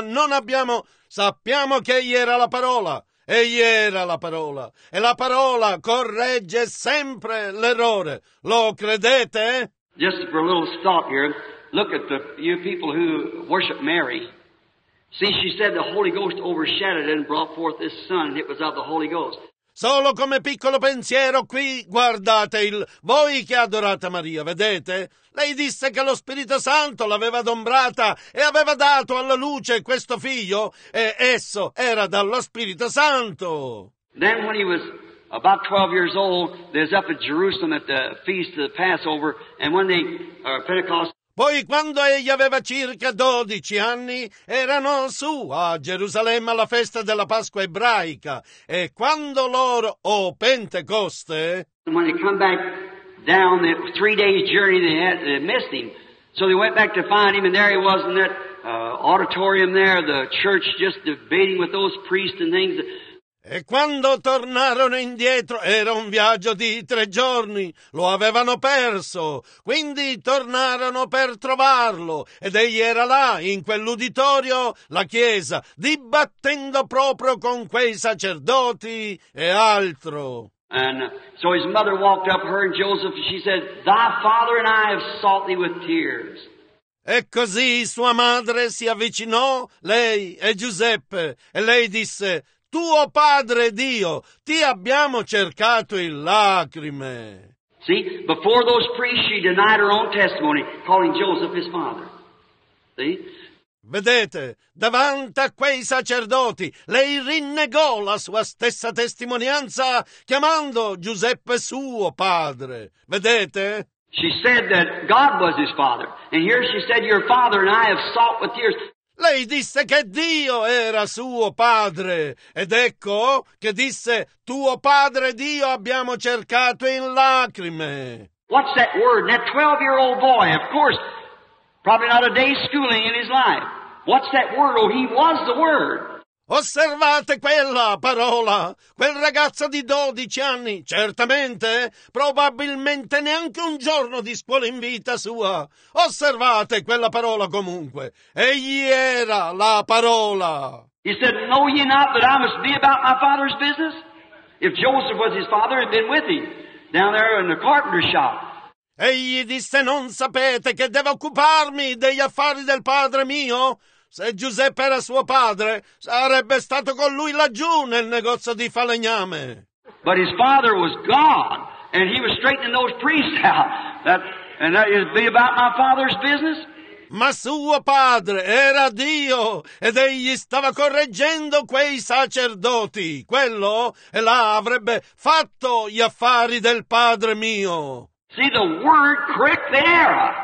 sappiamo che egli era la parola. Egli era la parola, e la parola corregge sempre l'errore. Lo credete? Just for a little thought here, look at you people who worship Mary. See, she said the Holy Ghost overshadowed it and brought forth this Son, and it was of the Holy Ghost. Solo come piccolo pensiero qui, guardate voi che adorate Maria, vedete? Lei disse che lo Spirito Santo l'aveva adombrata e aveva dato alla luce questo figlio, e esso era dallo Spirito Santo. Then when He was about 12 years old, they was up at Jerusalem at the feast of the Passover, and when Pentecost. Poi quando egli aveva circa 12 anni erano su a Gerusalemme alla festa della Pasqua ebraica, e quando loro, Pentecoste, when they come back down the 3 days journey, they missed Him. So they went back to find Him, and there He was in that auditorium there, the church just debating with those priests and things. E quando tornarono indietro era un viaggio di 3 giorni, lo avevano perso, quindi tornarono per trovarlo ed egli era là, in quell'uditorio, la chiesa, dibattendo proprio con quei sacerdoti e altro. And so his mother walked up, her and Joseph, and she said, "Thy father and I have sought thee with tears." E così sua madre si avvicinò, lei e Giuseppe, e lei disse: "Tuo padre Dio, ti abbiamo cercato in lacrime." See, before those priests, she denied her own testimony, calling Joseph his father. See? Vedete, davanti a quei sacerdoti, lei rinnegò la sua stessa testimonianza, chiamando Giuseppe suo padre. Vedete? She said that God was his father. And here she said, "Your father and I have sought with tears." Lei disse che Dio era suo padre, ed ecco che disse: "Tuo padre Dio abbiamo cercato in lacrime." What's that word? That 12-year-old boy, of course, probably not a day's schooling in his life. What's that word? Oh, he was the Word. Osservate quella parola, quel ragazzo di 12 anni, certamente, probabilmente neanche un giorno di scuola in vita sua. Osservate quella parola comunque, egli era la parola. He said, "Know ye not that I must be about my Father's business?" If Joseph was his father, had been with him down there in the carpenter's shop. Egli disse: "Non sapete che devo occuparmi degli affari del padre mio?" Se Giuseppe era suo padre, sarebbe stato con lui laggiù nel negozio di falegname. But his father was God, and he was straightening those priests out. That is be about my Father's business. Ma suo padre era Dio, ed egli stava correggendo quei sacerdoti. Quello e là avrebbe fatto gli affari del padre mio. See, the Word correct the error.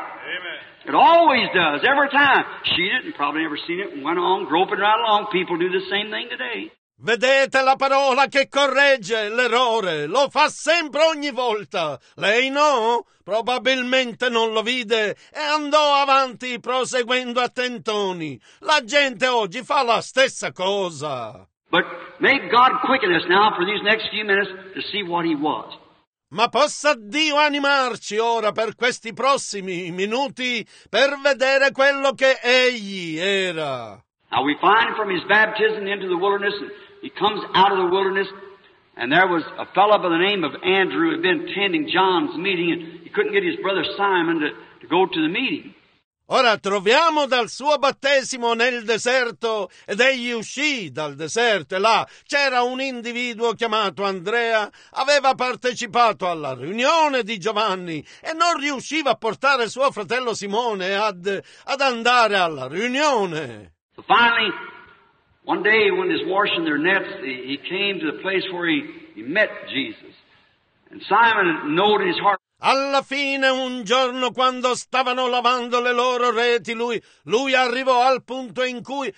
It always does, every time. She didn't, probably never seen it, and went on, groping right along. People do the same thing today. Vedete la parola che corregge l'errore, lo fa sempre ogni volta. Lei no? Probabilmente non lo vide e andò avanti proseguendo a tentoni. La gente oggi fa la stessa cosa. But may God quicken us now for these next few minutes to see what He was. Ma possa Dio animarci ora per questi prossimi minuti per vedere quello che Egli era. Now we find from His baptism into the wilderness, He comes out of the wilderness, and there was a fellow by the name of Andrew who had been attending John's meeting, and he couldn't get his brother Simon to go to the meeting. Ora troviamo dal suo battesimo nel deserto ed egli uscì dal deserto e là c'era un individuo chiamato Andrea, aveva partecipato alla riunione di Giovanni e non riusciva a portare suo fratello Simone ad andare alla riunione. So finally, one day when he was washing their nets, he came to the place where he met Jesus. And Simon knowed in his heart. Alla fine, un giorno, quando stavano lavando le loro reti, lui arrivò al punto in cui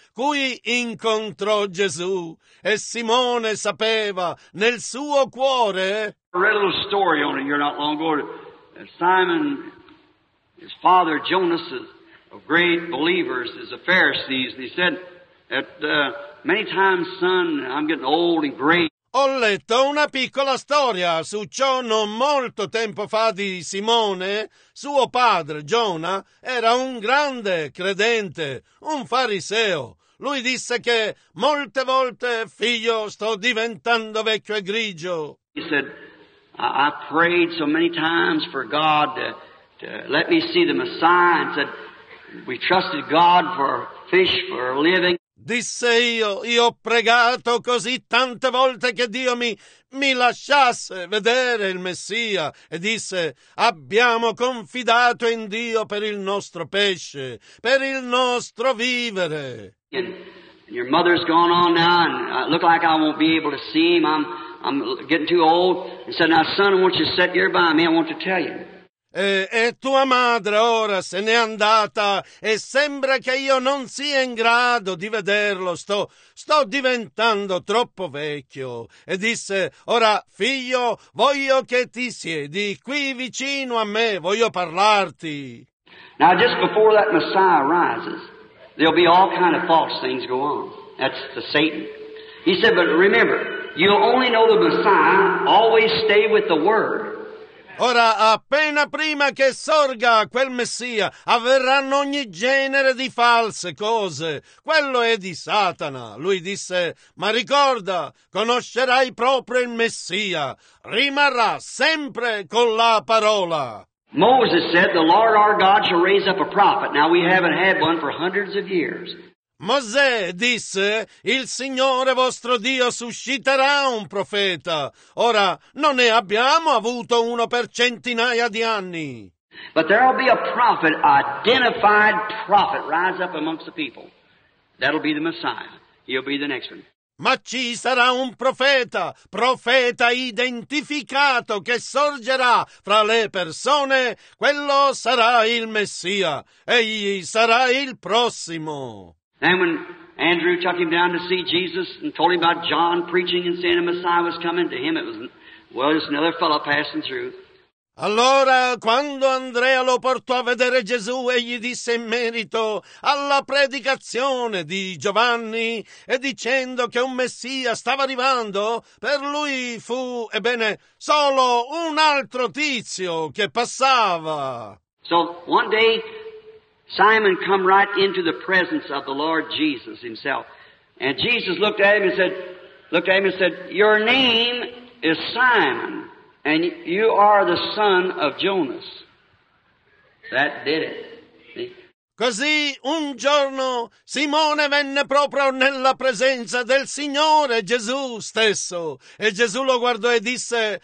incontrò Gesù. E Simone sapeva nel suo cuore. I read a little story on it here not long ago. Simon, his father Jonas, of great believers, is a Pharisee. And he said that many times, son, I'm getting old and gray. Ho letto una piccola storia su ciò non molto tempo fa di Simone. Suo padre, Giona, era un grande credente, un fariseo. Lui disse che molte volte, figlio, sto diventando vecchio e grigio. He said, I prayed so many times for God to let me see the Messiah, and said, we trusted God for fish, for a living. Disse io ho pregato così tante volte che Dio mi lasciasse vedere il Messia e disse, abbiamo confidato in Dio per il nostro pesce, per il nostro vivere. And your mother's gone on now, and I look like I won't be able to see him. I'm getting too old. And said, now son, I want you to sit here by me. I want to tell you. E tua madre ora se n'è andata e sembra che io non sia in grado di vederlo, sto diventando troppo vecchio. E disse, ora figlio, voglio che ti siedi qui vicino a me, voglio parlarti. Now just before that Messiah rises, there'll be all kind of false things go on. That's the Satan. He said, but remember, you'll only know the Messiah, always stay with the Word. Ora, appena prima che sorga quel Messia, avverranno ogni genere di false cose. Quello è di Satana. Lui disse, ma ricorda, conoscerai proprio il Messia. Rimarrà sempre con la parola. Moses said, the Lord our God shall raise up a prophet. Now we haven't had one for hundreds of years. Mosè disse, il Signore vostro Dio susciterà un profeta. Ora, non ne abbiamo avuto uno per centinaia di anni. But there will be a prophet, identified prophet, rise up amongst the people. That'll be the Messiah. He'll be the next one. Ma ci sarà un profeta identificato che sorgerà fra le persone. Quello sarà il Messia. Egli sarà il prossimo. And when Andrew took him down to see Jesus and told him about John preaching and saying the Messiah was coming, to him it was, well, just another fellow passing through. Allora, quando Andrea lo portò a vedere Gesù e gli disse in merito alla predicazione di Giovanni e dicendo che un Messia stava arrivando, per lui fu, ebbene, solo un altro tizio che passava. So one day, Simon come right into the presence of the Lord Jesus himself. And Jesus looked at him and said, your name is Simon, and you are the son of Jonas. That did it. See? Così un giorno Simone venne proprio nella presenza del Signore Gesù stesso e Gesù lo guardò e disse,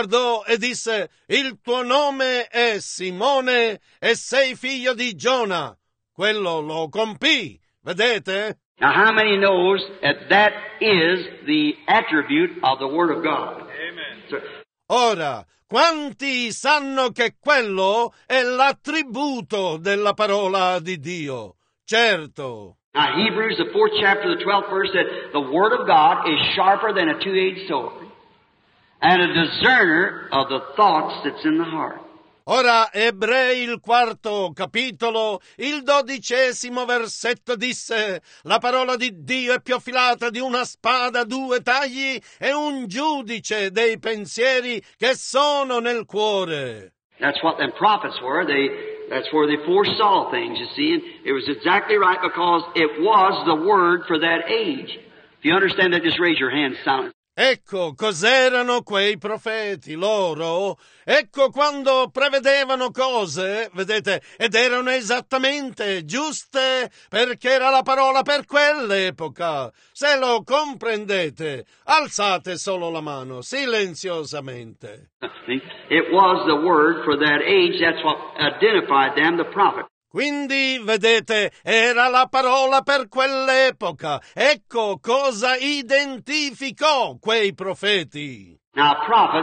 il tuo nome è Simone e sei figlio di Giona. Quello lo compì, vedete? Now how many knows that is the attribute of the Word of God? Amen. So, ora, quanti sanno che quello è l'attributo della parola di Dio? Certo. Now, Hebrews, the 4th chapter, the 12th verse said, the Word of God is sharper than a two-edged sword, and a discerner of the thoughts that's in the heart. Ora, Ebrei, il 4º capitolo, il 12° versetto disse: la parola di Dio è più affilata di una spada a 2 tagli e un giudice dei pensieri che sono nel cuore. That's what them prophets were. That's where they foresaw things, you see. And it was exactly right because it was the word for that age. If you understand that, just raise your hand silently. Ecco cos'erano quei profeti, loro. Ecco quando prevedevano cose, vedete, ed erano esattamente giuste perché era la parola per quell'epoca. Se lo comprendete, alzate solo la mano, silenziosamente. It was the word for that age. That's what identified them, the prophet. Quindi, vedete, era la parola per quell'epoca. Ecco cosa identificò quei profeti. Now, prophet,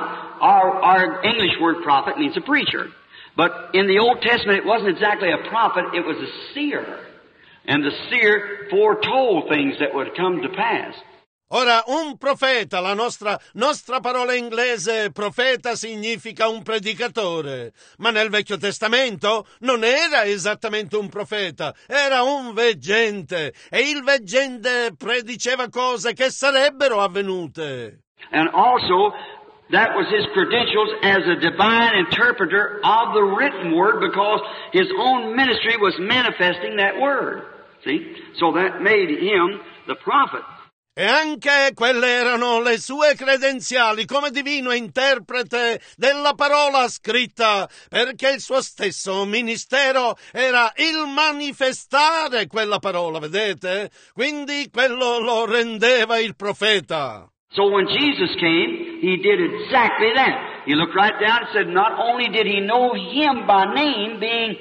our English word prophet means a preacher. But in the Old Testament, it wasn't exactly a prophet, it was a seer. And the seer foretold things that would come to pass. Ora, un profeta, la nostra parola inglese profeta significa un predicatore, ma nel Vecchio Testamento non era esattamente un profeta, era un veggente, e il veggente prediceva cose che sarebbero avvenute. And also, that was his credentials as a divine interpreter of the written word because his own ministry was manifesting that word. See? So that made him the prophet. E anche quelle erano le sue credenziali come divino interprete della parola scritta, perché il suo stesso ministero era il manifestare quella parola, vedete? Quindi quello lo rendeva il profeta. So when Jesus came, he did exactly that. He looked right down and said, not only did he know him by name, being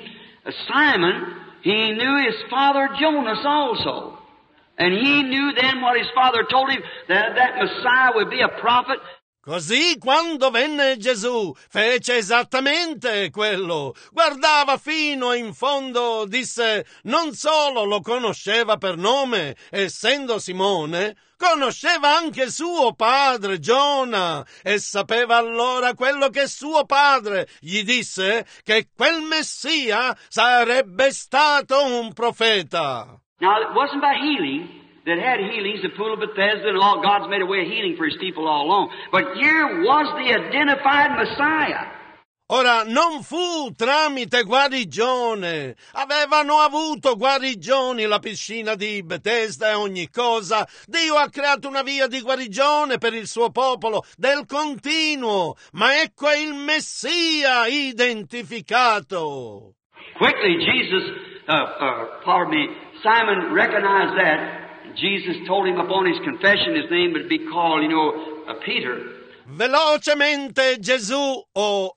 Simon, he knew his father Jonas also. And he knew then what his father told him, that Messiah would be a prophet. Così quando venne Gesù fece esattamente quello. Guardava fino in fondo, disse, non solo lo conosceva per nome, essendo Simone, conosceva anche suo padre Giona e sapeva allora quello che suo padre gli disse, che quel Messia sarebbe stato un profeta. Now, it wasn't by healing that had healings, the pool of Bethesda, and all. God's made a way of healing for his people all along. But here was the identified Messiah. Ora, non fu tramite guarigione. Avevano avuto guarigioni, la piscina di Bethesda e ogni cosa. Dio ha creato una via di guarigione per il suo popolo del continuo. Ma ecco il Messia identificato. Quickly, Simon recognized that. Jesus told him upon his confession his name would be called, Peter. Velocemente Gesù,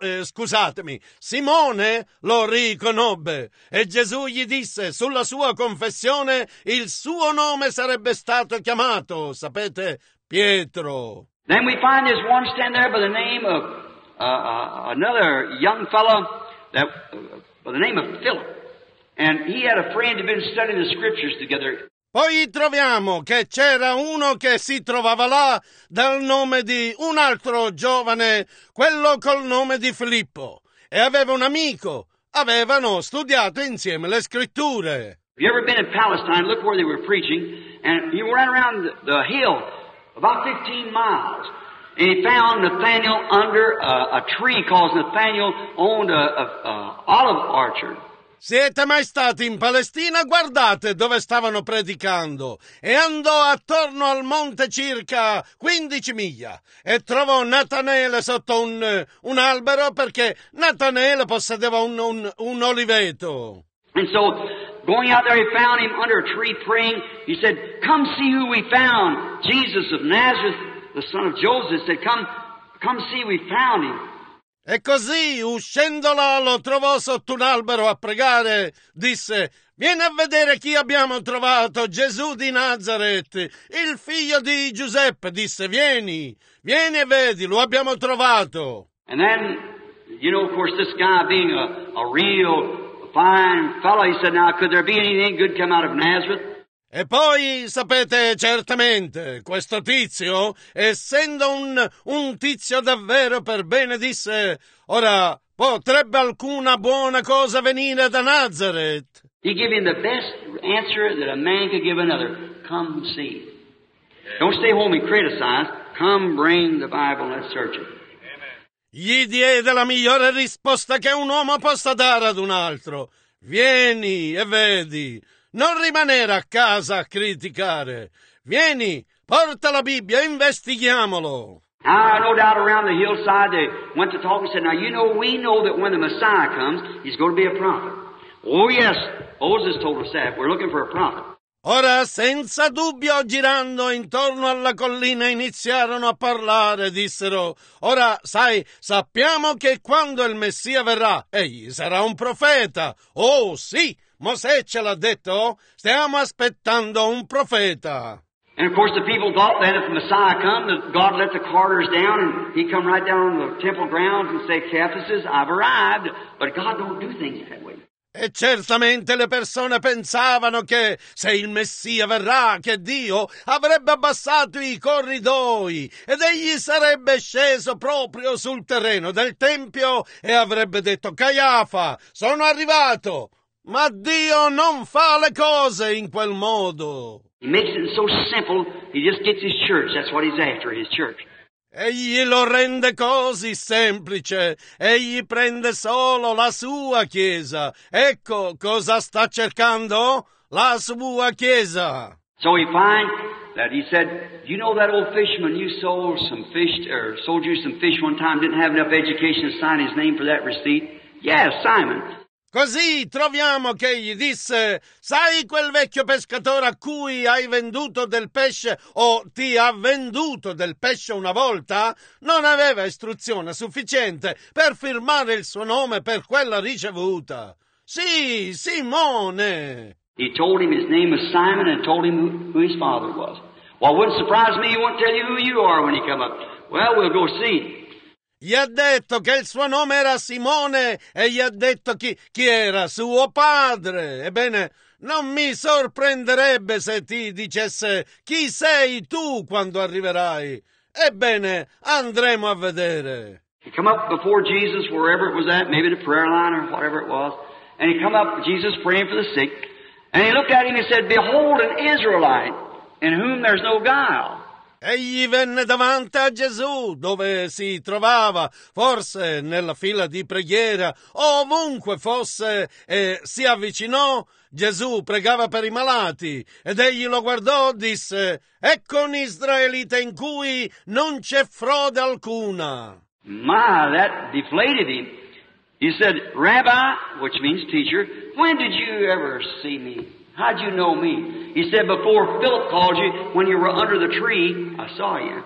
Simone lo riconobbe e Gesù gli disse sulla sua confessione il suo nome sarebbe stato chiamato, sapete, Pietro. Then we find there's one stand there by the name of another young fellow by the name of Philip. And he had a friend who had been studying the scriptures together. Poi troviamo che c'era uno che si trovava là dal nome di un altro giovane, quello col nome di Filippo, e aveva un amico. Avevano studiato insieme le scritture. Have you ever been in Palestine? Look where they were preaching, and he ran around the hill about 15 miles. And he found Nathaniel under a tree because Nathaniel owned a olive orchard. Siete mai stati in Palestina? Guardate dove stavano predicando. E andò attorno al monte circa 15 miglia e trovò Natanele sotto un albero perché Natanele possedeva un oliveto. And so, going out there, he found him under a tree praying. He said, come see who we found. Jesus of Nazareth, the son of Joseph, said, come see we found him. E così, uscendo là, lo trovò sotto un albero a pregare. Disse, vieni a vedere chi abbiamo trovato, Gesù di Nazaret, il figlio di Giuseppe. Disse, vieni e vedi, lo abbiamo trovato. And then, of course, this guy being a real fine fellow, he said, now, could there be anything good come out of Nazareth? E poi, sapete certamente, questo tizio, essendo un tizio davvero per bene, disse, ora, potrebbe alcuna buona cosa venire da Nazareth? He gave him the best answer that a man could give another. Come see. Don't stay home and criticize. Come bring the Bible and let's search it. Gli diede la migliore risposta che un uomo possa dare ad un altro. Vieni e vedi. Non rimanere a casa a criticare. Vieni, porta la Bibbia e investighiamolo. Now, no doubt around the hillside they went to talk and said, now, we know that when the Messiah comes, he's going to be a prophet. Oh, yes, Moses told us that. We're looking for a prophet. Ora, senza dubbio, girando intorno alla collina, iniziarono a parlare, dissero, ora, sai, sappiamo che quando il Messia verrà, egli sarà un profeta. Oh, sì, Mosè ce l'ha detto, stiamo aspettando un profeta. And of course the people thought that if the Messiah come, that God let the carters down and he'd come right down on the temple grounds and say, Caiaphas, I've arrived. But God don't do things that way. E certamente le persone pensavano che se il Messia verrà, che Dio avrebbe abbassato i corridoi ed egli sarebbe sceso proprio sul terreno del Tempio e avrebbe detto, Caiafa, sono arrivato. Ma Dio non fa le cose in quel modo. He makes it so simple, he just gets his church. That's what he's after, his church. Egli lo rende così semplice, egli prende solo la sua Chiesa. Ecco cosa sta cercando? La sua Chiesa. So we find that he said, you know that old fisherman you sold some fish, or sold you some fish one time, didn't have enough education to sign his name for that receipt? Yes, Simon. Così troviamo che egli disse, sai quel vecchio pescatore a cui hai venduto del pesce o ti ha venduto del pesce una volta? Non aveva istruzione sufficiente per firmare il suo nome per quella ricevuta. Sì, Simone. He told him his name was Simon and told him who his father was. Well, it wouldn't surprise me, he won't tell you who you are when he come up. Well, we'll go see. Gli ha detto che il suo nome era Simone e gli ha detto chi era suo padre. Ebbene, non mi sorprenderebbe se ti dicesse chi sei tu quando arriverai. Ebbene, andremo a vedere. He come up before Jesus, wherever it was at, maybe the prayer line or whatever it was, and he come up, Jesus praying for the sick, and he looked at him and said, behold, an Israelite, in whom there's no guile. Egli venne davanti a Gesù, dove si trovava, forse nella fila di preghiera, o ovunque fosse, e si avvicinò. Gesù pregava per i malati, ed egli lo guardò, disse, ecco un israelita in cui non c'è frode alcuna. My, that deflated him. He said, Rabbi, which means teacher, when did you ever see me? How'd you know me? He said, before Philip called you, when you were under the tree, I saw you.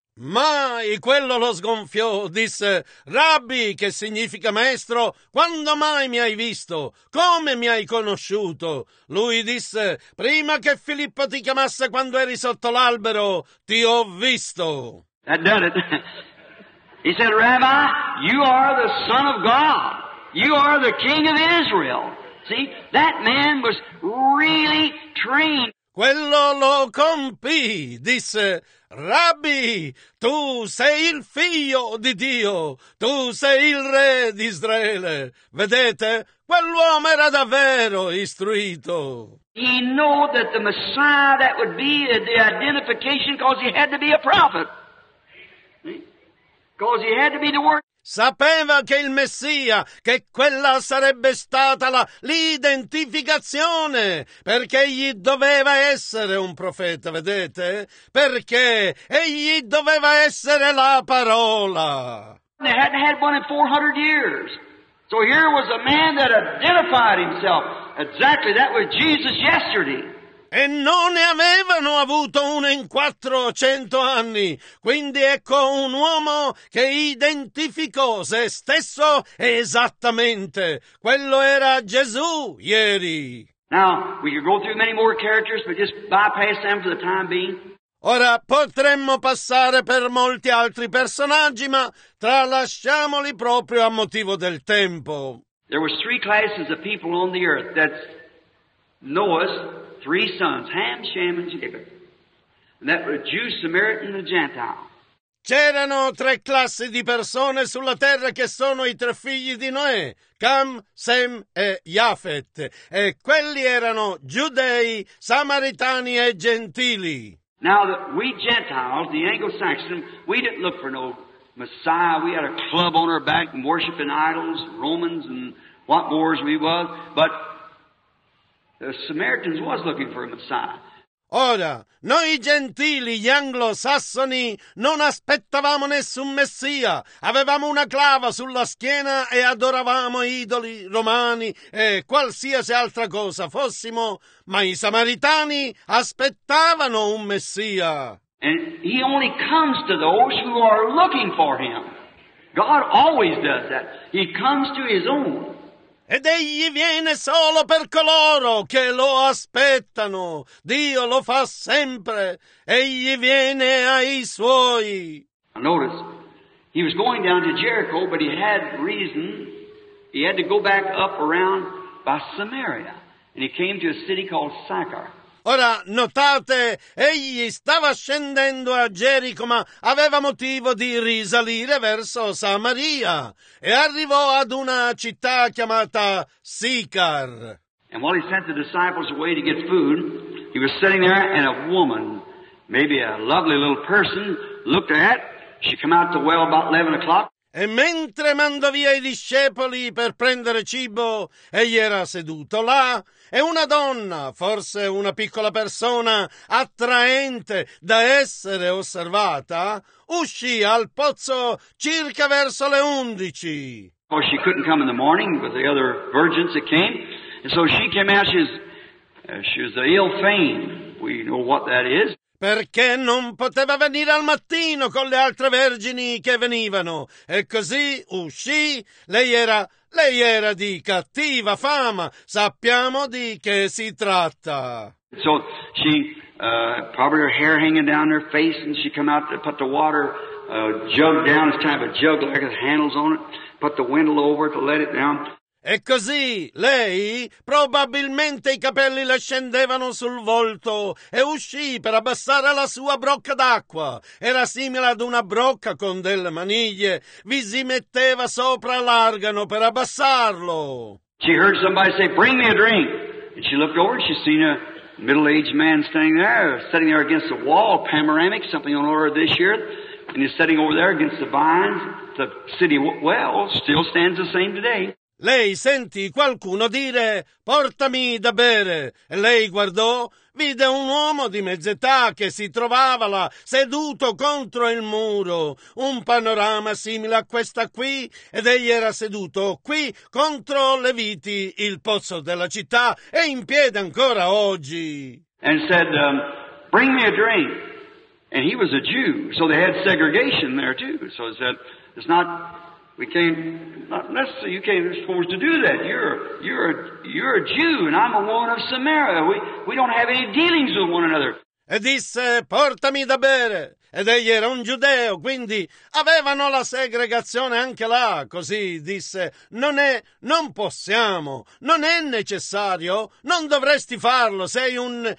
Mai, quello lo sgonfiò, disse, Rabbi, che significa maestro, quando mai mi hai visto? Come mi hai conosciuto? Lui disse, prima che Filippo ti chiamasse quando eri sotto l'albero, ti ho visto. That done it. He said, Rabbi, you are the Son of God. You are the King of Israel. See, that man was really trained. Quello lo compì, disse, Rabbi, tu sei il figlio di Dio, tu sei il re di Israele. Vedete, quell'uomo era davvero istruito. He knew that the Messiah, that would be the identification, because he had to be a prophet. Because he had to be the word. Sapeva che il Messia, che quella sarebbe stata l'identificazione, perché egli doveva essere un profeta, vedete? Perché egli doveva essere la parola. They hadn't had one in 400 years. So here was a man that identified himself. Exactly, that was Jesus yesterday. E non ne avevano avuto uno in 400 anni. Quindi ecco un uomo che identificò se stesso esattamente. Quello era Gesù ieri. Now, we could go through many more characters, but just bypass them for the time being. Ora potremmo passare per molti altri personaggi, ma tralasciamoli proprio a motivo del tempo. There was three classes of people on the earth. That's Noah, three sons, Ham, Shem, and Japheth. And that were Jew, Samaritan, and Gentile. C'erano tre classi di persone sulla terra che sono i tre figli di Noè, Cam, Sem e Jafet, e quelli erano giudei, samaritani e gentili. Now, we Gentiles, the Anglo-Saxon, we didn't look for no Messiah. We had a club on our back and worshiping idols, Romans, and what wars we was. But the Samaritans was looking for a Messiah. Ora, noi gentili, gli anglosassoni, non aspettavamo nessun messia, avevamo una clava sulla schiena e adoravamo idoli romani e qualsiasi altra cosa fossimo, ma i samaritani aspettavano un messia. And he only comes to those who are looking for him. God always does that. He comes to his own. Ed egli viene solo per coloro che lo aspettano. Dio lo fa sempre. Egli viene ai suoi. Now notice, he was going down to Jericho, but he had reason. He had to go back up around by Samaria. And he came to a city called Sychar. Ora, notate, egli stava scendendo a Gerico, ma aveva motivo di risalire verso Samaria e arrivò ad una città chiamata Sicar. And while he sent the disciples away to get food, he was sitting there and a woman, maybe a lovely little person, looked at. She came out to the well about 11 o'clock. E mentre mandò via i discepoli per prendere cibo, egli era seduto là, e una donna, forse una piccola persona attraente da essere osservata, uscì al pozzo circa verso le 11. Of course, she couldn't come in the morning with the other virgins that came, and so she came out. She was ill fame. We know what that is. Perché non poteva venire al mattino con le altre vergini che venivano, e così uscì. Lei era di cattiva fama, sappiamo di che si tratta. So she, probably her hair hanging down her face, and she come out to put the water jug down. It's kind of a jug like with handles on it. Put the windle over it to let it down. E così lei, probabilmente i capelli le scendevano sul volto e uscì per abbassare la sua brocca d'acqua. Era simile ad una brocca con delle maniglie. Vi si metteva sopra l'argano per abbassarlo. She heard somebody say, "Bring me a drink." And she looked over and she seen a middle-aged man sitting there against the wall, panoramic, something on order this year. And he's sitting over there against the vines. The city well still stands the same today. Lei sentì qualcuno dire «Portami da bere» e lei guardò, vide un uomo di mezz'età che si trovava là seduto contro il muro, un panorama simile a questa qui, ed egli era seduto qui contro le viti, il pozzo della città, e in piedi ancora oggi. And said, "Bring me a drink." And he was a Jew, so they had segregation there too. So it said, it's not... not necessarily, you can't supposed to do that. You're a Jew and I'm a woman of Samaria. We don't have any dealings with one another. E disse, portami da bere. Ed egli era un giudeo, quindi avevano la segregazione anche là. Così disse, non possiamo, non è necessario, non dovresti farlo. Sei un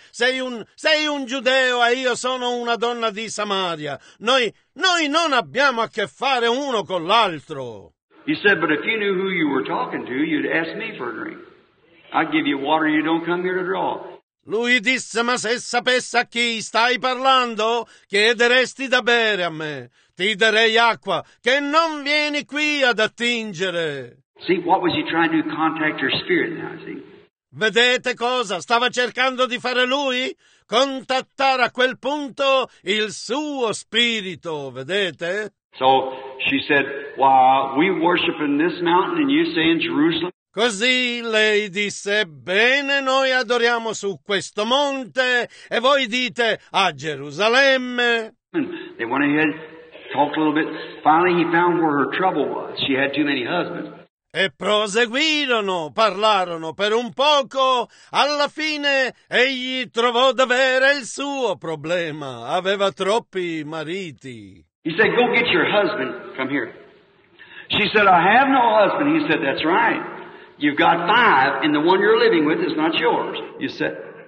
giudeo e io sono una donna di Samaria. Noi non abbiamo a che fare uno con l'altro. He said, but if you knew who you were talking to, you'd ask me for a drink. I'd give you water you don't come here to draw. Lui disse, ma se sapessi a chi stai parlando, chiederesti da bere a me. Ti darei acqua, che non vieni qui ad attingere. See, what was he trying to do? Contact your spirit now, see? Vedete cosa stava cercando di fare lui? Contattare a quel punto il suo spirito, vedete? So she said, well, we worship in this mountain and you say in Jerusalem. Così lei disse, bene, noi adoriamo su questo monte e voi dite a Gerusalemme. And they went ahead, talked a little bit. Finally, he found where her trouble was. She had too many husbands. E proseguirono, parlarono per un poco. Alla fine egli trovò davvero il suo problema. Aveva troppi mariti. He said, go get your husband. Come here. She said, I have no husband. He said, that's right. You've got 5, and the one you're living with is not yours. You said,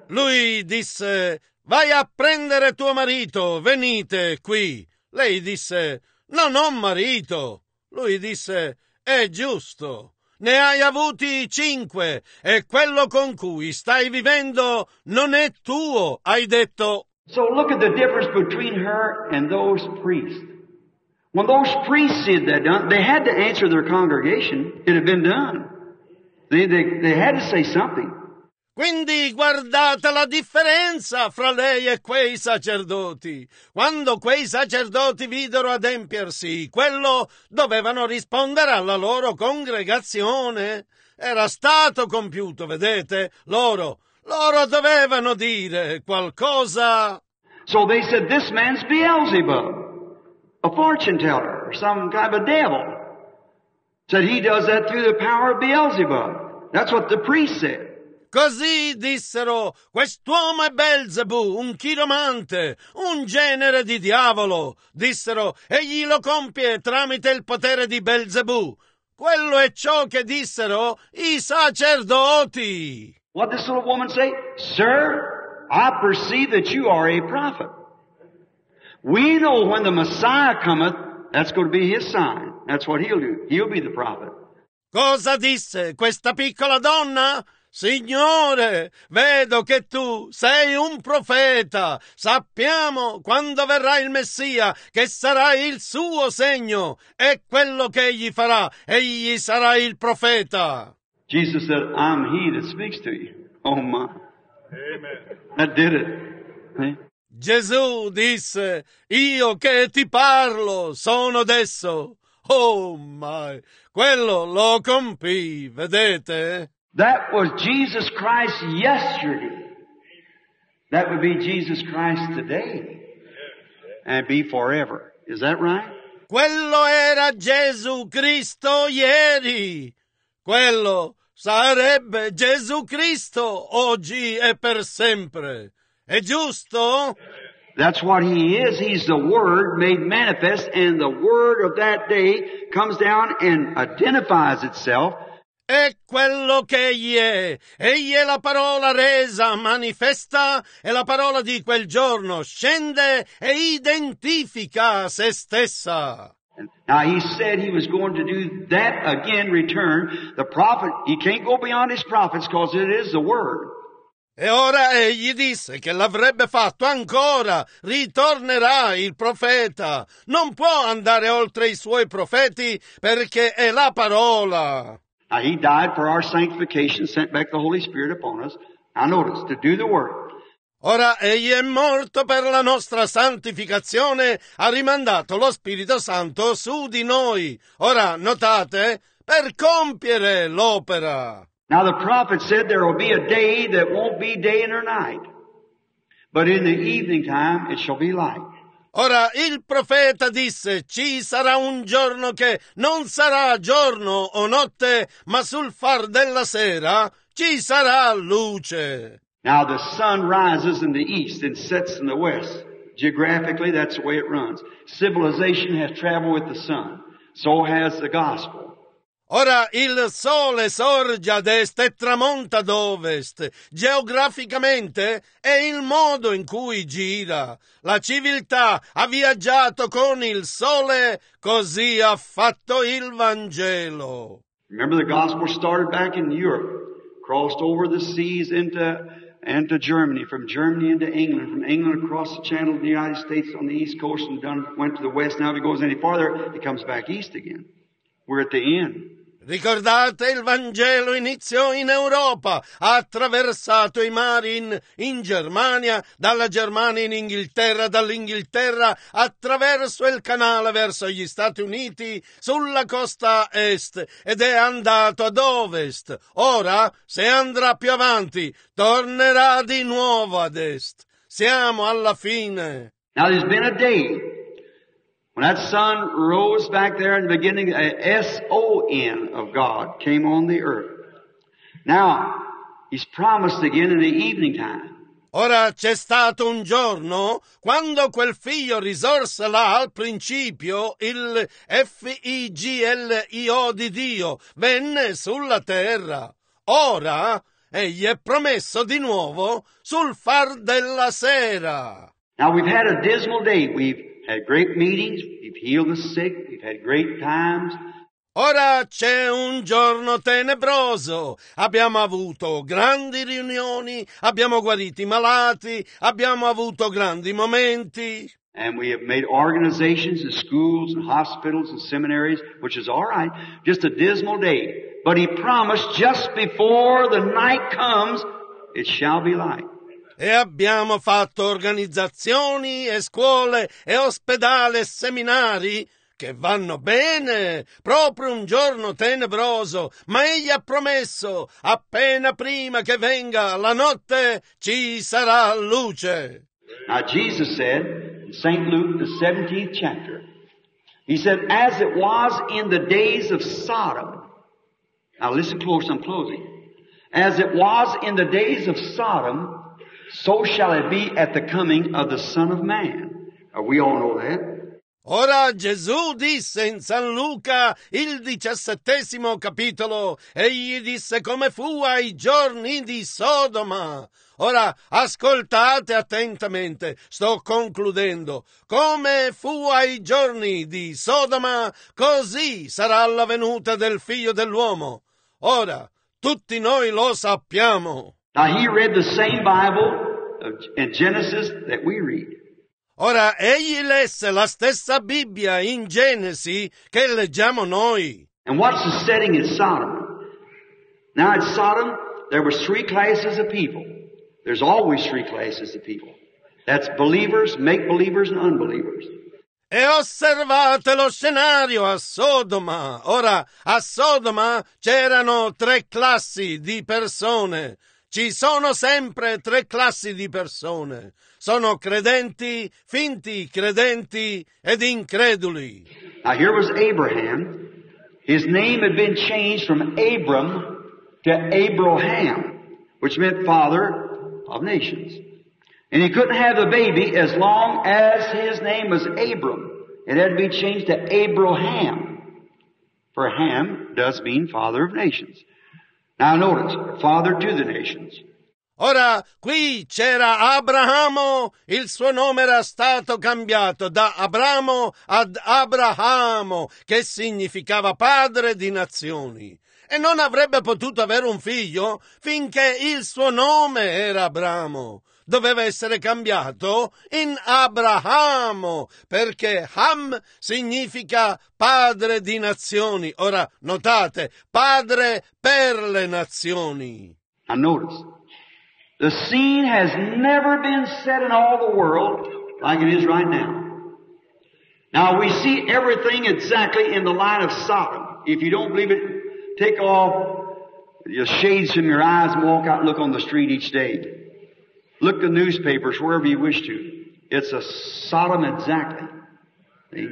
Lui disse: vai a prendere tuo marito, venite qui. Lei disse: non ho marito. Lui disse: è giusto, ne hai avuti 5 e quello con cui stai vivendo non è tuo, hai detto. So look at the difference between her and those priests. When those priests said that done, they had to answer their congregation. It had been done. They had to say something. Quindi guardate la differenza fra lei e quei sacerdoti. Quando quei sacerdoti videro adempiersi quello, dovevano rispondere alla loro congregazione. Era stato compiuto, vedete? Loro dovevano dire qualcosa. So they said, this man's Beelzebub, a fortune teller, or some kind of a devil. Said he does that through the power of Beelzebub. That's what the priest said. Così dissero: quest'uomo è Belzebu, un chiromante, un genere di diavolo. Dissero: egli lo compie tramite il potere di Belzebu. Quello è ciò che dissero i sacerdoti. What did this little woman say? Sir, I perceive that you are a prophet. We know when the Messiah cometh, that's going to be his sign. That's what he'll do. He'll be the prophet. Cosa disse questa piccola donna? Signore, vedo che tu sei un profeta. Sappiamo quando verrà il Messia che sarà il suo segno. È quello che egli farà. Egli sarà il profeta. Jesus said, I'm he that speaks to you. Oh my. Amen. That did it. See? Gesù disse: io che ti parlo sono adesso. Oh my. Quello lo compì, vedete? That was Jesus Christ yesterday. That would be Jesus Christ today. And be forever. Is that right? Quello era Gesù Cristo ieri. Quello sarebbe Gesù Cristo oggi e per sempre. È giusto? That's what he is. He's the Word made manifest, and the Word of that day comes down and identifies itself. È quello che egli è. Egli è la parola resa manifesta e la parola di quel giorno scende e identifica se stessa. Now he said he was going to do that again, return. The prophet, he can't go beyond his prophets because it is the Word. E ora egli disse che l'avrebbe fatto ancora. Ritornerà il profeta. Non può andare oltre i suoi profeti perché è la parola. Now he died for our sanctification, sent back the Holy Spirit upon us. Now notice, to do the work. Ora egli è morto per la nostra santificazione, ha rimandato lo Spirito Santo su di noi. Ora notate, per compiere l'opera. Now the prophet said there will be a day that won't be day nor night, but in the evening time it shall be light. Ora il profeta disse: ci sarà un giorno che non sarà giorno o notte, ma sul far della sera ci sarà luce. Now the sun rises in the east and sets in the west. Geographically, that's the way it runs. Civilization has traveled with the sun. So has the gospel. Ora il sole sorge ad est e tramonta ad ovest. Geograficamente è il modo in cui gira. La civiltà ha viaggiato con il sole, così ha fatto il Vangelo. Remember, the gospel started back in Europe, crossed over the seas into Germany, from Germany into England, from England across the channel to the United States on the east coast and went to the west. Now if it goes any farther, it comes back east again. We're at the end. Ricordate, il Vangelo iniziò in Europa, ha attraversato i mari in Germania, dalla Germania in Inghilterra, dall'Inghilterra attraverso il canale verso gli Stati Uniti, sulla costa est, ed è andato ad ovest. Ora, se andrà più avanti, tornerà di nuovo ad est. Siamo alla fine. Now there's been a day when that sun rose back there in the beginning, S-O-N of God came on the earth. Now, He's promised again in the evening time. Ora c'è stato un giorno quando quel figlio risorse là al principio, il Figlio di Dio, venne sulla terra. Ora egli è promesso di nuovo sul far della sera. Now we've had a dismal day. We've had great meetings. We've healed the sick. We've had great times. Ora c'è un giorno tenebroso, abbiamo avuto grandi riunioni, abbiamo guarito i malati, abbiamo avuto grandi momenti. And we have made organizations and schools and hospitals and seminaries, which is all right. Just a dismal day. But He promised just before the night comes, it shall be light. E abbiamo fatto organizzazioni e scuole e ospedali e seminari che vanno bene, proprio un giorno tenebroso, ma egli ha promesso, appena prima che venga la notte, ci sarà luce. Now Jesus said, in St. Luke, the 17th chapter, He said, as it was in the days of Sodom. Now listen close, I'm closing. As it was in the days of Sodom, so shall it be at the coming of the Son of Man. We all know that. Ora Gesù disse in San Luca, il 17° capitolo, egli disse come fu ai giorni di Sodoma. Ora ascoltate attentamente, sto concludendo. Come fu ai giorni di Sodoma, così sarà la venuta del Figlio dell'uomo. Ora, tutti noi lo sappiamo. Now he read the same Bible in Genesis that we read. Ora, egli lesse la stessa Bibbia in Genesi che leggiamo noi. And what's the setting in Sodom? Now at Sodom, there was 3 classes of people. There's always 3 classes of people. That's believers, make-believers, and unbelievers. E osservate lo scenario a Sodoma. Ora, a Sodoma c'erano 3 classi di persone. Ci sono sempre 3 classi di persone. Sono credenti, finti credenti ed increduli. Now here was Abraham. His name had been changed from Abram to Abraham, which meant father of nations. And he couldn't have the baby as long as his name was Abram. It had to be changed to Abraham. For Ham does mean father of nations. Now notice, father to the nations. Ora, qui c'era Abramo, il suo nome era stato cambiato da Abramo ad Abrahamo, che significava padre di nazioni. E non avrebbe potuto avere un figlio finché il suo nome era Abramo. Doveva essere cambiato in Abrahamo, perché Ham significa padre di nazioni. Ora, notate, padre per le nazioni. Now notice, the scene has never been set in all the world like it is right now. Now we see everything exactly in the line of Sodom. If you don't believe it, take off your shades from your eyes and walk out and look on the street each day. Look the newspapers wherever you wish to. It's a Sodom exactly. See?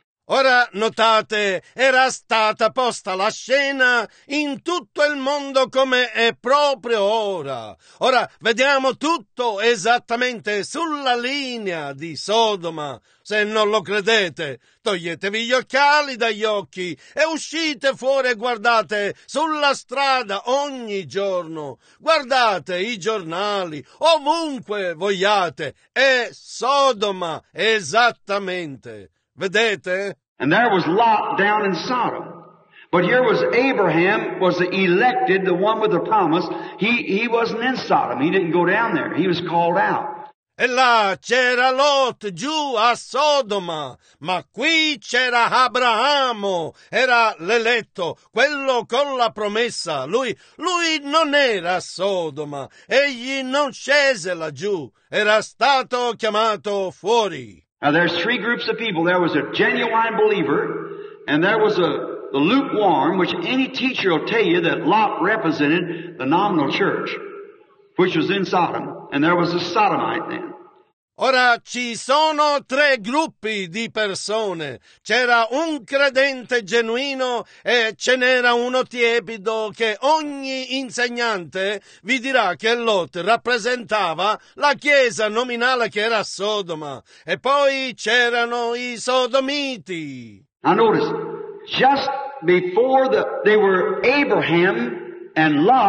Ora notate, era stata posta la scena in tutto il mondo come è proprio ora. Ora vediamo tutto esattamente sulla linea di Sodoma. Se non lo credete, toglietevi gli occhiali dagli occhi e uscite fuori e guardate sulla strada ogni giorno. Guardate i giornali, ovunque vogliate. È Sodoma, esattamente. Vedete? And there was Lot down in Sodom. But here was Abraham, was the elected, the one with the promise. He wasn't in Sodom. He didn't go down there. He was called out. E là c'era Lot giù a Sodoma, ma qui c'era Abramo, era l'eletto, quello con la promessa. Lui non era a Sodoma, egli non scese laggiù, era stato chiamato fuori. Now there's 3 groups of people. There was a genuine believer, and there was the lukewarm, which any teacher will tell you that Lot represented the nominal church, which was in Sodom, and there was a sodomite then. Ora ci sono 3 gruppi di persone. C'era un credente genuino e ce n'era uno tiepido che ogni insegnante vi dirà che Lot rappresentava la chiesa nominale che era Sodoma. E poi c'erano i sodomiti. Now notice, just before they were Abraham and Lot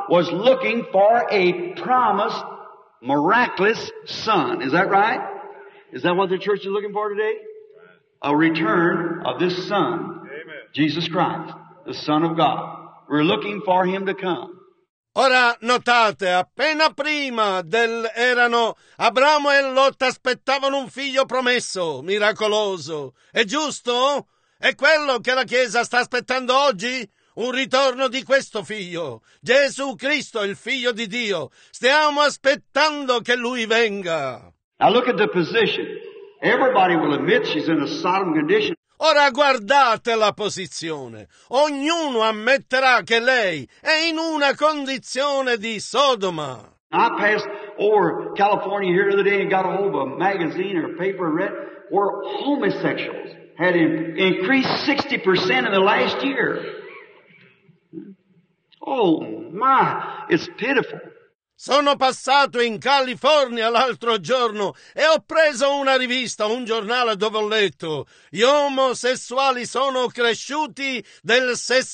was looking for a promised, miraculous son. Is that right? Is that what the church is looking for today? A return of this Son, Jesus Christ, the Son of God. We're looking for Him to come. Ora notate, appena prima Abramo e Lot aspettavano un figlio promesso, miracoloso. È giusto? È quello che la Chiesa sta aspettando oggi? Un ritorno di questo figlio, Gesù Cristo, il figlio di Dio. Stiamo aspettando che Lui venga. Now look at the position. Everybody will admit she's in a Sodom condition. Ora guardate la posizione. Ognuno ammetterà che lei è in una condizione di Sodoma. I passed over California here the other day and got a hold of a magazine or a paper and read where homosexuals had increased 60% in the last year. Oh my, it's pitiful. Sono passato in California l'altro giorno e ho preso una rivista, un giornale dove ho letto: gli omosessuali sono cresciuti del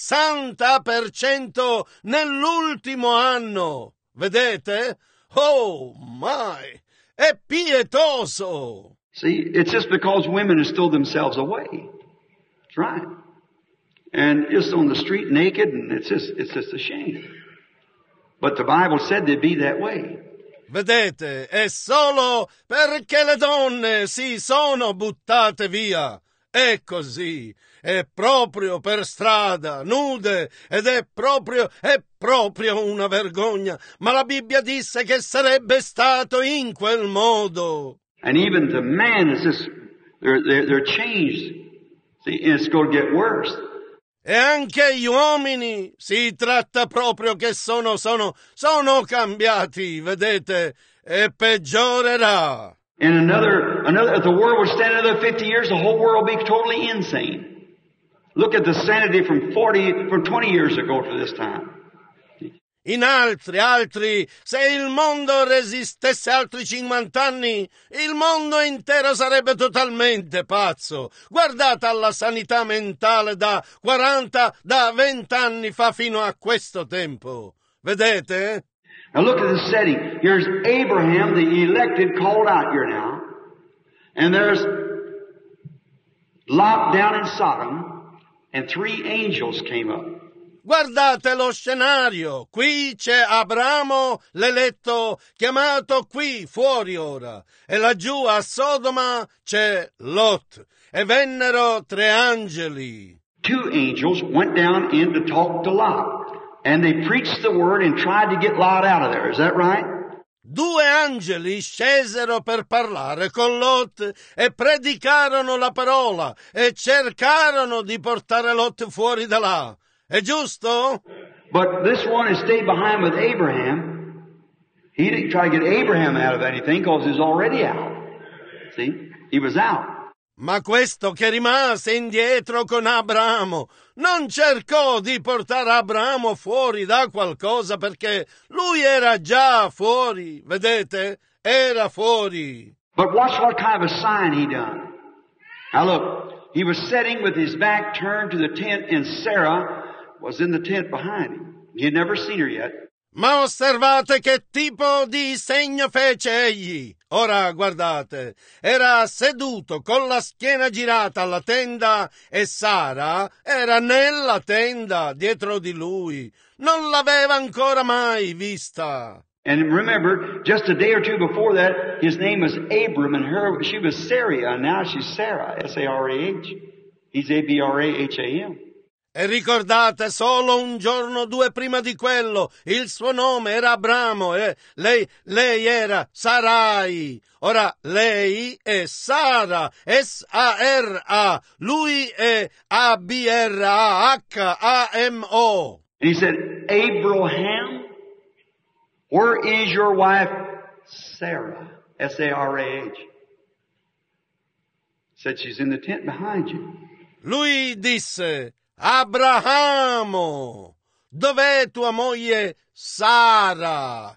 60% nell'ultimo anno. Vedete? Oh my! È pietoso! See, it's just because women have stowed themselves away. That's right. And just on the street naked, and it's just a shame. But the Bible said they'd be that way. Vedete, è solo perché le donne si sono buttate via. È così. È proprio per strada, nude, ed è proprio una vergogna. Ma la Bibbia disse che sarebbe stato in quel modo. And even the man is just, they're changed. See, and it's going to get worse. E anche gli uomini si tratta proprio che sono cambiati, vedete, e peggiorerà. And if the world would stand another 50 years, the whole world would be totally insane. Look at the sanity from 20 years ago to this time. In altri, se il mondo resistesse altri 50 anni, il mondo intero sarebbe totalmente pazzo. Guardate alla sanità mentale da 20 anni fa fino a questo tempo. Vedete? Now look at the setting. Here's Abraham, the elected, called out here now. And there's Lot down in Sodom, and 3 angels came up. Guardate lo scenario, qui c'è Abramo, l'eletto, chiamato qui fuori ora, e laggiù a Sodoma c'è Lot, e vennero 3 angeli. 2 angels went down in to talk to Lot, and they preached the word and tried to get Lot out of there. Is that right? 2 angeli scesero per parlare con Lot e predicarono la parola e cercarono di portare Lot fuori da là. È giusto? But this one has stayed behind with Abraham. He didn't try to get Abraham out of anything because he's already out. See? He was out. Ma questo che rimase indietro con Abramo non cercò di portare Abramo fuori da qualcosa perché lui era già fuori. Vedete? Era fuori. But watch what kind of a sign he done. Now look, he was sitting with his back turned to the tent and Sarah was in the tent behind him. He had never seen her yet. Ma osservate che tipo di segno fece egli. Ora guardate, era seduto con la schiena girata alla tenda e Sara era nella tenda dietro di lui. Non l'aveva ancora mai vista. And remember, just a day or two before that, his name was Abram and she was Sarai, and now she's Sarah, S-A-R-A-H. He's A-B-R-A-H-A-M. E ricordate, solo un giorno o 2 prima di quello, il suo nome era Abramo e lei era Sarai. Ora, lei è Sara, S-A-R-A, lui è A-B-R-A-H-A-M-O. And he said, Abraham, where is your wife Sarah? S-A-R-A-H. Said she's in the tent behind you. Lui disse, Abramo, dov'è tua moglie Sara?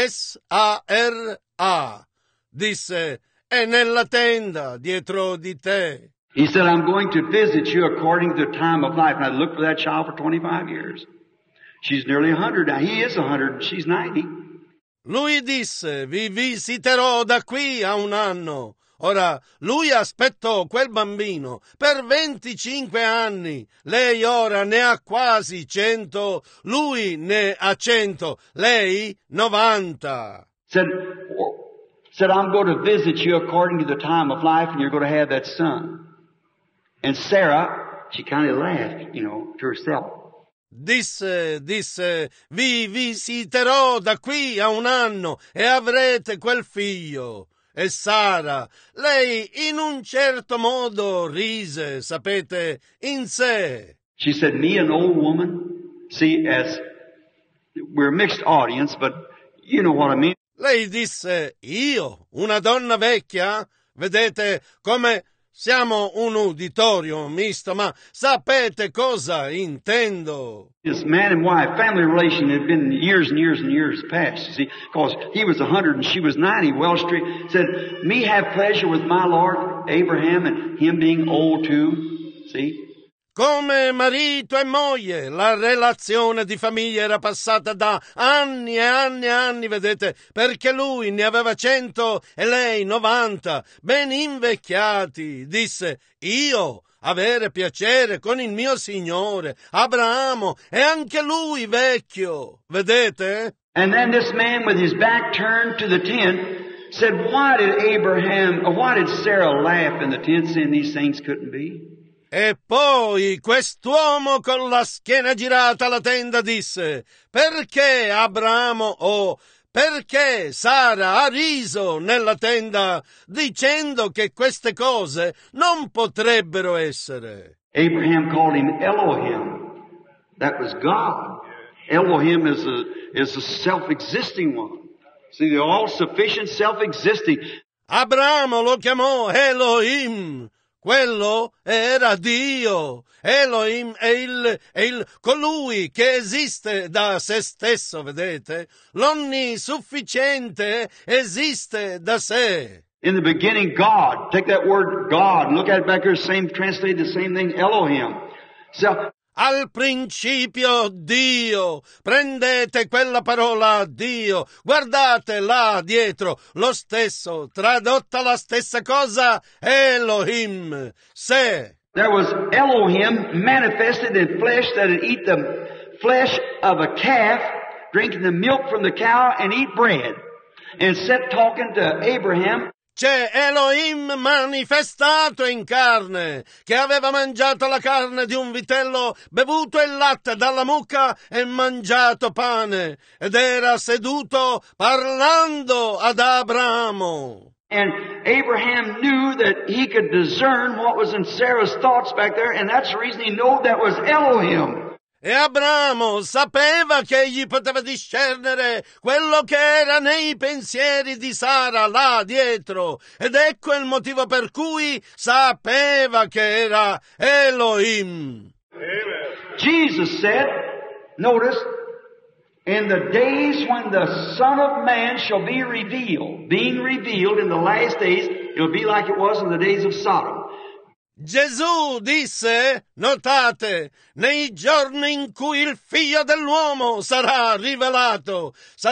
S-A-R-A. Disse, è nella tenda dietro di te. He said, I'm going to visit you according to the time of life. And I looked for that child for 25 years. She's nearly 100 now. He is 100 and she's 90. Lui disse, vi visiterò da qui a un anno. Ora, lui aspettò quel bambino per 25 anni. Lei ora ne ha quasi 100, lui ne ha 100, lei 90. Said, I'm going to visit you according to the time of life and you're going to have that son. And Sarah, she kind of laughed, to herself. Disse, vi visiterò da qui a un anno e avrete quel figlio. E Sara, lei in un certo modo rise, sapete, in sé. She said, me, an old woman, see, as we're a mixed audience, but you know what I mean. Lei disse, io, una donna vecchia? Vedete come siamo un uditorio misto, ma sapete cosa intendo? This man and wife, family relation had been years and years and years past, you see, because he was 100 and she was 90. Well, she said, me have pleasure with my Lord Abraham and him being old too, see. Come marito e moglie, la relazione di famiglia era passata da anni e anni e anni, vedete, perché lui ne aveva 100 e lei 90, ben invecchiati. Disse, io avere piacere con il mio Signore, Abramo, e anche lui vecchio, vedete? And then this man with his back turned to the tent said, why did Sarah laugh in the tent saying these things couldn't be? E poi quest'uomo con la schiena girata alla tenda disse, perché perché Sara ha riso nella tenda dicendo che queste cose non potrebbero essere? Abraham called him Elohim. That was God. Elohim is a self-existing one. See, the all-sufficient, self-existing. Abramo lo chiamò Elohim. Quello era Dio. Elohim è colui che esiste da se stesso, vedete? L'onnisufficiente esiste da sé. In the beginning, God. Take that word God and look at it back here, translate the same thing, Elohim. So, al principio Dio. Prendete quella parola Dio, guardate là dietro, lo stesso, tradotta la stessa cosa, Elohim, se. There was Elohim manifested in flesh that would eat the flesh of a calf, drinking the milk from the cow and eat bread. And sat talking to Abraham. C'è Elohim manifestato in carne, che aveva mangiato la carne di un vitello, bevuto il latte dalla mucca e mangiato pane, ed era seduto parlando ad Abramo. And Abraham knew that he could discern what was in Sarah's thoughts back there, and that's the reason he knew that was Elohim. E Abramo sapeva che egli poteva discernere quello che era nei pensieri di Sara là dietro, ed ecco il motivo per cui sapeva che era Elohim. Amen. Jesus said, notice, in the days when the Son of Man shall be revealed, being revealed in the last days, it'll be like it was in the days of Sodom. Gesù disse, notate, nei giorni in cui il Figlio dell'uomo sarà rivelato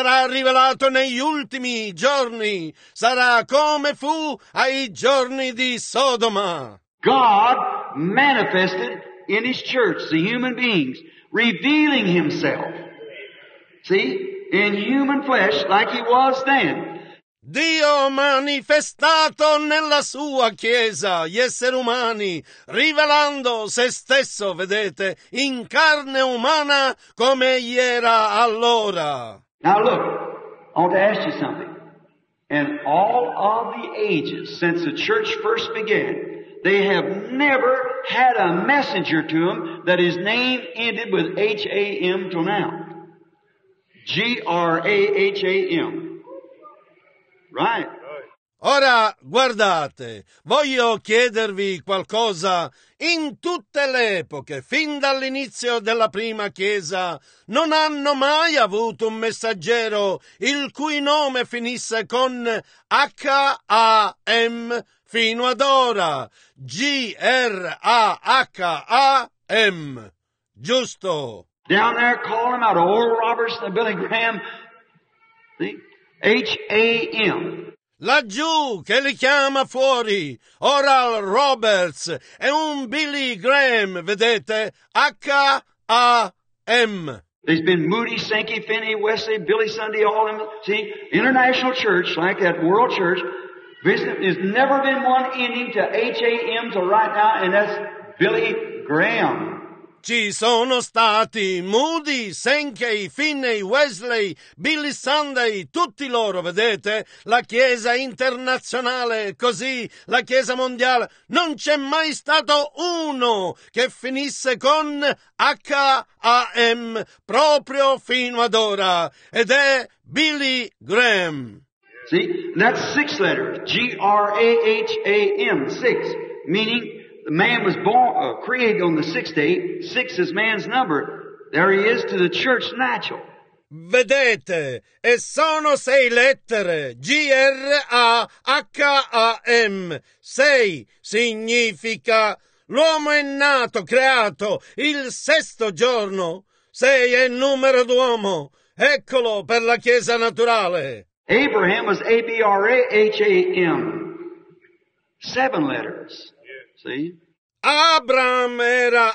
negli ultimi giorni, sarà come fu ai giorni di Sodoma. God manifested in His church, the human beings, revealing Himself. See, in human flesh like He was then. Dio manifestato nella sua Chiesa, gli esseri umani, rivelando se stesso, vedete, in carne umana come egli era allora. Now look, I want to ask you something. In all of the ages since the church first began, they have never had a messenger to them that his name ended with H-A-M till now. G-R-A-H-A-M. Right. Ora, guardate, voglio chiedervi qualcosa. In tutte le epoche, fin dall'inizio della prima Chiesa, non hanno mai avuto un messaggero il cui nome finisse con H-A-M fino ad ora. G-R-A-H-A-M. Giusto? Down there calling him out of Oral Roberts and Billy Graham. See? H-A-M. Laggiù che li chiama fuori, Oral Roberts e un Billy Graham, vedete? H-A-M. There's been Moody, Sankey, Finney, Wesley, Billy Sunday, all of them. See, international church, like that world church, there's never been one ending to H-A-M till right now, and that's Billy Graham. Ci sono stati Moody, Sankey, Finney, Wesley, Billy Sunday, tutti loro, vedete? La Chiesa internazionale, così, la Chiesa mondiale. Non c'è mai stato uno che finisse con H-A-M proprio fino ad ora, ed è Billy Graham. See, and that's 6 letters, G-R-A-H-A-M, 6, meaning the man was born, created on the 6th day. 6 is man's number. There he is to the church natural. Vedete, e sono 6 lettere, G-R-A-H-A-M. 6 significa l'uomo è nato, creato, il 6° giorno. 6 è il numero d'uomo. Eccolo per la Chiesa naturale. Abraham was A-B-R-A-H-A-M. 7 letters. See? Abram era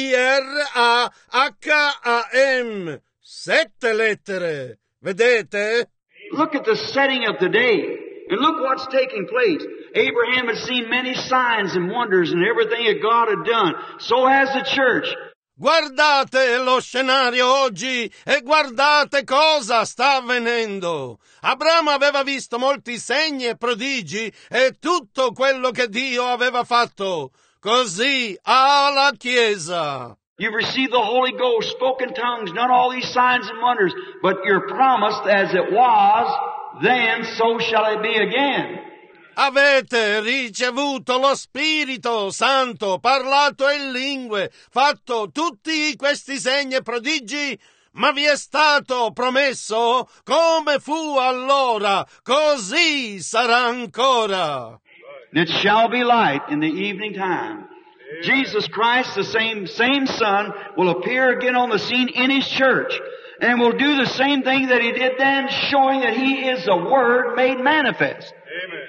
A-B-R-A-H-A-M. 7 lettere. Vedete? Look at the setting of the day. And look what's taking place. Abraham had seen many signs and wonders and everything that God had done. So has the church. Guardate lo scenario oggi e guardate cosa sta avvenendo. Abramo aveva visto molti segni e prodigi e tutto quello che Dio aveva fatto. Così ha la Chiesa. You've received the Holy Ghost, spoken tongues, done all these signs and wonders, but you're promised as it was, then so shall it be again. Avete ricevuto lo Spirito Santo, parlato in lingue, fatto tutti questi segni e prodigi, ma vi è stato promesso, come fu allora, così sarà ancora. It shall be light in the evening time. Jesus Christ, the same Son, will appear again on the scene in His church, and will do the same thing that He did then, showing that He is the Word made manifest. Amen.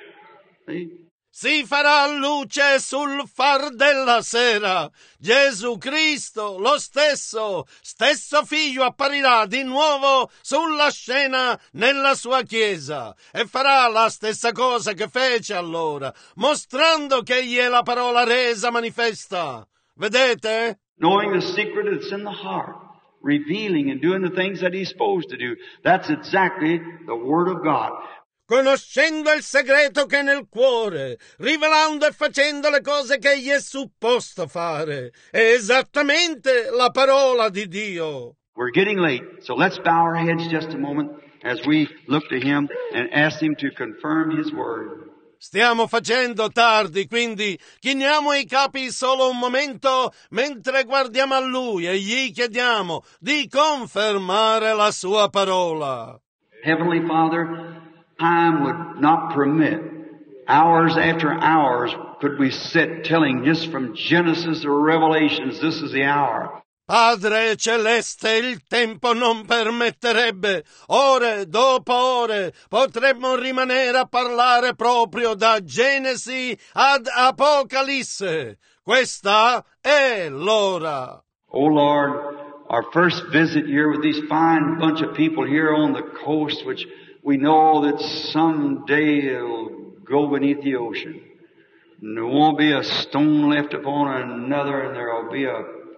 Si farà luce sul far della sera. Gesù Cristo, lo stesso Figlio, apparirà di nuovo sulla scena nella sua Chiesa e farà la stessa cosa che fece allora, mostrando che egli è la parola resa manifesta. Vedete? Knowing the secret that's in the heart, revealing and doing the things that He's supposed to do. That's exactly the Word of God. Conoscendo il segreto che è nel cuore, rivelando e facendo le cose che egli è supposto fare. È esattamente la parola di Dio. We're getting late, so let's bow our heads just a moment as we look to Him and ask Him to confirm His Word. Stiamo facendo tardi, quindi chiniamo i capi solo un momento mentre guardiamo a Lui e gli chiediamo di confermare la sua parola. Heavenly Father, time would not permit. Hours after hours could we sit telling just from Genesis to Revelations, this is the hour. Padre Celeste, il tempo non permetterebbe. Ore dopo ore potremmo rimanere a parlare proprio da Genesi ad Apocalisse. Questa è l'ora. Oh Lord, our first visit here with these fine bunch of people here on the coast, which we know that someday it'll go beneath the ocean. And there won't be a stone left upon another, and there'll be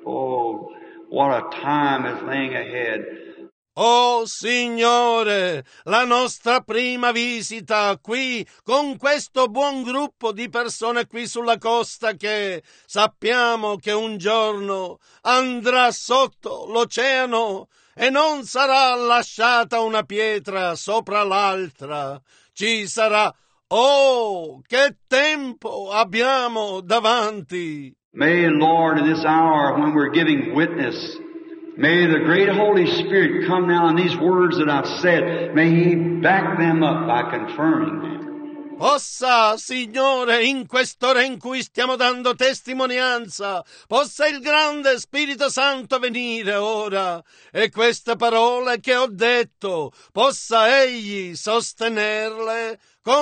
what a time is laying ahead. Oh Signore, la nostra prima visita qui con questo buon gruppo di persone qui sulla costa che sappiamo che un giorno andrà sotto l'oceano e non sarà lasciata una pietra sopra l'altra. Ci sarà, oh, che tempo abbiamo davanti! May, Lord, in this hour when we're giving witness, may the great Holy Spirit come now in these words that I've said. May He back them up by confirming them. Possa, Signore, in quest'ora in cui stiamo dando testimonianza, possa il grande Spirito Santo venire ora e queste parole che ho detto, possa Egli sostenerle,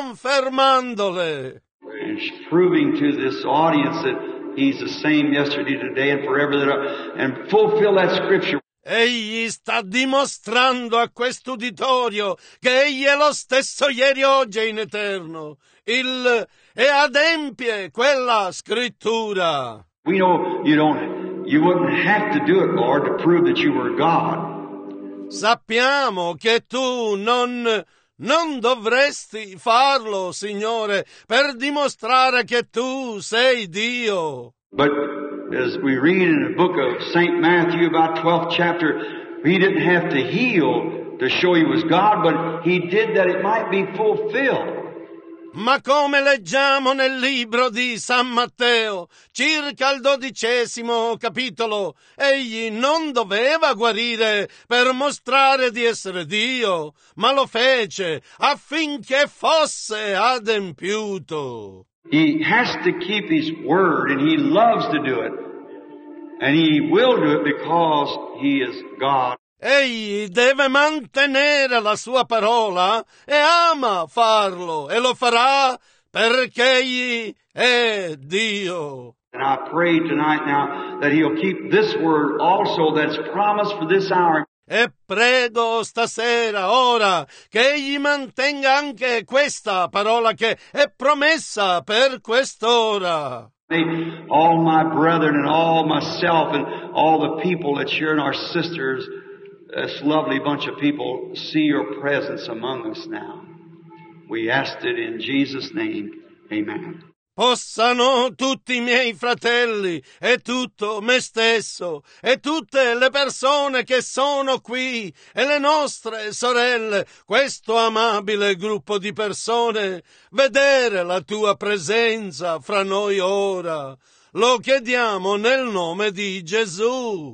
confermandole. And proving to this audience that He's the same yesterday, today, and forever, and fulfill that scripture. Egli sta dimostrando a quest'uditorio che Egli è lo stesso ieri, oggi e in eterno. E adempie quella scrittura. We know you wouldn't have to do it, Lord, to prove that you were God. Sappiamo che tu non dovresti farlo, Signore, per dimostrare che tu sei Dio. But as we read in the book of St. Matthew, about 12th chapter, He didn't have to heal to show He was God, but He did that it might be fulfilled. Ma come leggiamo nel libro di San Matteo, circa il 12° capitolo, egli non doveva guarire per mostrare di essere Dio, ma lo fece affinché fosse adempiuto. He has to keep His word, and He loves to do it. And He will do it because He is God. Egli deve mantenere la sua parola e ama farlo e lo farà perché Egli è Dio. And I pray tonight now that He'll keep this word also that's promised for this hour. E prego stasera, ora, che Egli mantenga anche questa parola che è promessa per quest'ora. May all my brethren and all myself and all the people that's here and our sisters, this lovely bunch of people, see your presence among us now. We asked it in Jesus' name. Amen. Possano tutti i miei fratelli e tutto me stesso e tutte le persone che sono qui e le nostre sorelle, questo amabile gruppo di persone, vedere la tua presenza fra noi ora. Lo chiediamo nel nome di Gesù.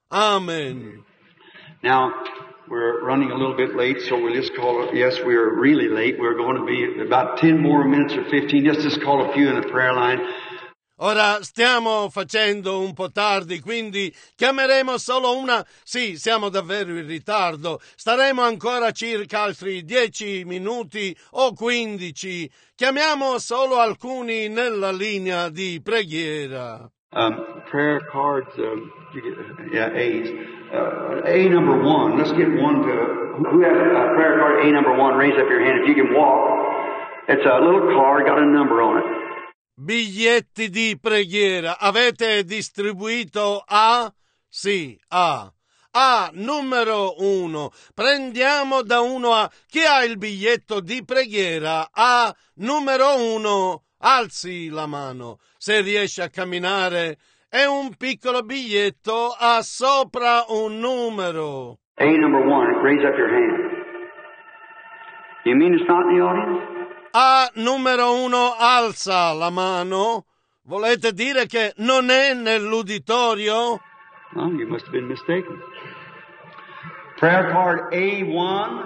Amen. Now, we're running a little bit late, so we'll just call it, yes, we're really late. We're going to be about 10 more minutes or 15. Just call a few in the prayer line. Ora stiamo facendo un po' tardi, quindi chiameremo solo una... Sì, siamo davvero in ritardo. Staremo ancora circa altri 10 minuti o 15. Chiamiamo solo alcuni nella linea di preghiera. Prayer cards, A's. A number 1. Let's get one to... Who has a prayer card A number 1? Raise up your hand if you can walk. It's a little card, got a number on it. Biglietti di preghiera. Avete distribuito A? Sì, A. A, numero 1. Prendiamo da 1 a... Chi ha il biglietto di preghiera? A, numero 1. Alzi la mano. Se riesce a camminare... È un piccolo biglietto, ha sopra un numero. A number 1, raise up your hand. You mean it's not in the audience? A numero 1, alza la mano. Volete dire che non è nell'uditorio? Oh, you must have been mistaken. Prayer card A1.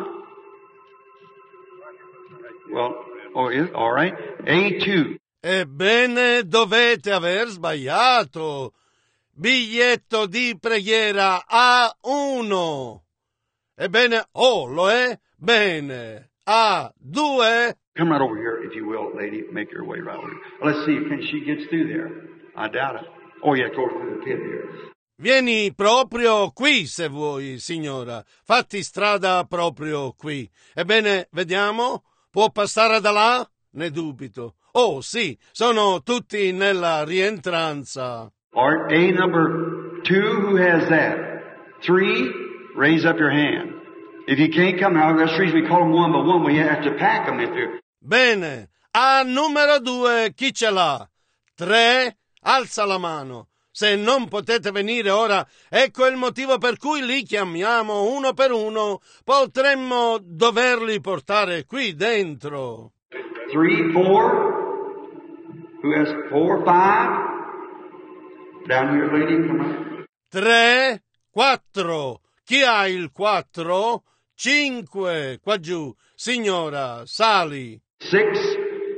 Well, all right. A2. Ebbene, dovete aver sbagliato. Biglietto di preghiera A1. Ebbene, lo è? Bene. A2. Come right over here, if you will, lady. Make your way right over here. Well, let's see if she gets through there. I doubt it. Oh, yeah, go through the pit here. Vieni proprio qui, se vuoi, signora. Fatti strada proprio qui. Ebbene, vediamo. Può passare da là? Ne dubito. Oh, sì, sono tutti nella rientranza. All right, A number 2, who has that? 3, raise up your hand. If you can't come out, that's the reason we call them one by one. We have to pack them if they're... Bene, a numero 2, chi ce l'ha? 3, alza la mano. Se non potete venire ora, ecco il motivo per cui li chiamiamo uno per uno. Potremmo doverli portare qui dentro. 3, 4... Who has 4, 5? Down here, lady, come on. 3, 4. Chi ha il 4? 5. Qua giù. Signora, sali. 6.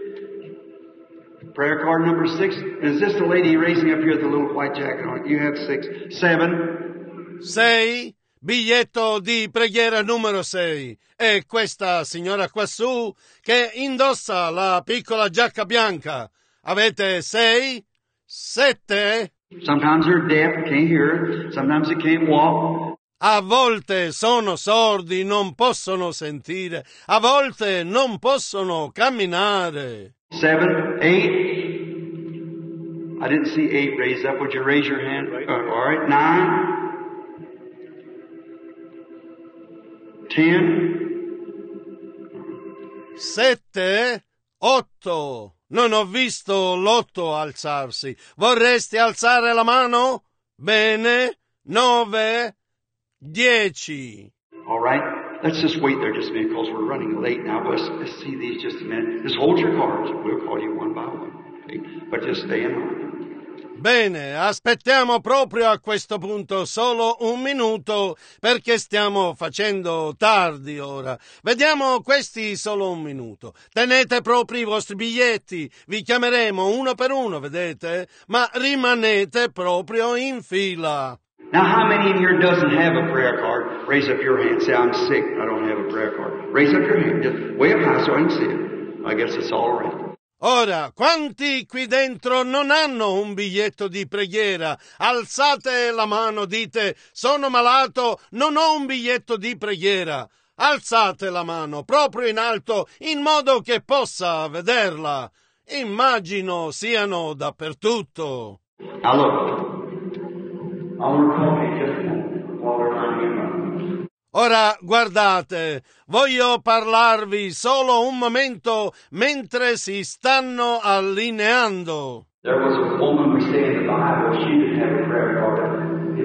Prayer card number 6. Is this the lady raising up here with the little white jacket on? You have 6. 7. 6. Biglietto di preghiera numero 6. E questa signora quassù che indossa la piccola giacca bianca. Avete 6? 7? Sometimes they're deaf, can't hear. Sometimes they can't walk. A volte sono sordi, non possono sentire. A volte non possono camminare. 7, 8. I didn't see 8 raised up. Would you raise your hand? All right. 9. 10. 7, 8. Non ho visto l'8 alzarsi. Vorresti alzare la mano? Bene. 9, 10. All right. Let's just wait there just a minute because we're running late now. Let's see these just a minute. Just hold your cards. We'll call you one by one. Okay? But just stay in line. Bene, aspettiamo proprio a questo punto solo un minuto perché stiamo facendo tardi ora. Vediamo questi solo un minuto. Tenete proprio i vostri biglietti, vi chiameremo uno per uno, vedete? Ma rimanete proprio in fila. Now, how many in here doesn't have a prayer card? Raise up your hand. Say, I'm sick. I don't have a prayer card. Raise up your hand. Just way up high so I can see it. I guess it's all right. Ora, quanti qui dentro non hanno un biglietto di preghiera? Alzate la mano, dite, sono malato, non ho un biglietto di preghiera. Alzate la mano, proprio in alto, in modo che possa vederla. Immagino siano dappertutto. Now look, I want to call you just a moment while they're finding him up. Ora guardate, voglio parlarvi solo un momento mentre si stanno allineando. There was a woman we say in the Bible, she didn't have a prayer card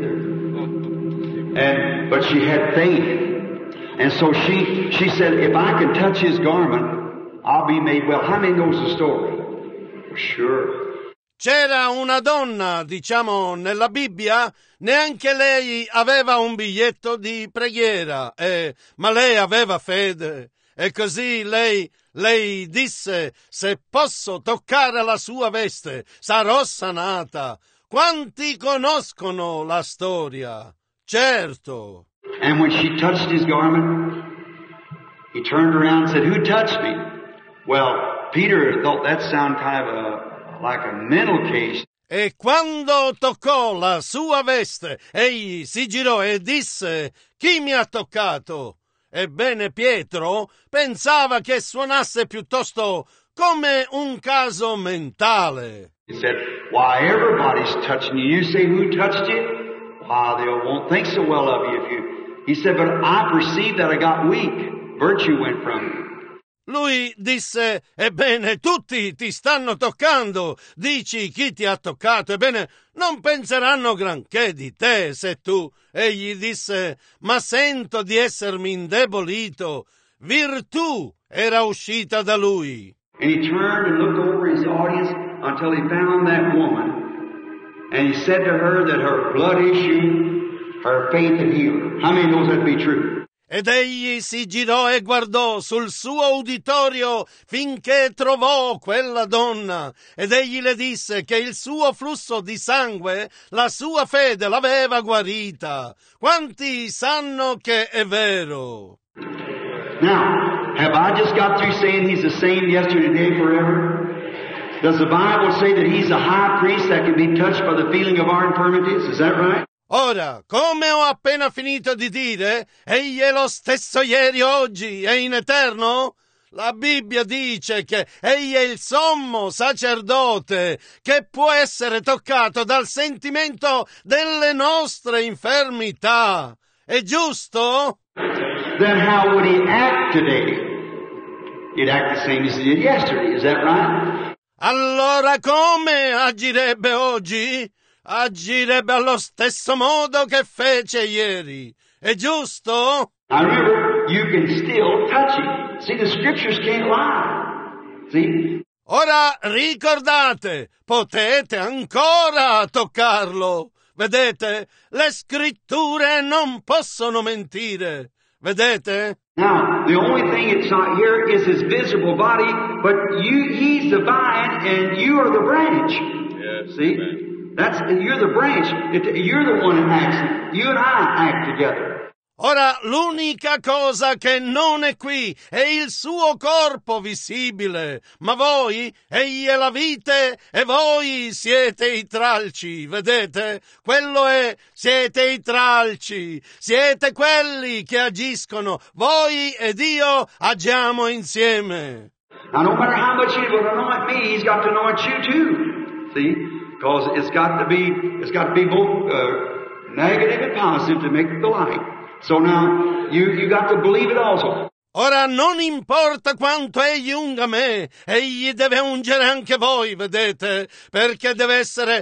either. But she had faith. And so she said, if I can touch his garment, I'll be made well. How many knows the story? For sure. C'era una donna, diciamo, nella Bibbia, neanche lei aveva un biglietto di preghiera, ma lei aveva fede. E così lei disse, se posso toccare la sua veste, sarò sanata. Quanti conoscono la storia? Certo. And when she touched his garment, he turned around and said, who touched me? Well, Peter thought that sounded kind of like a mental case. E quando toccò la sua veste, egli si girò e disse, chi mi ha toccato? Ebbene Pietro pensava che suonasse piuttosto come un caso mentale. He said, why, everybody's touching you. You say, who touched you? Why, they won't think so well of you if you... He said, but I perceived that I got weak. Virtue went from me. Lui disse, ebbene, tutti ti stanno toccando. Dici chi ti ha toccato? Ebbene, non penseranno granché di te se tu. Egli disse, ma sento di essermi indebolito. Virtù era uscita da lui. And he turned and looked over his audience until he found that woman. And he said to her that her blood issue, her faith had healed her. How many knows that to be true? Ed egli si girò e guardò sul suo uditorio finché trovò quella donna. Ed egli le disse che il suo flusso di sangue, la sua fede l'aveva guarita. Quanti sanno che è vero? Now, have I just got through saying he's the same yesterday, today, forever? Does the Bible say that he's a high priest that can be touched by the feeling of our infirmities? Is that right? Ora, come ho appena finito di dire, egli è lo stesso ieri, oggi e in eterno? La Bibbia dice che egli è il sommo sacerdote che può essere toccato dal sentimento delle nostre infermità. È giusto? Then how would he act today? He'd act the same as he did yesterday. Is that right? Allora come agirebbe oggi? Agirebbe allo stesso modo che fece ieri. È giusto? Now remember, you can still touch him. See, the scriptures can't lie. See? Ora ricordate, potete ancora toccarlo. Vedete? Le scritture non possono mentire. Vedete? Now, the only thing it's not here is his visible body, but he's the vine and you are the branch. Yes, See? amen. You're the branch. You're the one that acts. You and I act together. Ora, l'unica cosa che non è qui è il suo corpo visibile, ma voi, egli è la vite e voi siete i tralci, vedete? Quello è, siete i tralci, siete quelli che agiscono, voi ed io agiamo insieme. Now, no matter how much he will anoint me, he's got to anoint you too. See? Because it's got to be both negative and positive to make the light. So now, you got to believe it also. Ora non importa quanto egli unga me, egli deve ungere anche voi, vedete? Perché deve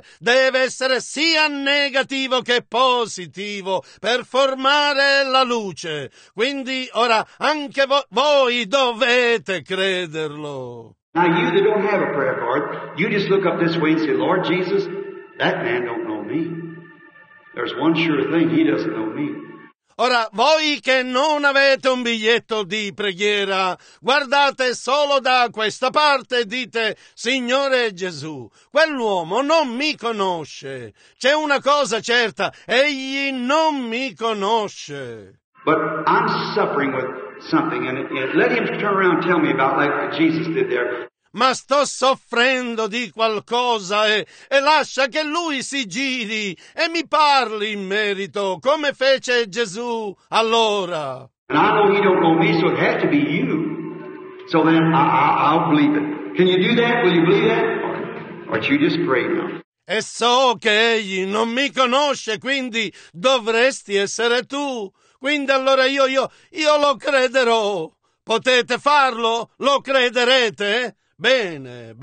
essere sia negativo che positivo per formare la luce. Quindi ora anche voi dovete crederlo. Now you that don't have a prayer card, you just look up this way and say, Lord Jesus, that man don't know me. There's one sure thing, he doesn't know me. Ora, voi che non avete un biglietto di preghiera, guardate solo da questa parte e dite, Signore Gesù, quell'uomo non mi conosce. C'è una cosa certa, egli non mi conosce. But I'm suffering with something, and let him turn around and tell me about like Jesus did there. Ma sto soffrendo di qualcosa e lascia che lui si giri e mi parli in merito, come fece Gesù allora. And I know he don't know me, so it has to be you. So then I'll believe it. Can you do that? Will you believe that? Or you just pray now. E so che egli non mi conosce, quindi dovresti essere tu. Quindi allora io lo crederò. Potete farlo? Lo crederete? Bene,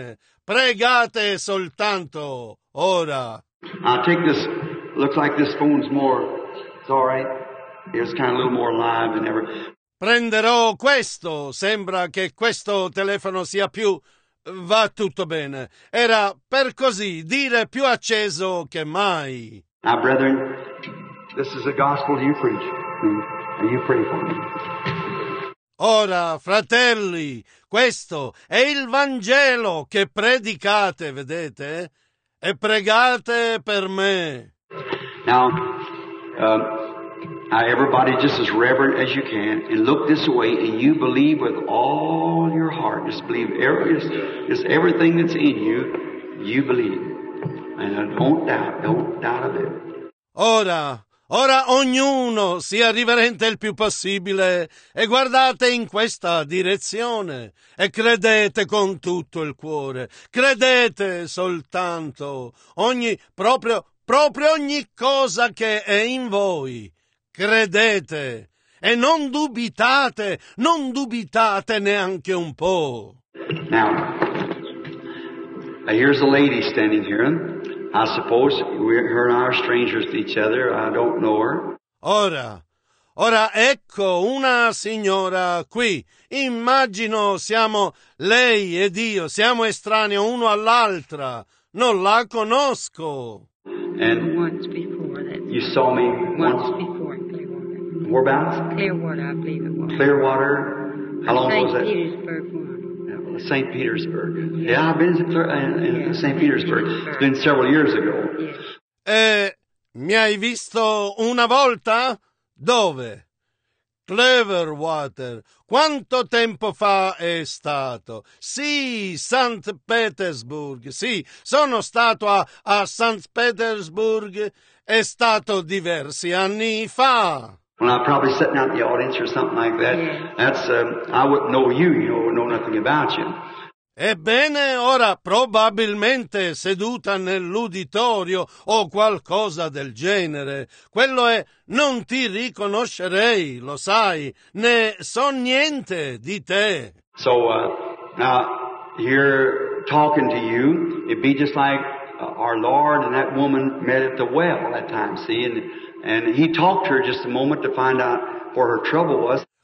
pregate soltanto ora. I'll take this, looks like this phone's more, it's alright, it's kind of a little more live than ever. Prenderò questo, sembra che questo telefono sia più, va tutto bene. Era per così dire più acceso che mai. Now brethren, this is the gospel you preach, and you pray for me. Ora, fratelli, questo è il Vangelo che predicate, vedete? E pregate per me. Now, everybody just as reverent as you can, and look this way, and you believe with all your heart. Just believe just everything that's in you, you believe. And don't doubt a bit. Ora ognuno sia riverente il più possibile e guardate in questa direzione e credete con tutto il cuore, credete soltanto proprio ogni cosa che è in voi, credete e non dubitate neanche un po'. Now, here's a lady standing here. I suppose her and I are strangers to each other. I don't know her. Ora ecco una signora qui. Immagino siamo lei ed io, siamo estranei uno all'altra. Non la conosco. And once before that. You saw me Once before in Clearwater. Whereabouts? Clearwater, I believe it was. Clearwater. How long was that? St. Petersburg one. St. Petersburg. Yeah, I've been in St. Petersburg. It's been several years ago. Yes. Mi hai visto una volta? Dove? Clearwater. Quanto tempo fa è stato? Sì, St. Petersburg. Sì, sono stato a St. Petersburg. È stato diversi anni fa. When I'm probably sitting out in the audience or something like that, that's, I wouldn't know you, know nothing about you. Ebbene, ora probabilmente seduta nell'uditorio o qualcosa del genere. Quello è, non ti riconoscerei, lo sai, ne so niente di te. So, now, here talking to you, it'd be just like our Lord and that woman met at the well that time, see, and he talked to her just a moment to find out where her trouble was.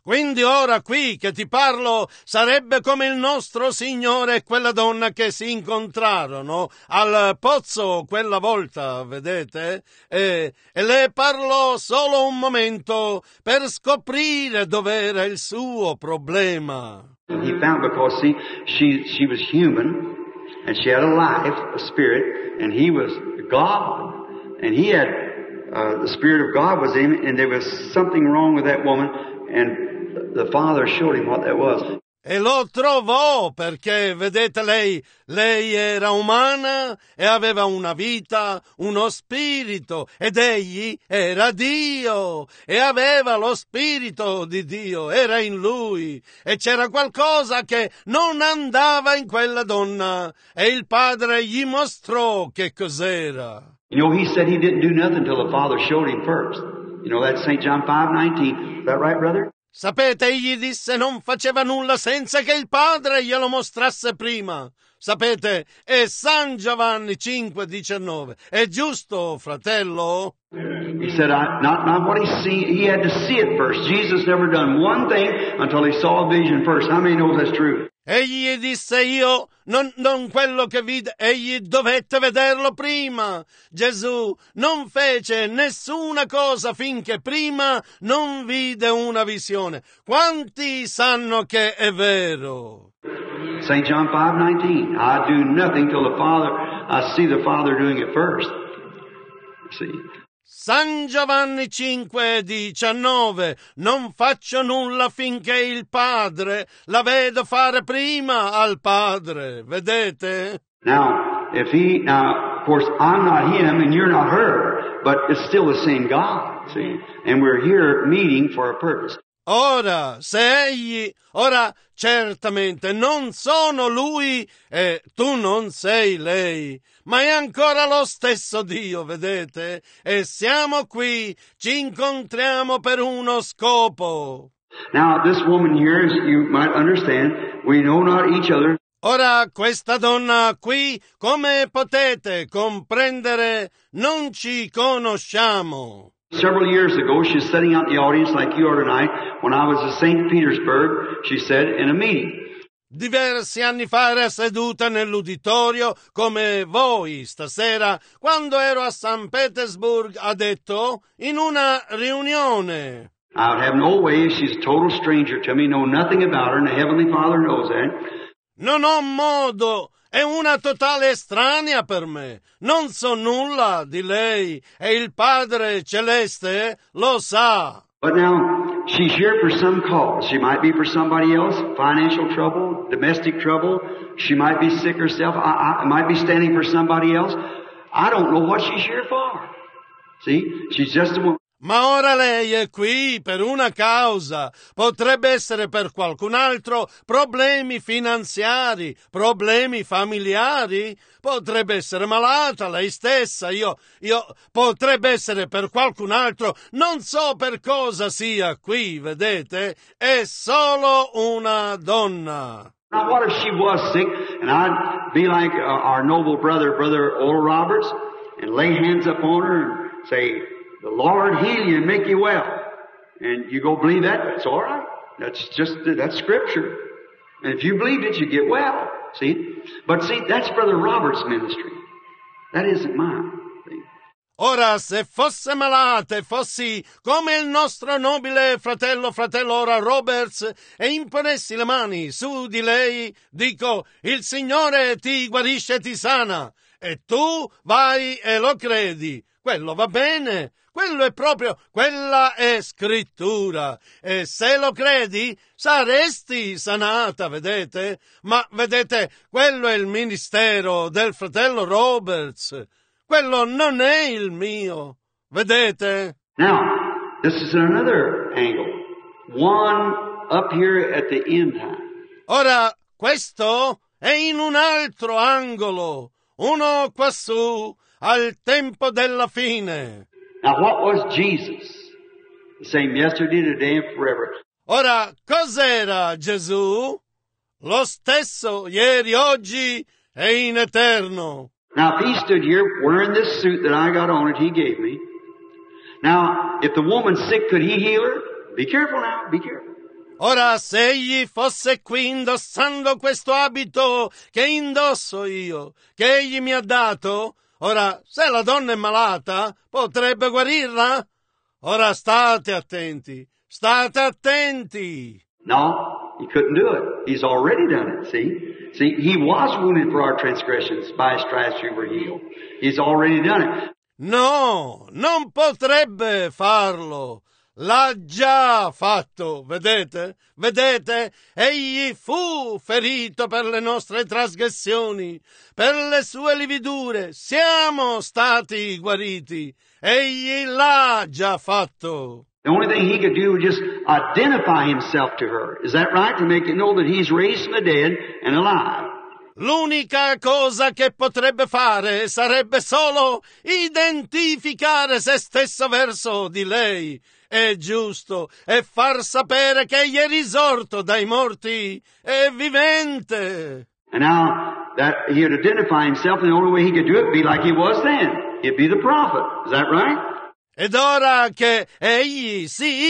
Quindi ora qui che ti parlo sarebbe come il nostro Signore e quella donna che si incontrarono al pozzo quella volta, vedete? E le parlò solo un momento per scoprire dov'era il suo problema. He found because, see, she was human, and she had a life, a spirit, and he was God, and he had the Spirit of God was in him, and there was something wrong with that woman, and the Father showed him what that was. E lo trovò perché, vedete, lei era umana e aveva una vita, uno spirito, ed egli era Dio e aveva lo spirito di Dio, era in lui, e c'era qualcosa che non andava in quella donna, e il Padre gli mostrò che cos'era. You know, he said he didn't do nothing until the Father showed him first. You know, that's St. John 5:19. Is that right, brother? Sapete, egli disse non faceva nulla senza che il Padre glielo mostrasse prima. Sapete, è San Giovanni 5:19. È giusto, fratello? He said, not what he seen. He had to see it first. Jesus never done one thing until he saw a vision first. How many knows that's true? Egli disse io, non quello che vide, egli dovette vederlo prima. Gesù non fece nessuna cosa finché prima non vide una visione. Quanti sanno che è vero? St. John 5:19. I do nothing till I see the Father doing it first. See? San Giovanni 5:19, non faccio nulla finché il Padre la vedo fare prima al Padre, vedete? Now, of course, I'm not him and you're not her, but it's still the same God, see? And we're here meeting for a purpose. Ora certamente non sono lui e tu non sei lei, ma è ancora lo stesso Dio, vedete? E siamo qui, ci incontriamo per uno scopo. Now, this woman here, as you might understand, we know not each other. Ora, questa donna qui, come potete comprendere, non ci conosciamo. Several years ago, she was sitting out in the audience like you are tonight. When I was at St. Petersburg, she said, in a meeting. Diversi anni fa era seduta nell'uditorio come voi stasera, quando ero a St. Petersburg, ha detto, in una riunione. I would have no way. She's a total stranger to me, know nothing about her, and the Heavenly Father knows that. Non ho modo, è una totale estranea per me, non so nulla di lei e il Padre Celeste lo sa. But now, she's here for some cause. She might be for somebody else, financial trouble, domestic trouble. She might be sick herself. I might be standing for somebody else. I don't know what she's here for. See, she's just a woman. Ma ora lei è qui per una causa, potrebbe essere per qualcun altro, problemi finanziari, problemi familiari, potrebbe essere malata lei stessa, io potrebbe essere per qualcun altro, non so per cosa sia qui, vedete, è solo una donna. Now what if she was sick and I'd be like our noble brother Oral Roberts, and lay hands upon her and say, the Lord heal you and make you well. And you go believe that, that's all right. That's Scripture. And if you believed it, you get well. See? But see, that's Brother Robert's ministry. That isn't mine. See? Ora, se fosse malata e fossi come il nostro nobile fratello Oral Roberts e imponessi le mani su di lei, dico, il Signore ti guarisce e ti sana. E tu vai e lo credi. Quello va bene. Quella è scrittura. E se lo credi, saresti sanata, vedete? Ma vedete, quello è il ministero del fratello Roberts. Quello non è il mio. Vedete? Now, this is another angle. One up here at the end time. Ora, questo è in un altro angolo. Uno quassù, al tempo della fine. Now, what was Jesus? The same yesterday, today, and forever. Ora, cos'era Gesù? Lo stesso ieri, oggi e in eterno. Now, if he stood here wearing this suit that I got on it, he gave me. Now, if the woman's sick, could he heal her? Be careful now, be careful. Ora, se egli fosse qui indossando questo abito che indosso io, che egli mi ha dato, ora, se la donna è malata, potrebbe guarirla? Ora state attenti, state attenti! No, he couldn't do it. He's already done it, see? See, he was wounded for our transgressions. By his stripes we were healed. He's already done it. No, non potrebbe farlo. L'ha già fatto, vedete? Vedete? Egli fu ferito per le nostre trasgressioni, per le sue lividure. Siamo stati guariti. Egli l'ha già fatto. The only thing he could do was just identify himself to her. Is that right? To make it know that he's raised from the dead and alive. L'unica cosa che potrebbe fare sarebbe solo identificare se stesso verso di lei. È giusto, e far sapere che egli è risorto dai morti, è vivente. And now that he would identify himself, and the only way he could do it would be like he was then. He'd be the prophet. Is that right? Ed ora che egli si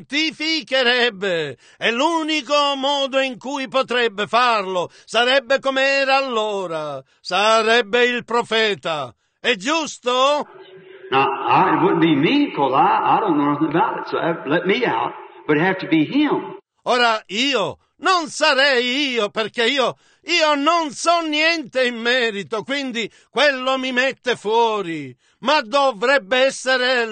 identificherebbe, e l'unico modo in cui potrebbe farlo sarebbe come era allora, sarebbe il profeta. È giusto? Now, it wouldn't be me, because I don't know nothing about it, so let me out, but it'd have to be him. Ora io non sarei io, perché io non so niente in merito, quindi quello mi mette fuori, ma dovrebbe essere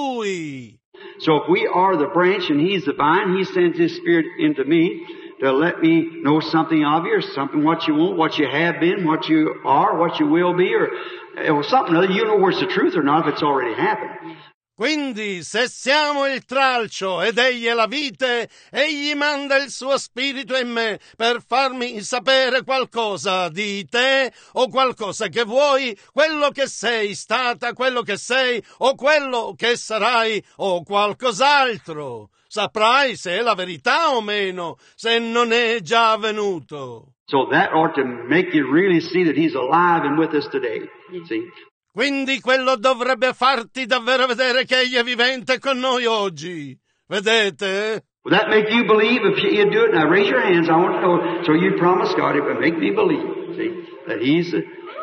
lui. So if we are the branch and he's the vine, he sends his spirit into me to let me know something of you, or something what you want, what you have been, what you are, what you will be, or something other. You know where it's the truth or not if it's already happened. Quindi, se siamo il tralcio ed egli è la vite, egli manda il suo spirito in me per farmi sapere qualcosa di te o qualcosa che vuoi, quello che sei stata, quello che sei o quello che sarai o qualcos'altro. Saprai se è la verità o meno, se non è già avvenuto. So that ought to make you really see that he's alive and with us today. See? Quindi quello dovrebbe farti davvero vedere che egli è vivente con noi oggi. Vedete? Would that make you believe if you'd do it? Now raise your hands. I want to know. So you promise God it would make me believe. See? That he is.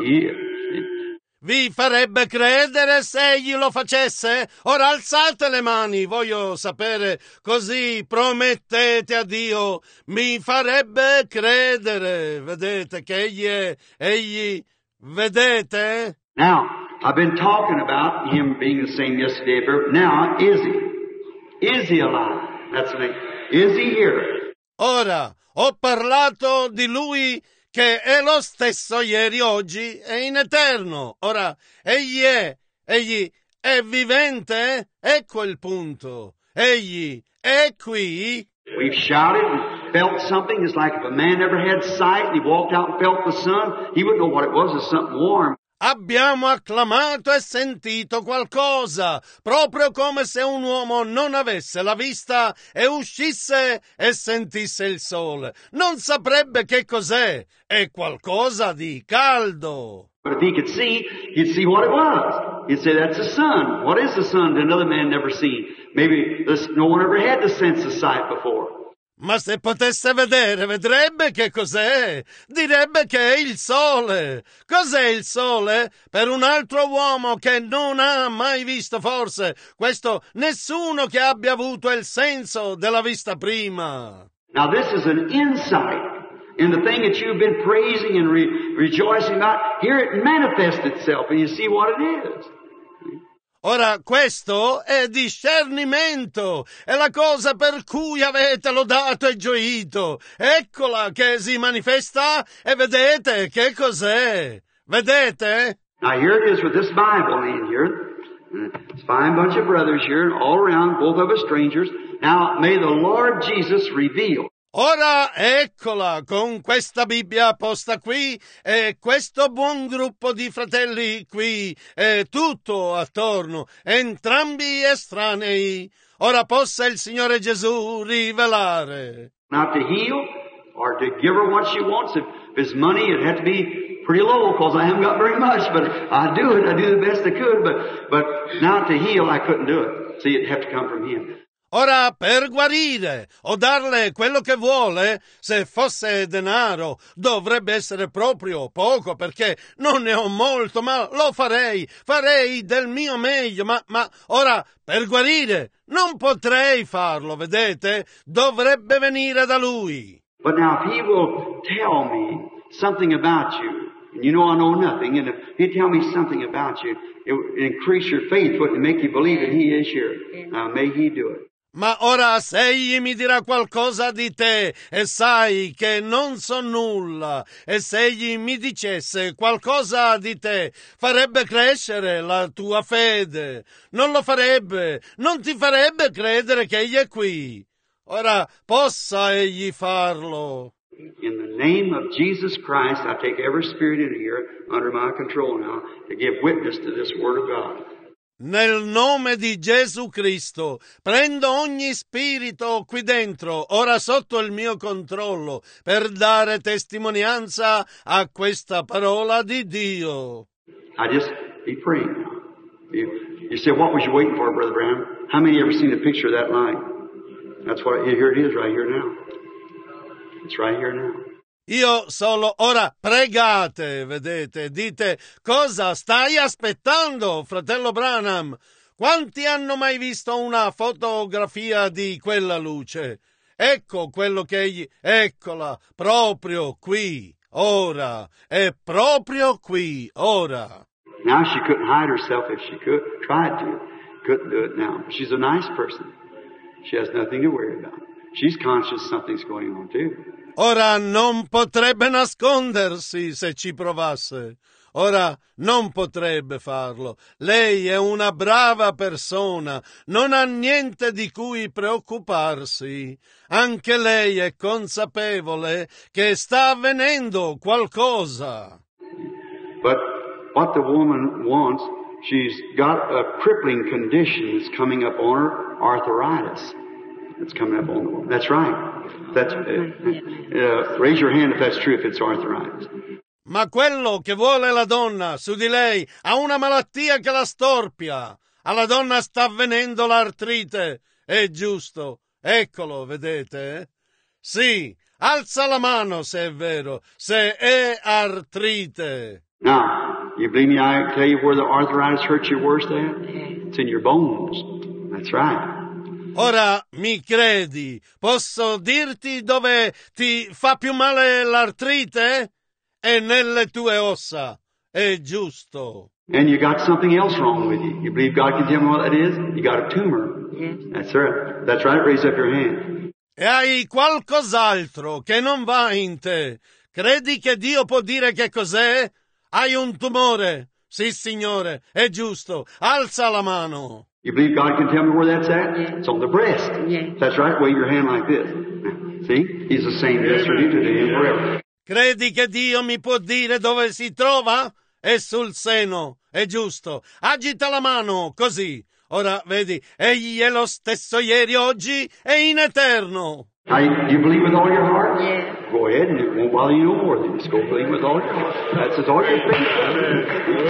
Vi farebbe credere se egli lo facesse? Ora alzate le mani, voglio sapere, così promettete a Dio. Mi farebbe credere. Vedete che egli, vedete? Now, I've been talking about him being the same yesterday, but now, is he? Is he alive? That's the thing. Is he here? Ora, ho parlato di lui che è lo stesso ieri, oggi e in eterno. Ora, egli è vivente? Ecco il punto. Egli è qui? We've shouted and felt something. It's like if a man never had sight and he walked out and felt the sun, he wouldn't know what it was. It's something warm. Abbiamo acclamato e sentito qualcosa, proprio come se un uomo non avesse la vista e uscisse e sentisse il sole. Non saprebbe che cos'è, è qualcosa di caldo. But if he could see, he'd see what it was. He'd say, that's the sun. What is the sun to another man never seen? Maybe no one ever had the sense of sight before. Ma se potesse vedere, vedrebbe che cos'è. Direbbe che è il sole. Cos'è il sole? Per un altro uomo che non ha mai visto forse questo, nessuno che abbia avuto il senso della vista prima. Now this is an insight in the thing that you've been praising and rejoicing about. Here it manifests itself and you see what it is. Ora, questo è discernimento, è la cosa per cui avete lodato e gioito. Eccola che si manifesta e vedete che cos'è. Vedete? Now here it is with this Bible in here. It's a fine bunch of brothers here, all around, both of us strangers. Now may the Lord Jesus reveal. Ora eccola con questa Bibbia posta qui e questo buon gruppo di fratelli qui e tutto attorno, entrambi estranei. Ora possa il Signore Gesù rivelare. Not to heal or to give her what she wants. If it's money, it'd have to be pretty low because I haven't got very much, but I do the best I could, but not to heal, I couldn't do it. See, it'd have to come from him. Ora, per guarire o darle quello che vuole, se fosse denaro, dovrebbe essere proprio poco, perché non ne ho molto, ma lo farei del mio meglio, ma ora, per guarire, non potrei farlo, vedete? Dovrebbe venire da lui. But now if he will tell me something about you, and you know I know nothing, and if he'd tell me something about you, it would increase your faith, wouldn't it make you believe that he is here. Now may he do it. Ma ora se egli mi dirà qualcosa di te e sai che non so nulla, e se egli mi dicesse qualcosa di te, farebbe crescere la tua fede. Non lo farebbe, non ti farebbe credere che egli è qui. Ora possa egli farlo. In the name of Jesus Christ, I take every spirit in here under my control now to give witness to this word of God. Nel nome di Gesù Cristo, prendo ogni spirito qui dentro, ora sotto il mio controllo, per dare testimonianza a questa parola di Dio. I just be praying now. You say, what was you waiting for, Brother Branham? How many ever seen a picture of that light? That's what, here it is right here now. It's right here now. Io solo ora pregate, vedete, dite, cosa stai aspettando, fratello Branham? Quanti hanno mai visto una fotografia di quella luce? Ecco quello che egli, eccola, proprio qui, ora, è proprio qui, ora. Now she couldn't hide herself if she tried to. Couldn't do it now. She's a nice person. She has nothing to worry about. She's conscious something's going on too. Ora non potrebbe nascondersi se ci provasse. Ora non potrebbe farlo. Lei è una brava persona, non ha niente di cui preoccuparsi. Anche lei è consapevole che sta avvenendo qualcosa. But what the woman wants, she's got a crippling condition that's coming up on her, arthritis. It's coming up on the woman. That's right. That's raise your hand if that's true, if it's arthritis. Ma quello che vuole la donna su di lei ha una malattia che la storpia. Alla donna sta avvenendo l'artrite. È giusto. Eccolo, vedete? Sì, alza la mano se è vero, se è artrite. Now, you believe me, I tell you where the arthritis hurts you worse at? It's in your bones. That's right. Ora mi credi? Posso dirti dove ti fa più male l'artrite? È nelle tue ossa. È giusto. And you got something else wrong with you. You believe God can tell me what that is? You got a tumor. Yes. That's right. That's right. Raise up your hand. E hai qualcos'altro che non va in te. Credi che Dio può dire che cos'è? Hai un tumore. Sì, signore, è giusto. Alza la mano. You believe God can tell me where that's at? Yes. It's on the breast. Yes. That's right. Wave your hand like this. See? He's the same yesterday, today, and forever. Credi che Dio mi può dire dove si trova? È sul seno, è giusto. Agita la mano, così. Ora, vedi, egli è lo stesso ieri, oggi e in eterno. Now, you believe with all your heart? Yes. Go ahead, and it won't bother you no more. Then just go believe with all your heart. That's all your faith.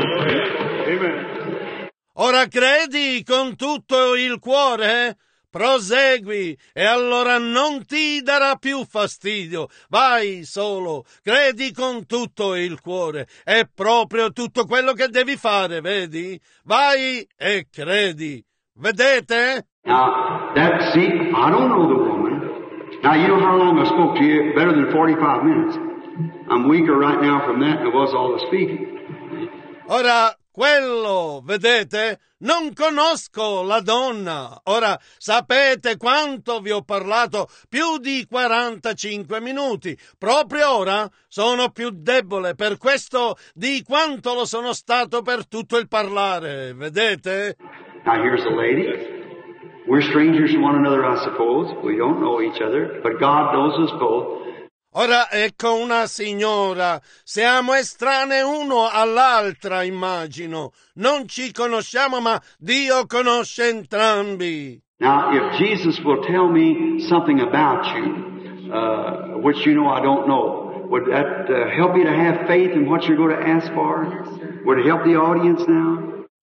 Amen. Ora credi con tutto il cuore? Prosegui e allora non ti darà più fastidio. Vai solo, credi con tutto il cuore. È proprio tutto quello che devi fare, vedi? Vai e credi. Vedete? Now, I don't know the woman. Now, you know how long I spoke to you? Better than 45 minutes. I'm weaker right now from that than I was all the speaking. Ora, quello, vedete? Non conosco la donna. Ora, sapete quanto vi ho parlato? Più di 45 minuti. Proprio ora sono più debole per questo di quanto lo sono stato per tutto il parlare. Vedete? Now, here's the lady. We're strangers to one another, I suppose. We don't know each other, but God knows us both. Ora ecco una signora, siamo estranei uno all'altra, immagino. Non ci conosciamo, ma Dio conosce entrambi. Now, if Jesus will tell me something about you, which you know I don't know, would that help you to have faith in what you're going to ask for? Yes, sir. Would it help the audience now?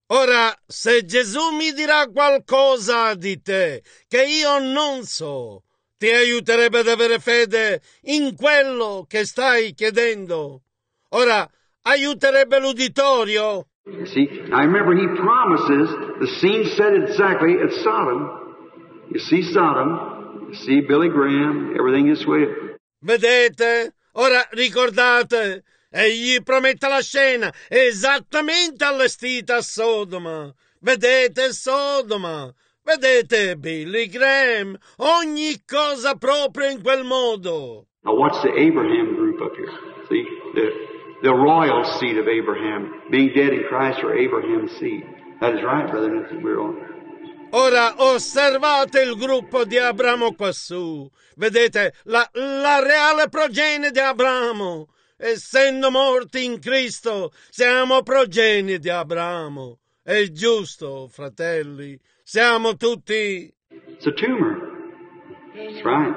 Ora, se Gesù mi dirà qualcosa di te che io non so, ti aiuterebbe ad avere fede in quello che stai chiedendo. Ora, aiuterebbe l'uditorio? You see, I remember he promises the scene set exactly at Sodom. You see Sodom, you see Billy Graham, everything this way. Vedete? Ora ricordate, egli promette la scena esattamente allestita a Sodoma. Vedete Sodoma? Vedete Billy Graham? Ogni cosa proprio in quel modo. Now watch the Abraham group up here. See, the royal seed of Abraham, being dead in Christ or Abraham's seed. That is right, brother. We're on. Ora osservate il gruppo di Abramo quassù. Vedete la reale progenie di Abramo. Essendo morti in Cristo, siamo progenie di Abramo. È giusto, fratelli. Siamo tutti. It's a tumor. That's right.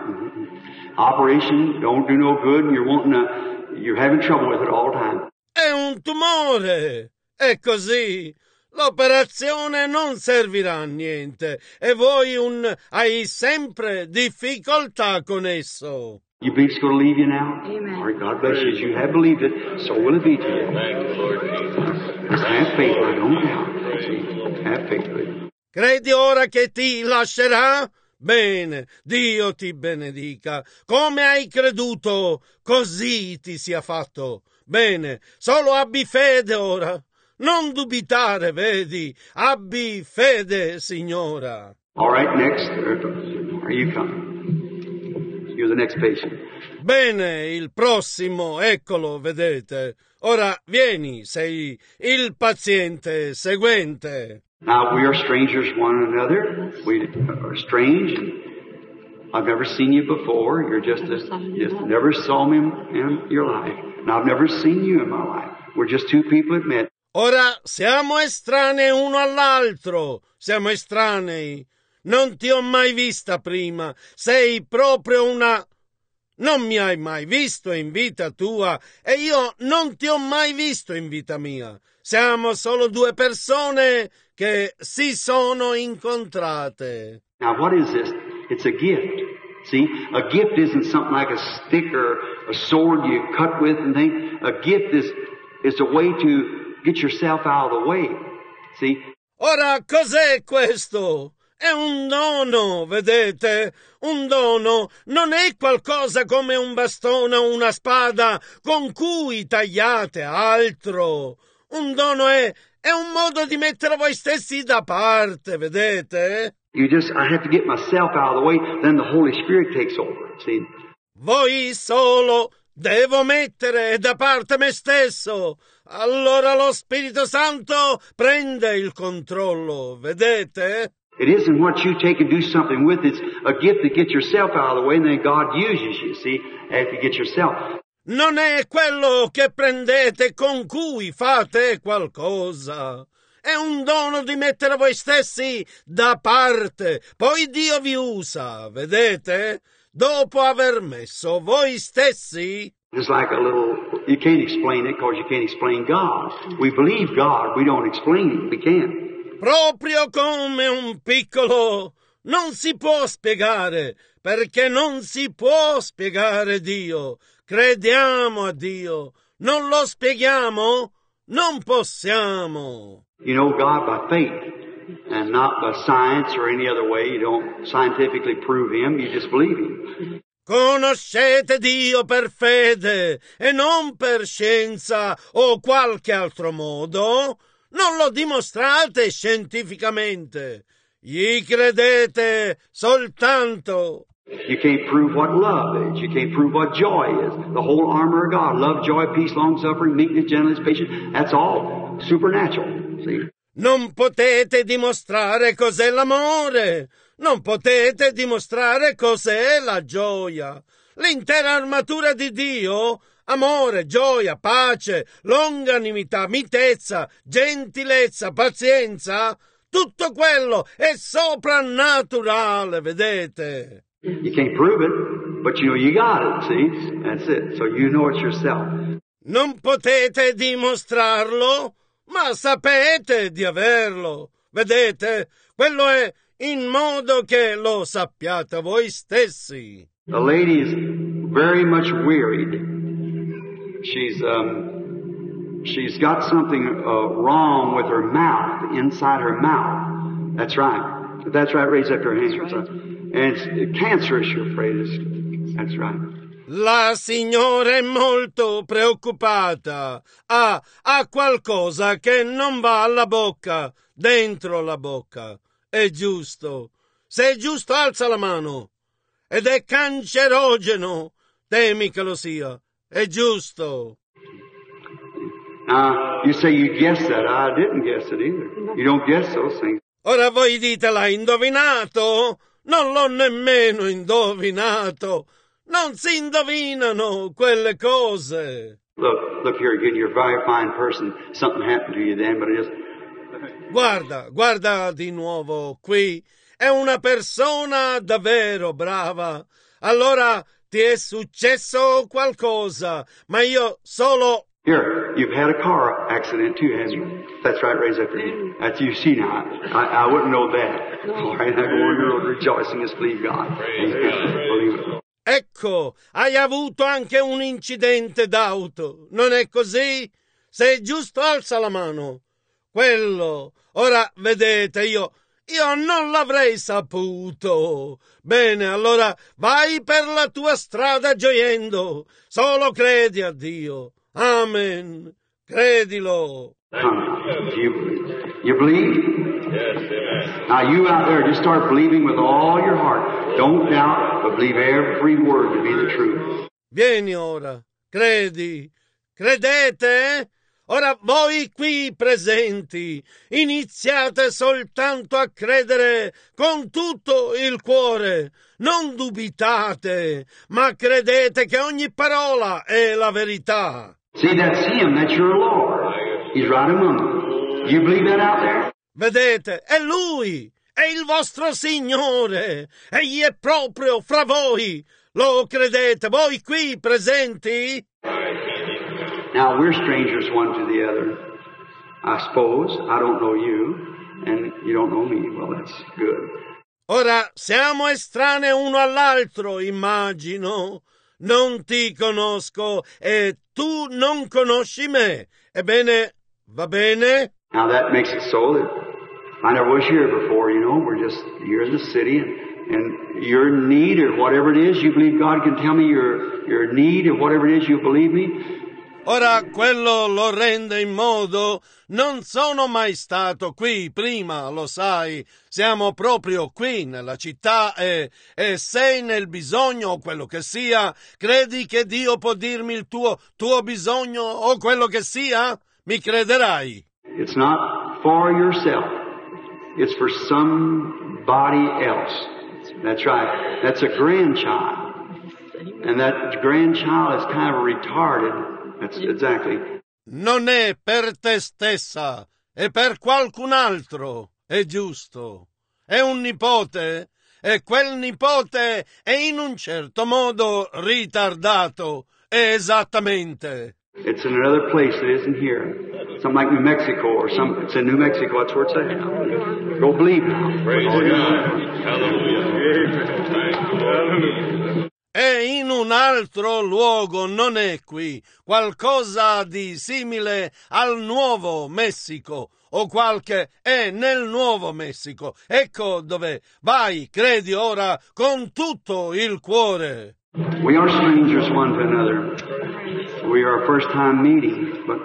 Operation don't do no good, and you're having trouble with it all the time. È un tumore. È così. L'operazione non servirà a niente e voi hai sempre difficoltà con esso. You believe it's going to leave you now? Amen. All right, God bless you. As you have believed it, so will it be to you. Thank you, Lord Jesus. Just have faith, I don't doubt. See, have faith with it. Credi ora che ti lascerà? Bene, Dio ti benedica. Come hai creduto, così ti sia fatto. Bene, solo abbi fede ora. Non dubitare, vedi, abbi fede, signora. All right, next. Are you coming? You're the next patient. Bene, il prossimo, eccolo, vedete. Ora vieni, sei il paziente seguente. Now, we are strangers one another. We are strange. I've never seen you before. You're just never saw me in your life. And I've never seen you in my life. We're just two people that met. Ora siamo estranei uno all'altro, siamo estranei. Non ti ho mai vista prima, sei proprio una... Non mi hai mai visto in vita tua e io non ti ho mai visto in vita mia. Siamo solo due persone che si sono incontrate. Now, what is this? It's a gift. See, a gift isn't something like a stick or a sword you cut with and things. A gift is a way to get yourself out of the way. See? Ora, cos'è questo? È un dono, vedete? Un dono non è qualcosa come un bastone o una spada con cui tagliate altro. Un dono è un modo di mettere voi stessi da parte, vedete? I have to get myself out of the way, then the Holy Spirit takes over. See? Voi solo devo mettere da parte me stesso. Allora lo Spirito Santo prende il controllo, vedete? It isn't what you take and do something with. It's a gift that gets yourself out of the way, and then God uses you, see, after you get yourself. Non è quello che prendete con cui fate qualcosa. È un dono di mettere voi stessi da parte. Poi Dio vi usa, vedete? Dopo aver messo voi stessi. It's like you can't explain it because you can't explain God. We believe God, we don't explain it, we can't. Proprio come un piccolo. Non si può spiegare, perché non si può spiegare Dio. Crediamo a Dio. Non lo spieghiamo? Non possiamo. You know God by faith and not by science or any other way. You don't scientifically prove Him, you just believe Him. Conoscete Dio per fede e non per scienza o qualche altro modo. Non lo dimostrate scientificamente. Gli credete soltanto. You can't prove what love is. You can't prove what joy is. The whole armor of God. Love, joy, peace, long-suffering, meekness, gentleness, patience. That's all supernatural. See? Non potete dimostrare cos'è l'amore. Non potete dimostrare cos'è la gioia. L'intera armatura di Dio, amore, gioia, pace, longanimità, mitezza, gentilezza, pazienza, tutto quello è soprannaturale, vedete? You can't prove it, but you got it, see? That's it. So you know it yourself. Non potete dimostrarlo, Ma sapete di averlo. Vedete? Quello è in modo che lo sappiate voi stessi. The lady is very much wearied. She's got something wrong with her mouth, inside her mouth. That's right. That's right. Raise up your hands. That's right. And it's cancerous, you're afraid. That's right. La signora è molto preoccupata. Ha qualcosa che non va alla bocca, dentro la bocca. È giusto. Se è giusto, alza la mano. Ed è cancerogeno. Temi che lo sia. È giusto. You say you guessed that. I didn't guess it either. You don't guess those things. Ora voi dite l'hai indovinato? Non l'ho nemmeno indovinato. Non si indovinano quelle cose. Look here again. You're a very fine person. Something happened to you then, but it just... Guarda di nuovo qui. È una persona davvero brava. Allora ti è successo qualcosa, ma io solo... Here, you've had a car accident too, haven't you? That's right, raise up your hand. That's you see now. I wouldn't know that. All right, now go on your road rejoicing, just believe God. Believe it. Ecco, hai avuto anche un incidente d'auto, non è così? Se è giusto, alza la mano. Quello. Ora, vedete, io non l'avrei saputo. Bene, allora vai per la tua strada gioiendo. Solo credi a Dio. Amen. Credilo. You believe? Yes, amen. Now you out there, just start believing with all your heart. Don't doubt, but believe every word to be the truth. Vieni ora. Credi. Credete? Ora voi qui presenti, iniziate soltanto a credere con tutto il cuore. Non dubitate, ma credete che ogni parola è la verità. See, that's Him, that's your Lord. He's right among you. You believe that out there? Vedete, è Lui, è il vostro Signore, Egli è proprio fra voi. Lo credete voi qui presenti? Now, we're strangers one to the other. I suppose. I don't know you, and you don't know me. Well, that's good. Ora siamo estranei uno all'altro, immagino. Non ti conosco e tu non conosci me. Ebbene, va bene? Now, that makes it so that I never was here before, you know. We're just here in the city, and your need or whatever it is, you believe God can tell me your need or whatever it is, you believe me. Ora quello lo rende in modo, non sono mai stato qui prima, lo sai, siamo proprio qui nella città e sei nel bisogno o quello che sia, credi che Dio può dirmi il tuo bisogno o quello che sia? Mi crederai? It's not for yourself. It's for somebody else. That's right. That's a grandchild. And that grandchild is kind of retarded. That's exactly. Non è per te stessa, è per qualcun altro, è giusto. È un nipote, e quel nipote è in un certo modo ritardato, esattamente. It's in another place that isn't here. Something like New Mexico or some. It's in New Mexico. That's where it's at. Go believe now. Praise God. Hallelujah. Hallelujah. È in un altro luogo, non è qui, qualcosa di simile al Nuovo Messico, o qualche è nel Nuovo Messico. Ecco dove vai, credi ora con tutto il cuore. We are strangers one to another. We are first time meeting, but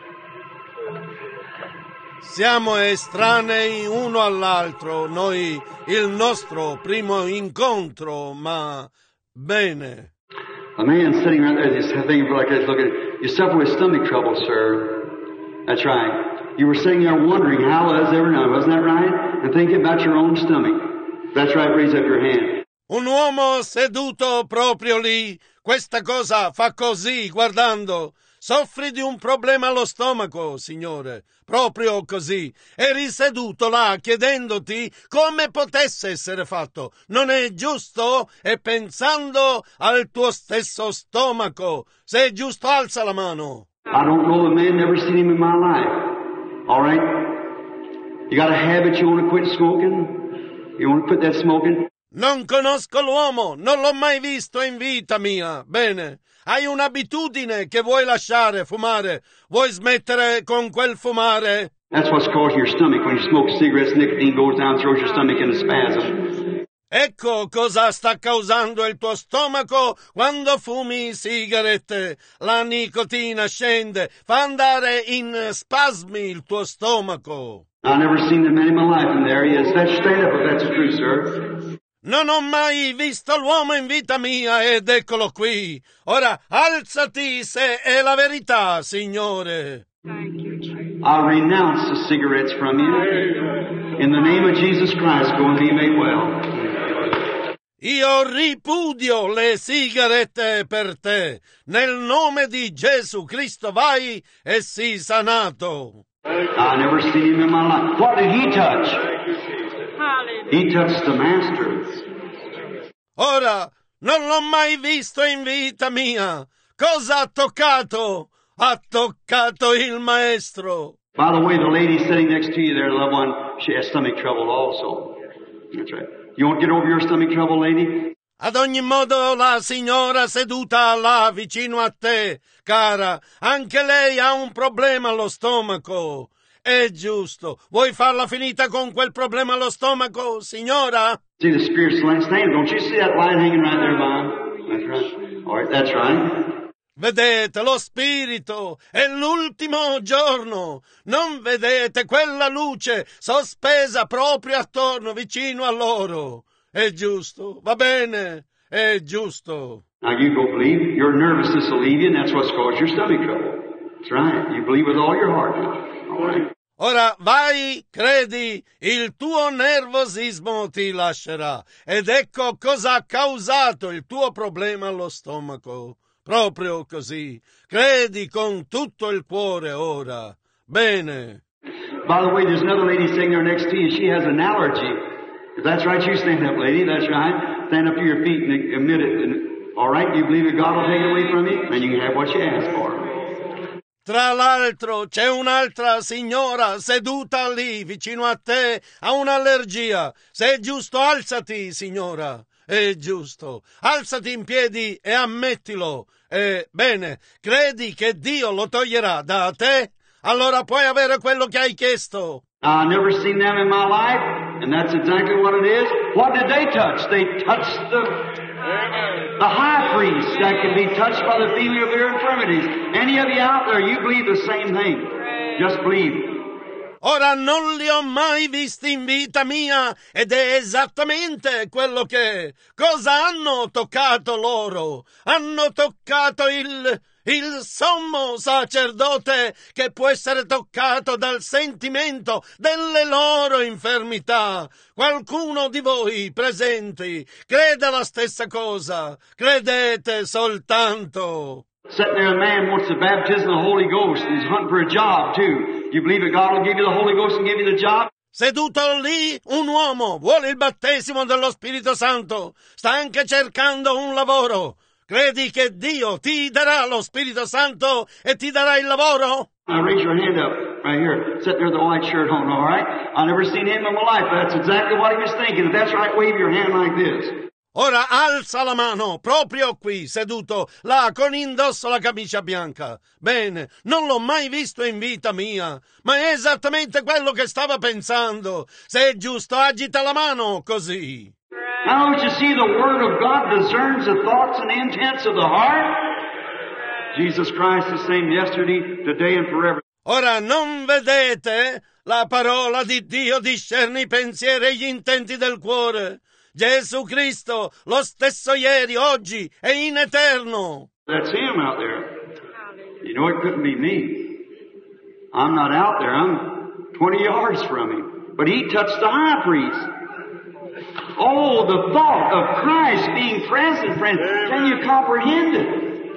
siamo estranei uno all'altro, noi il nostro primo incontro, ma bene. a man sitting right there, this thing like this, looking, you suffer with stomach trouble, sir. That's right. You were sitting there wondering how it was ever known, wasn't that right? And thinking about your own stomach. That's right, raise up your hand. Un uomo seduto proprio lì, questa cosa fa così, guardando. Soffri di un problema allo stomaco, signore, proprio così. Eri seduto là chiedendoti come potesse essere fatto. Non è giusto? E pensando al tuo stesso stomaco. Se è giusto, alza la mano. I don't know the man, never seen him in my life. All right? You got a habit you want to quit smoking? You want to quit that smoking? Non conosco l'uomo, non l'ho mai visto in vita mia. Bene, hai un'abitudine che vuoi lasciare, fumare. Vuoi smettere con quel fumare? That's what's causing your stomach. When you smoke cigarettes, nicotine goes down, throws your stomach in a spasm. Ecco cosa sta causando il tuo stomaco quando fumi sigarette. La nicotina scende, fa andare in spasmi il tuo stomaco. I've never seen the man in my life, and there he is. That's straight up, if that's true, sir. Non ho mai visto l'uomo in vita mia ed eccolo qui. Ora alzati se è la verità, Signore. Thank you, Jesus. I'll renounce the cigarettes from you. In the name of Jesus Christ, go and be made well. Io ripudio le sigarette per te. Nel nome di Gesù Cristo vai e sii sanato. I never seen him in my life. What did he touch? Hallelujah. He touched the Master. Ora, non l'ho mai visto in vita mia. Cosa ha toccato? Ha toccato il Maestro. By the way, the lady sitting next to you there, loved one, she has stomach trouble also. That's right. You won't get over your stomach trouble, lady? Ad ogni modo, la signora seduta là vicino a te, cara, anche lei ha un problema allo stomaco. È giusto. Vuoi farla finita con quel problema allo stomaco, signora? See the Spirit's light stand. Don't you see that light hanging right there, Bob? That's right. All right, that's right. Vedete lo spirito, è l'ultimo giorno. Non vedete quella luce sospesa proprio attorno, vicino a loro. È giusto, va bene, è giusto. Now you go believe. Your nervousness will leave you, and that's what's caused your stomach trouble. That's right. You believe with all your heart now. All right. Ora vai, credi, il tuo nervosismo ti lascerà. Ed ecco cosa ha causato il tuo problema allo stomaco. Proprio così. Credi con tutto il cuore ora. Bene. By the way, there's another lady sitting there next to you. She has an allergy. If that's right, you stand up, lady. That's right. Stand up to your feet and admit it. And, all right, you believe that God will take it away from you? Then you can have what you ask for. Tra l'altro c'è un'altra signora seduta lì vicino a te, ha un'allergia. Se è giusto, alzati, signora. È giusto. Alzati in piedi e ammettilo. Bene, credi che Dio lo toglierà da te? Allora puoi avere quello che hai chiesto. I've never seen them in my life, and that's exactly what it is. What did they touch? They touched the high priest that can be touched by the feeling of their infirmities. Any of you out there, you believe the same thing. Just believe. Ora non li ho mai visti in vita mia ed è esattamente quello che... Cosa hanno toccato loro? Hanno toccato il sommo sacerdote che può essere toccato dal sentimento delle loro infermità. Qualcuno di voi presenti crede la stessa cosa. Credete soltanto. Sitting there, a man wants the baptism of the Holy Ghost, and he's hunting for a job, too. You believe that God will give you the Holy Ghost and give you the job? Seduto lì, un uomo vuole il battesimo dello Spirito Santo. Sta anche cercando un lavoro. Credi che Dio ti darà lo Spirito Santo e ti darà il lavoro? Now raise your hand up, right here. Sitting there with the white shirt on, all right? I've never seen him in my life, but that's exactly what he was thinking. If that's right, wave your hand like this. Ora alza la mano, proprio qui, seduto, là, con indosso la camicia bianca. Bene, non l'ho mai visto in vita mia, ma è esattamente quello che stava pensando. Se è giusto, agita la mano, così. Now don't you see the Word of God discerns the thoughts and intents of the heart? Jesus Christ is the same yesterday, today, and forever. Ora non vedete? La parola di Dio discerne i pensieri e gli intenti del cuore. Gesù Cristo, lo stesso ieri, oggi e in eterno. That's him out there. You know, it couldn't be me. I'm not out there. I'm 20 yards from him. But he touched the high priest. Oh, the thought of Christ being present, friend. Can you comprehend it?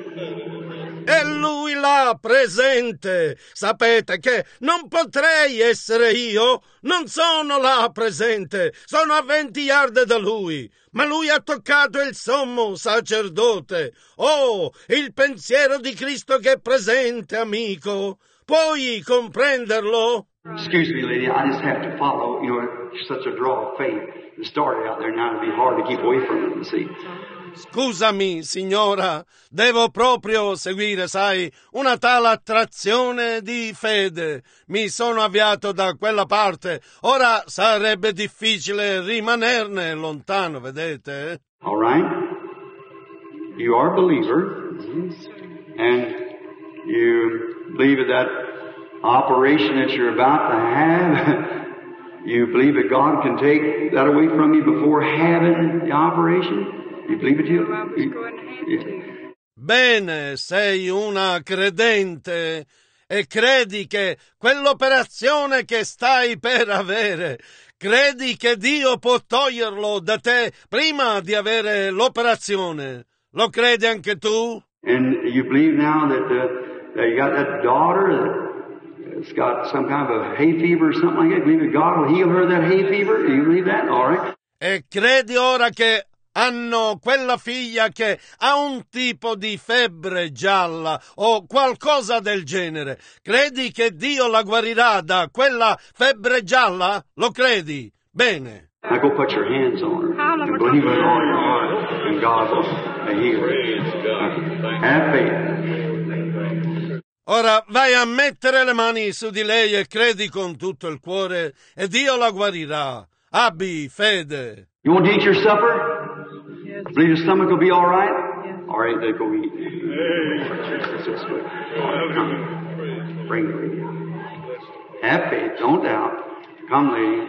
E lui là, presente. Sapete che non potrei essere io. Non sono là presente. Sono a 20 yard da lui. Ma lui ha toccato il sommo sacerdote. Oh, il pensiero di Cristo che è presente, amico. Puoi comprenderlo? Excuse me, lady, I just have to follow. You know, it's such a draw of faith. It started out there, now it'd be hard to keep away from it, you see. Scusami, signora, devo proprio seguire, sai, una tale attrazione di fede. Mi sono avviato da quella parte. Ora sarebbe difficile rimanerne lontano, vedete? All right? You are a believer, and you believe that operation that you're about to have, you believe that God can take that away from you before having the operation? You believe it, you? Bene, sei una credente e credi che quell'operazione che stai per avere, credi che Dio può toglierlo da te prima di avere l'operazione. Lo credi anche tu? And you believe now that you got that daughter that's got some kind of a hay fever or something like that? You believe that God will heal her of that hay fever? Do you believe that? All right. E credi ora che hanno quella figlia che ha un tipo di febbre gialla o qualcosa del genere. Credi che Dio la guarirà da quella febbre gialla? Lo credi? Bene. Now go put your hands on her and believe with all your heart, and God will heal her. Have faith. Ora vai a mettere le mani su di lei e credi con tutto il cuore e Dio la guarirà. Abbi fede. You want to eat your supper? Believe your stomach will be all right? Yes. All right, then go eat. That's good. Right, come. Bring the lady out. Have faith, don't doubt. Come, lady.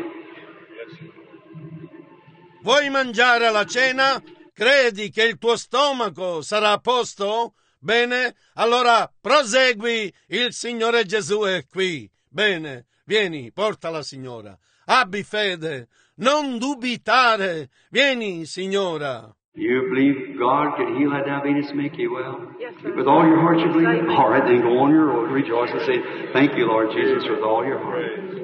Vuoi mangiare la cena? Credi che il tuo stomaco sarà a posto? Bene, allora prosegui, il Signore Gesù è qui. Bene, vieni, porta la signora. Abbi fede, non dubitare. Vieni, signora. You believe God can heal that diabetes and make you well? Yes, sir. With all your heart you believe? All right, then go on your road, rejoice and say, thank you, Lord Jesus, with all your heart.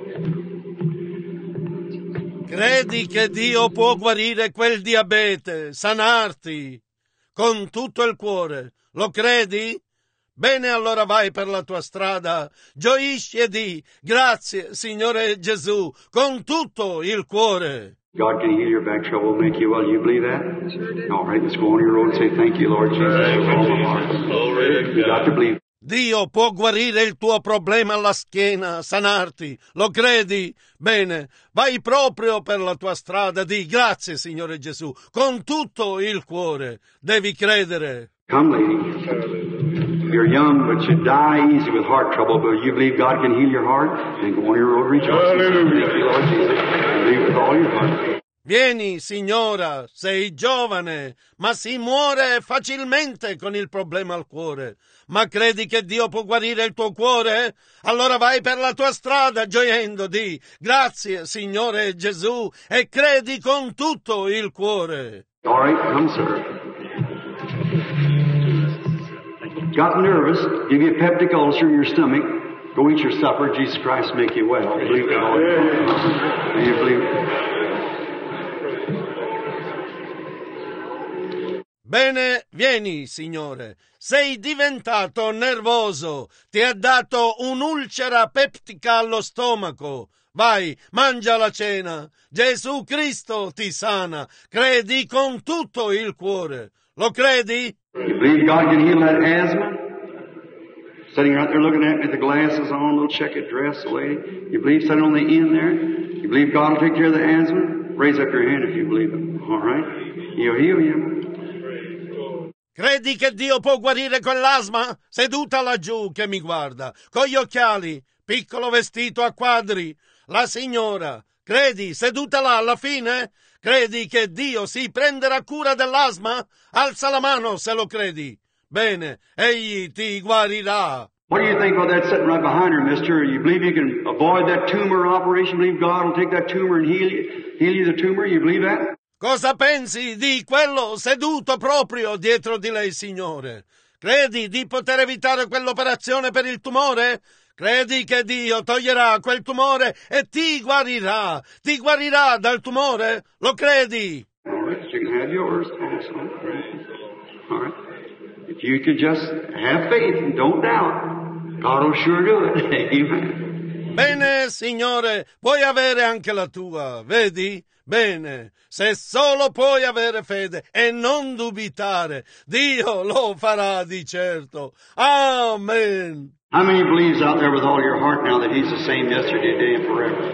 Credi che Dio può guarire quel diabete, sanarti con tutto il cuore? Lo credi? Bene, allora vai per la tua strada, gioisci e di grazie, Signore Gesù, con tutto il cuore. God can heal your back trouble, make you well. You believe that? All right, let's go on your road and say, thank you, Lord Jesus, with all my heart. You got to believe. Dio può guarire il tuo problema alla schiena, sanarti. Lo credi? Bene, vai proprio per la tua strada, di grazie, Signore Gesù, con tutto il cuore. Devi credere. Come, lady. You're young, but you die easy with heart trouble, but you believe God can heal your heart, then go on your road rejoicing. Thank you, Lord Jesus. Believe with all your heart. Vieni, signora, sei giovane, ma si muore facilmente con il problema al cuore. Ma credi che Dio può guarire il tuo cuore? Allora vai per la tua strada gioendo di grazie, Signore Gesù, e credi con tutto il cuore. All right, come, sir. Got nervous, give you a peptic ulcer in your stomach. Go eat your supper. Jesus Christ make you well. Believe it all. You believe it. Bene, vieni, Signore. Sei diventato nervoso. Ti ha dato un'ulcera peptica allo stomaco. Vai, mangia la cena. Gesù Cristo ti sana. Credi con tutto il cuore. Lo credi? You believe God can heal that asthma? Sitting right there looking at me with the glasses on, little checkered dress, lady. You believe sitting on the end there? You believe God will take care of the asthma? Raise up your hand if you believe it. All right? He'll heal you. Credi che Dio può guarire quell'asma? Seduta laggiù che mi guarda, con gli occhiali, piccolo vestito a quadri. La signora, credi, seduta là alla fine? Credi che Dio si prenderà cura dell'asma? Alza la mano se lo credi. Bene, egli ti guarirà. What do you think about that sitting right behind her, mister? You believe you can avoid that tumor operation? Believe God will take that tumor and heal you the tumor? You believe that? Cosa pensi di quello seduto proprio dietro di lei, Signore? Credi di poter evitare quell'operazione per il tumore? Credi che Dio toglierà quel tumore e ti guarirà dal tumore? Lo credi? All right, you can have yours also. All right. If you could just have faith and don't doubt, God will sure do it. Amen. Bene, Signore, puoi avere anche la tua, vedi? Bene, se solo puoi avere fede e non dubitare, Dio lo farà di certo. Amen. How many believes out there with all your heart now that He's the same yesterday, today, and forever?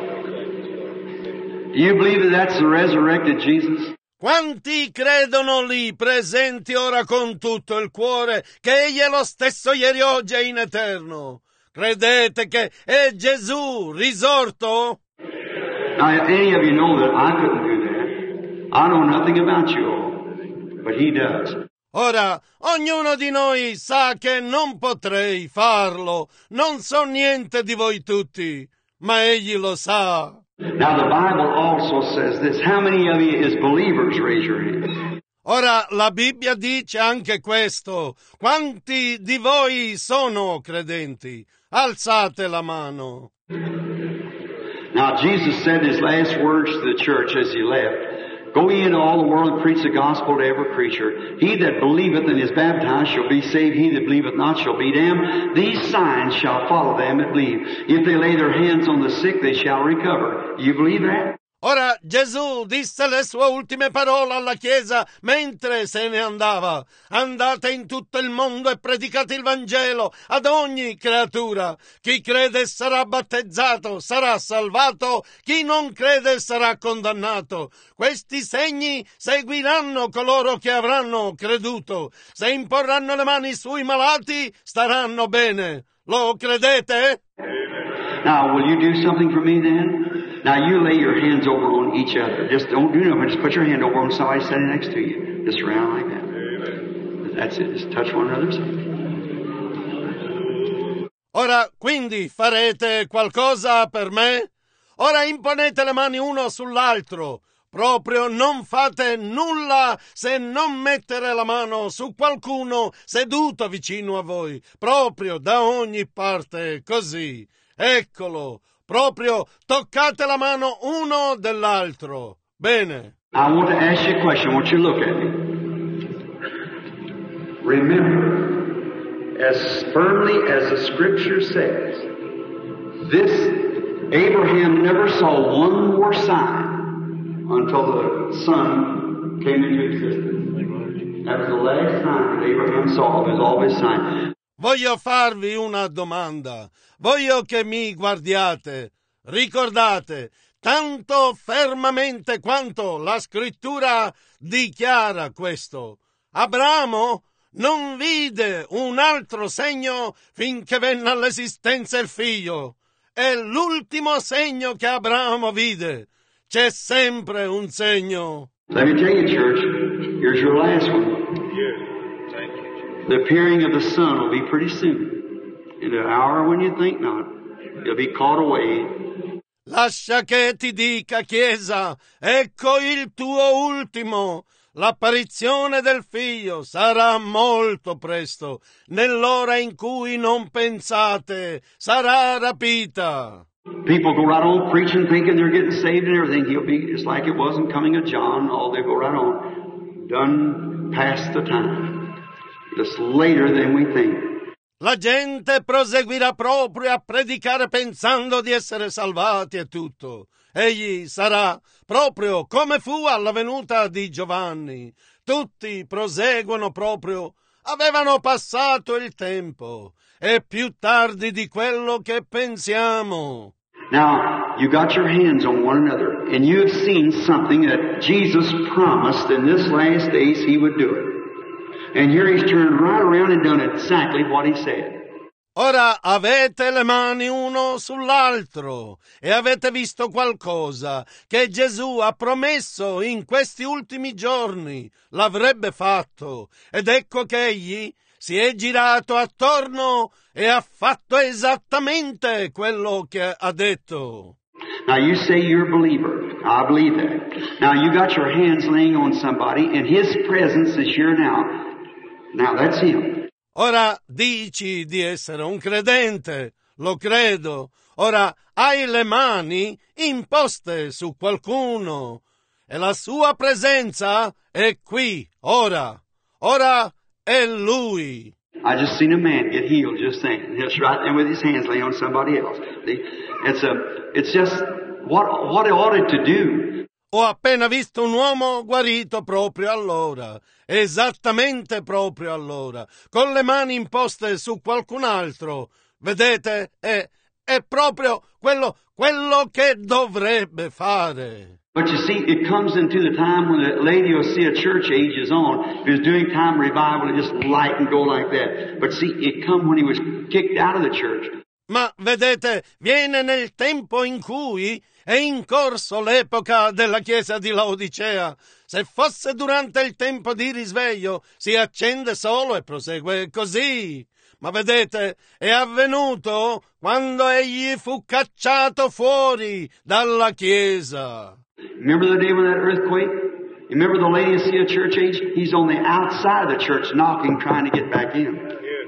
Do you believe that that's the resurrected Jesus? Quanti credono lì, presenti ora con tutto il cuore, che Egli è lo stesso ieri, oggi e in eterno? Credete che è Gesù risorto? Now, any of you know that I couldn't do that. I know nothing about you all, but He does. Ora, ognuno di noi sa che non potrei farlo, non so niente di voi tutti, ma Egli lo sa. Now, the Bible also says this. How many of you as believers, raise your hand? Ora, la Bibbia dice anche questo. Quanti di voi sono credenti? Alzate la mano. Now, Jesus said His last words to the church as He left, "Go ye into all the world and preach the gospel to every creature. He that believeth and is baptized shall be saved. He that believeth not shall be damned. These signs shall follow them that believe. If they lay their hands on the sick, they shall recover." You believe that? Ora Gesù disse le sue ultime parole alla Chiesa mentre se ne andava. Andate in tutto il mondo e predicate il Vangelo ad ogni creatura. Chi crede sarà battezzato, sarà salvato. Chi non crede sarà condannato. Questi segni seguiranno coloro che avranno creduto. Se imporranno le mani sui malati, staranno bene. Lo credete? Now, will you do something for me then? Now, you lay your hands over on each other. Just don't do nothing. Just put your hand over on somebody standing next to you. Just around like that. That's it. Just touch one another. Ora, quindi, farete qualcosa per me? Ora imponete le mani uno sull'altro. Proprio non fate nulla se non mettere la mano su qualcuno seduto vicino a voi. Proprio da ogni parte, così. Eccolo. Proprio toccate la mano uno dell'altro. Bene. I want to ask you a question. I want you to look at me. Remember, as firmly as the Scripture says, this Abraham never saw one more sign until the Son came into existence. That was the last sign that Abraham saw. It was all his sign. Voglio farvi una domanda. Voglio che mi guardiate. Ricordate, tanto fermamente quanto la Scrittura dichiara questo. Abramo non vide un altro segno finché venne all'esistenza il figlio. È l'ultimo segno che Abramo vide. C'è sempre un segno. Let me tell you, church, here's your last one. The appearing of the Son will be pretty soon. In an hour when you think not. You'll be caught away. Lascia che ti dica, Chiesa, ecco il tuo ultimo. L'apparizione del Figlio sarà molto presto, nell'ora in cui non pensate, sarà rapita. People go right on preaching, thinking they're getting saved and everything. He'll be just like it wasn't coming of John. All they go right on. Done past the time. Just later than we think. La gente proseguirà proprio a predicare pensando di essere salvati e tutto. Egli sarà proprio come fu alla venuta di Giovanni. Tutti proseguono proprio. Avevano passato il tempo. È più tardi di quello che pensiamo. Now, you got your hands on one another, and you have seen something that Jesus promised in this last days He would do it. And here He's turned right around and done exactly what He said. Ora avete le mani uno sull'altro e avete visto qualcosa che Gesù ha promesso in questi ultimi giorni. L'avrebbe fatto. Ed ecco che Egli si è girato attorno e ha fatto esattamente quello che ha detto. Now you say you're a believer. I believe that. Now you got your hands laying on somebody and His presence is here now. Now that's Him. Ora dici di essere un credente, lo credo. Ora hai le mani imposte su qualcuno e la sua presenza è qui, ora. Ora è Lui. I just seen a man get healed just then. Just right there with his hands laying on somebody else. See? It's just what it ought to do. Ho appena visto un uomo guarito proprio allora, esattamente proprio allora, con le mani imposte su qualcun altro. Vedete? È proprio quello che dovrebbe fare. But you see, it comes into the time when a lady will see a church age is on. If he was doing time revival, it just light and go like that. But see, it come when he was kicked out of the church. Ma vedete, viene nel tempo in cui è in corso l'epoca della chiesa di Laodicea. Se fosse durante il tempo di risveglio, si accende solo e prosegue così. Ma vedete, è avvenuto quando egli fu cacciato fuori dalla chiesa. Remember the day when that earthquake? Remember the lady see a church age? He's on the outside of the church knocking, trying to get back in.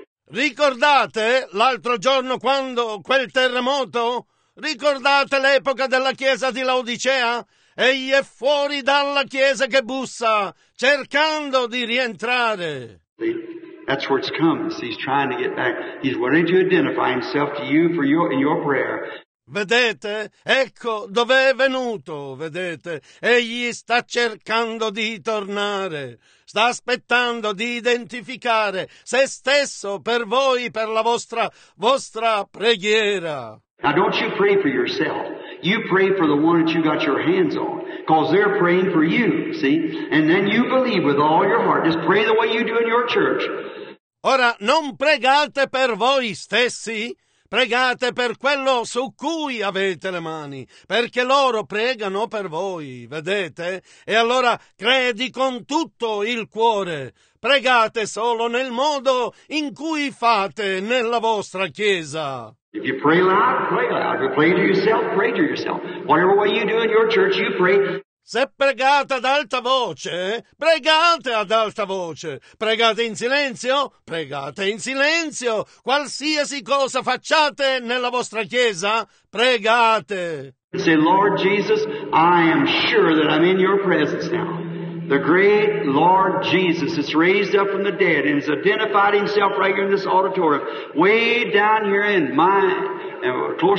Ricordate l'altro giorno quando quel terremoto? Ricordate l'epoca della chiesa di Laodicea? Egli è fuori dalla chiesa che bussa, cercando di rientrare. That's where it's come. He's trying to get back. He's wanting to identify himself to you for in your prayer. Vedete? Ecco dove è venuto, vedete? Egli sta cercando di tornare, sta aspettando di identificare se stesso per voi, per la vostra preghiera. Now don't you pray for yourself. You pray for the one that you got your hands on, because they're praying for you, see? And then you believe with all your heart. Just pray the way you do in your church. Ora, non pregate per voi stessi, pregate per quello su cui avete le mani, perché loro pregano per voi, vedete? E allora credi con tutto il cuore. Pregate solo nel modo in cui fate nella vostra chiesa. If you pray loud, pray loud. If you pray to yourself, pray to yourself. Whatever way you do in your church, you pray. Se pregate ad alta voce, pregate ad alta voce. Pregate in silenzio, pregate in silenzio. Qualsiasi cosa facciate nella vostra chiesa, pregate. Say, Lord Jesus, I am sure that I'm in your presence now. The great Lord Jesus is raised up from the dead and has identified himself right here in this auditorium, way down here in close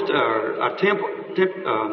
to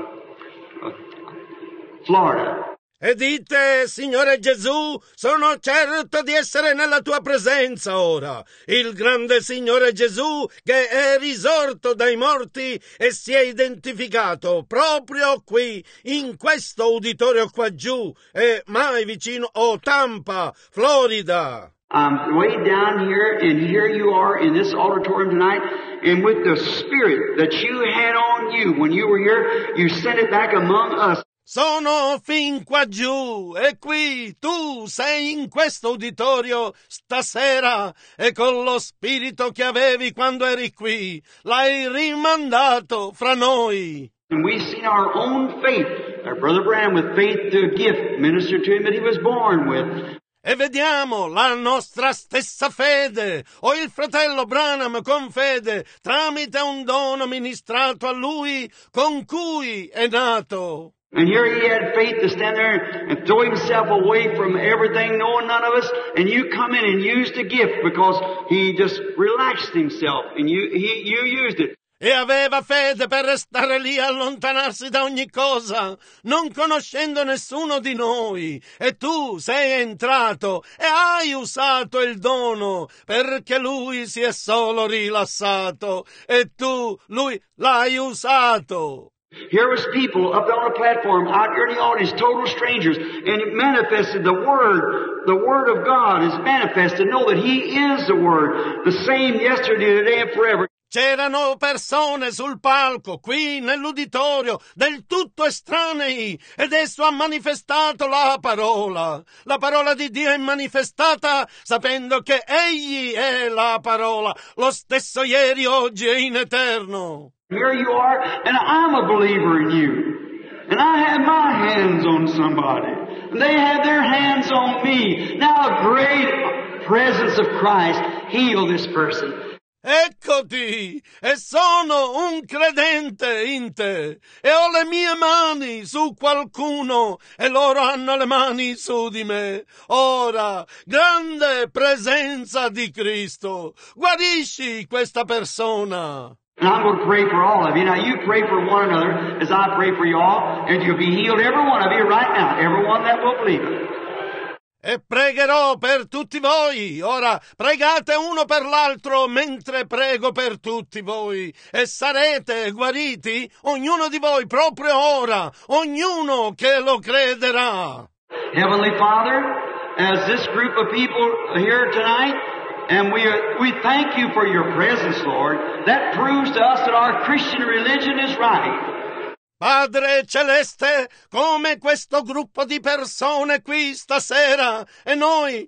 Florida. E dite, Signore Gesù, sono certo di essere nella tua presenza ora. Il grande Signore Gesù che è risorto dai morti e si è identificato proprio qui, in questo uditorio qua giù, e mai vicino, Tampa, Florida. I'm way down here, and here you are in this auditorium tonight, and with the spirit that you had on you when you were here, you sent it back among us. Sono fin qua giù e qui tu sei in questo uditorio stasera e con lo spirito che avevi quando eri qui l'hai rimandato fra noi. And we've seen our own faith, our brother Branham with faith to a gift ministered to him that he was born with. E vediamo la nostra stessa fede, o il fratello Branham con fede, tramite un dono ministrato a lui con cui è nato. And here he had faith to stand there and throw himself away from everything, knowing none of us, and you come in and use the gift because he just relaxed himself and you used it. E aveva fede per restare lì a allontanarsi da ogni cosa, non conoscendo nessuno di noi. E tu sei entrato e hai usato il dono, perché lui si è solo rilassato e tu, lui, l'hai usato. Here was people up on a platform, out here in the audience, total strangers, and it manifested the Word of God is manifested. Know that He is the Word, the same yesterday, today, and forever. C'erano persone sul palco, qui nell'uditorio, del tutto estranei, ed esso ha manifestato la parola. La parola di Dio è manifestata sapendo che Egli è la parola, lo stesso ieri, oggi e in eterno. Here you are, and I'm a believer in you. And I have my hands on somebody. And they have their hands on me. Now a great presence of Christ heal this person. Eccoti, e sono un credente in te, e ho le mie mani su qualcuno, e loro hanno le mani su di me. Ora, grande presenza di Cristo, guarisci questa persona. And I'm going to pray for all of you. Now you pray for one another as I pray for you all, and you'll be healed, every one of you right now, everyone that will believe it. E pregherò per tutti voi. Ora pregate uno per l'altro mentre prego per tutti voi, e sarete guariti, ognuno di voi proprio ora, ognuno che lo crederà. Heavenly Father, as this group of people here tonight, and we thank you for your presence, Lord. That proves to us that our Christian religion is right. Padre Celeste, come questo gruppo di persone qui stasera, e noi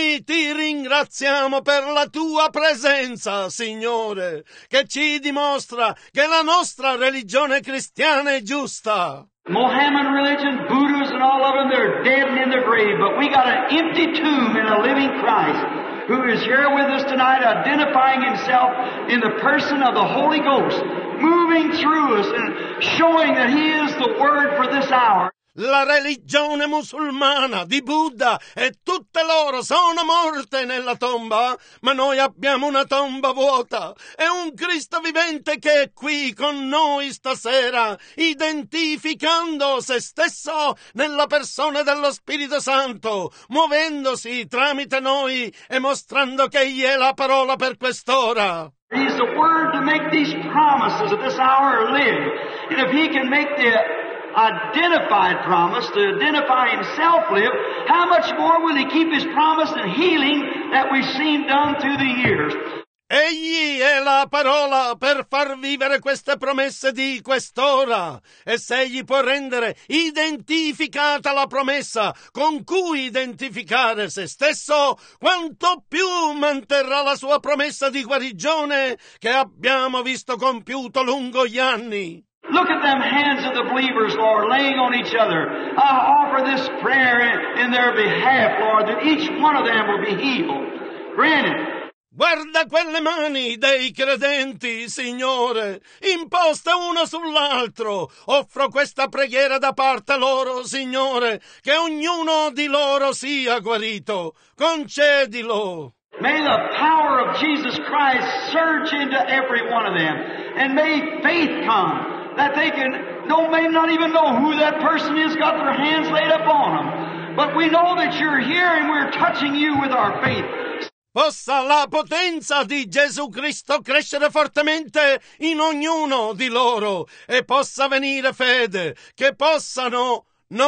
ti ringraziamo per la tua presenza, Signore, che ci dimostra che la nostra religione cristiana è giusta. Mohammedan religion, Buddhists and all of them, they're dead and in their grave, but we got an empty tomb and a living Christ who is here with us tonight, identifying himself in the person of the Holy Ghost, moving through us and showing that he is the Word for this hour. La religione musulmana di Buddha e tutte loro sono morte nella tomba, ma noi abbiamo una tomba vuota e un Cristo vivente che è qui con noi stasera, identificando se stesso nella persona dello Spirito Santo, muovendosi tramite noi e mostrando che egli è la parola per quest'ora. He's the Word to make these promises at this hour live. And if he can make the identified promise to identify himself live, how much more will he keep his promise and healing that we've seen done through the years? Egli è la parola per far vivere queste promesse di quest'ora, e se egli può rendere identificata la promessa con cui identificare se stesso, quanto più manterrà la sua promessa di guarigione che abbiamo visto compiuto lungo gli anni. Look at them hands of the believers, Lord, laying on each other. I offer this prayer in their behalf, Lord, that each one of them will be healed. Granted. Guarda quelle mani dei credenti, Signore, imposte uno sull'altro. Offro questa preghiera da parte loro, Signore, che ognuno di loro sia guarito. Concedilo. May the power of Jesus Christ surge into every one of them, and may faith come. That they may not even know who that person is, got their hands laid upon them. But we know that you're here and we're touching you with our faith. Possa la potenza di Gesù Cristo crescere fortemente in ognuno di loro e possa venire fede, che possono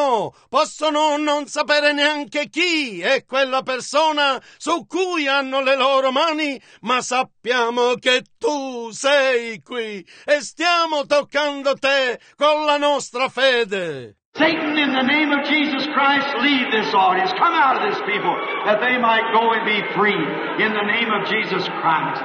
non sapere neanche chi è quella persona su cui hanno le loro mani, ma sappiamo che tu sei qui e stiamo toccando te con la nostra fede. Satan, in the name of Jesus Christ, leave this audience. Come out of this people, that they might go and be free. In the name of Jesus Christ.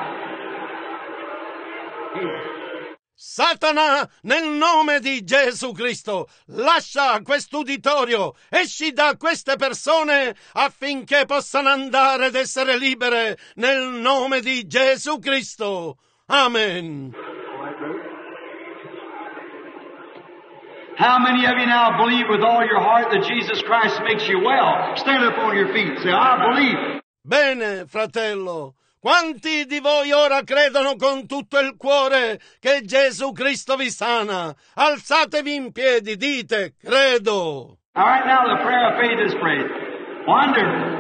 Satana, nel nome di Gesù Cristo, lascia quest'uditorio, esci da queste persone affinché possano andare ed essere libere nel nome di Gesù Cristo. Amen. How many of you now believe with all your heart that Jesus Christ makes you well? Stand up on your feet. Say, I believe. Bene, fratello. Quanti di voi ora credono con tutto il cuore che Gesù Cristo vi sana? Alzatevi in piedi, dite, credo. All right, now the prayer of faith is prayed. Wonderful.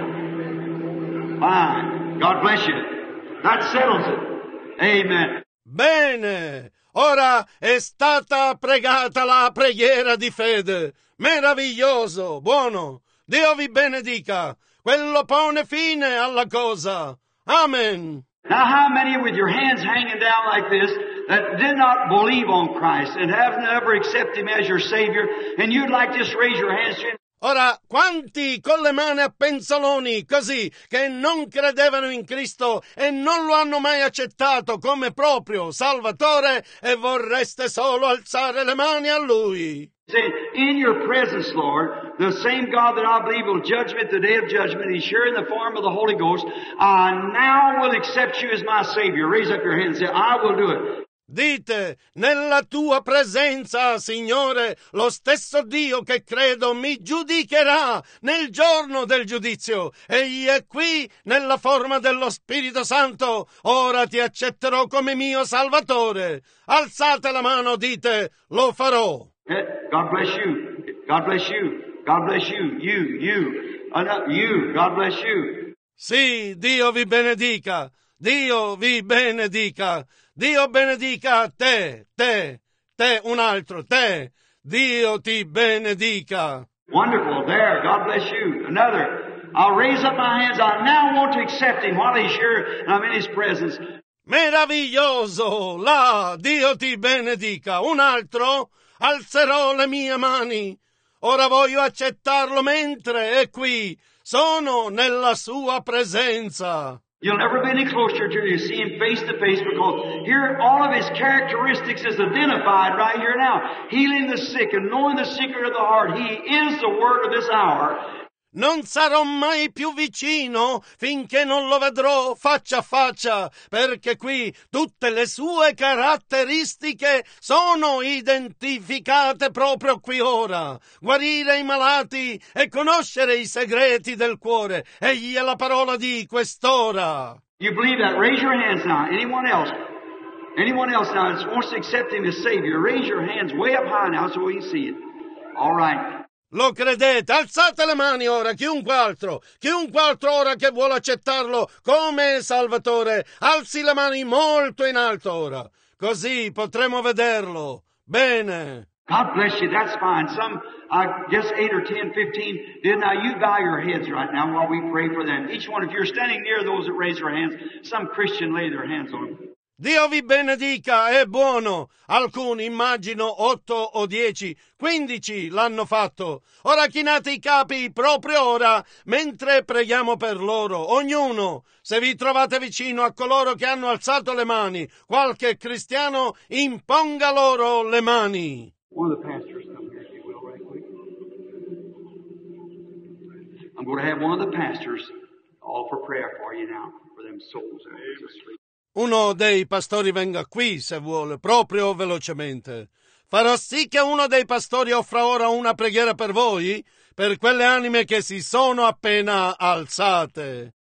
Fine. God bless you. That settles it. Amen. Bene. Ora è stata pregata la preghiera di fede. Meraviglioso, buono. Dio vi benedica. Quello pone fine alla cosa. Amen. Now, how many with your hands hanging down like this that did not believe on Christ and have never accepted Him as your Savior, and you'd like to just raise your hands to Him? Ora, quanti con le mani a penzoloni così, che non credevano in Cristo e non lo hanno mai accettato come proprio Salvatore e vorreste solo alzare le mani a Lui? Saying, in your presence, Lord, the same God that I believe will judge me at the day of judgment, He's here in the form of the Holy Ghost, I now will accept you as my Savior. Raise up your hand and say, I will do it. Dite, nella tua presenza, Signore, lo stesso Dio che credo mi giudicherà nel giorno del giudizio. Egli è qui nella forma dello Spirito Santo. Ora ti accetterò come mio Salvatore. Alzate la mano, dite, lo farò. God bless you. God bless you. God bless you. You. God bless you. Sì, Dio vi benedica. Dio vi benedica. Dio benedica te, un altro, te. Dio ti benedica. Wonderful. There. God bless you. Another. I'll raise up my hands. I now want to accept Him while He's here and I'm in His presence. Meraviglioso! Là, Dio ti benedica. Un altro? Alzerò le mie mani. Ora voglio accettarlo mentre è qui. Sono nella sua presenza. You'll never be any closer till you see Him face to face because here all of His characteristics is identified right here now. Healing the sick and knowing the secret of the heart. He is the Word of this hour. Non sarò mai più vicino finché non lo vedrò faccia a faccia, perché qui tutte le sue caratteristiche sono identificate proprio qui ora. Guarire i malati e conoscere i segreti del cuore. Egli è la parola di quest'ora. You believe that? Raise your hands now. Anyone else? Anyone else now that wants to accept Him as Savior? Raise your hands way up high now so we can see it. All right. Lo credete? Alzate le mani ora, chiunque altro ora che vuole accettarlo come Salvatore, alzi le mani molto in alto ora, così potremo vederlo. Bene. God bless you, that's fine. Some, I guess 8 or 10, 15 did. Now you bow your heads right now while we pray for them. Each one, if you're standing near those that raise their hands, some Christian lay their hands on them. Dio vi benedica, è buono. Alcuni, immagino 8 o 10, 15 l'hanno fatto. Ora chinate i capi proprio ora, mentre preghiamo per loro. Ognuno, se vi trovate vicino a coloro che hanno alzato le mani, qualche cristiano imponga loro le mani. One of the pastors come here, if you will, right quick. I'm going to have one of the pastors offer prayer for you now, for them souls that are asleep. Uno dei pastori venga qui, se vuole, proprio velocemente. Farò sì che uno dei pastori offra ora una preghiera per voi, per quelle anime che si sono appena alzate.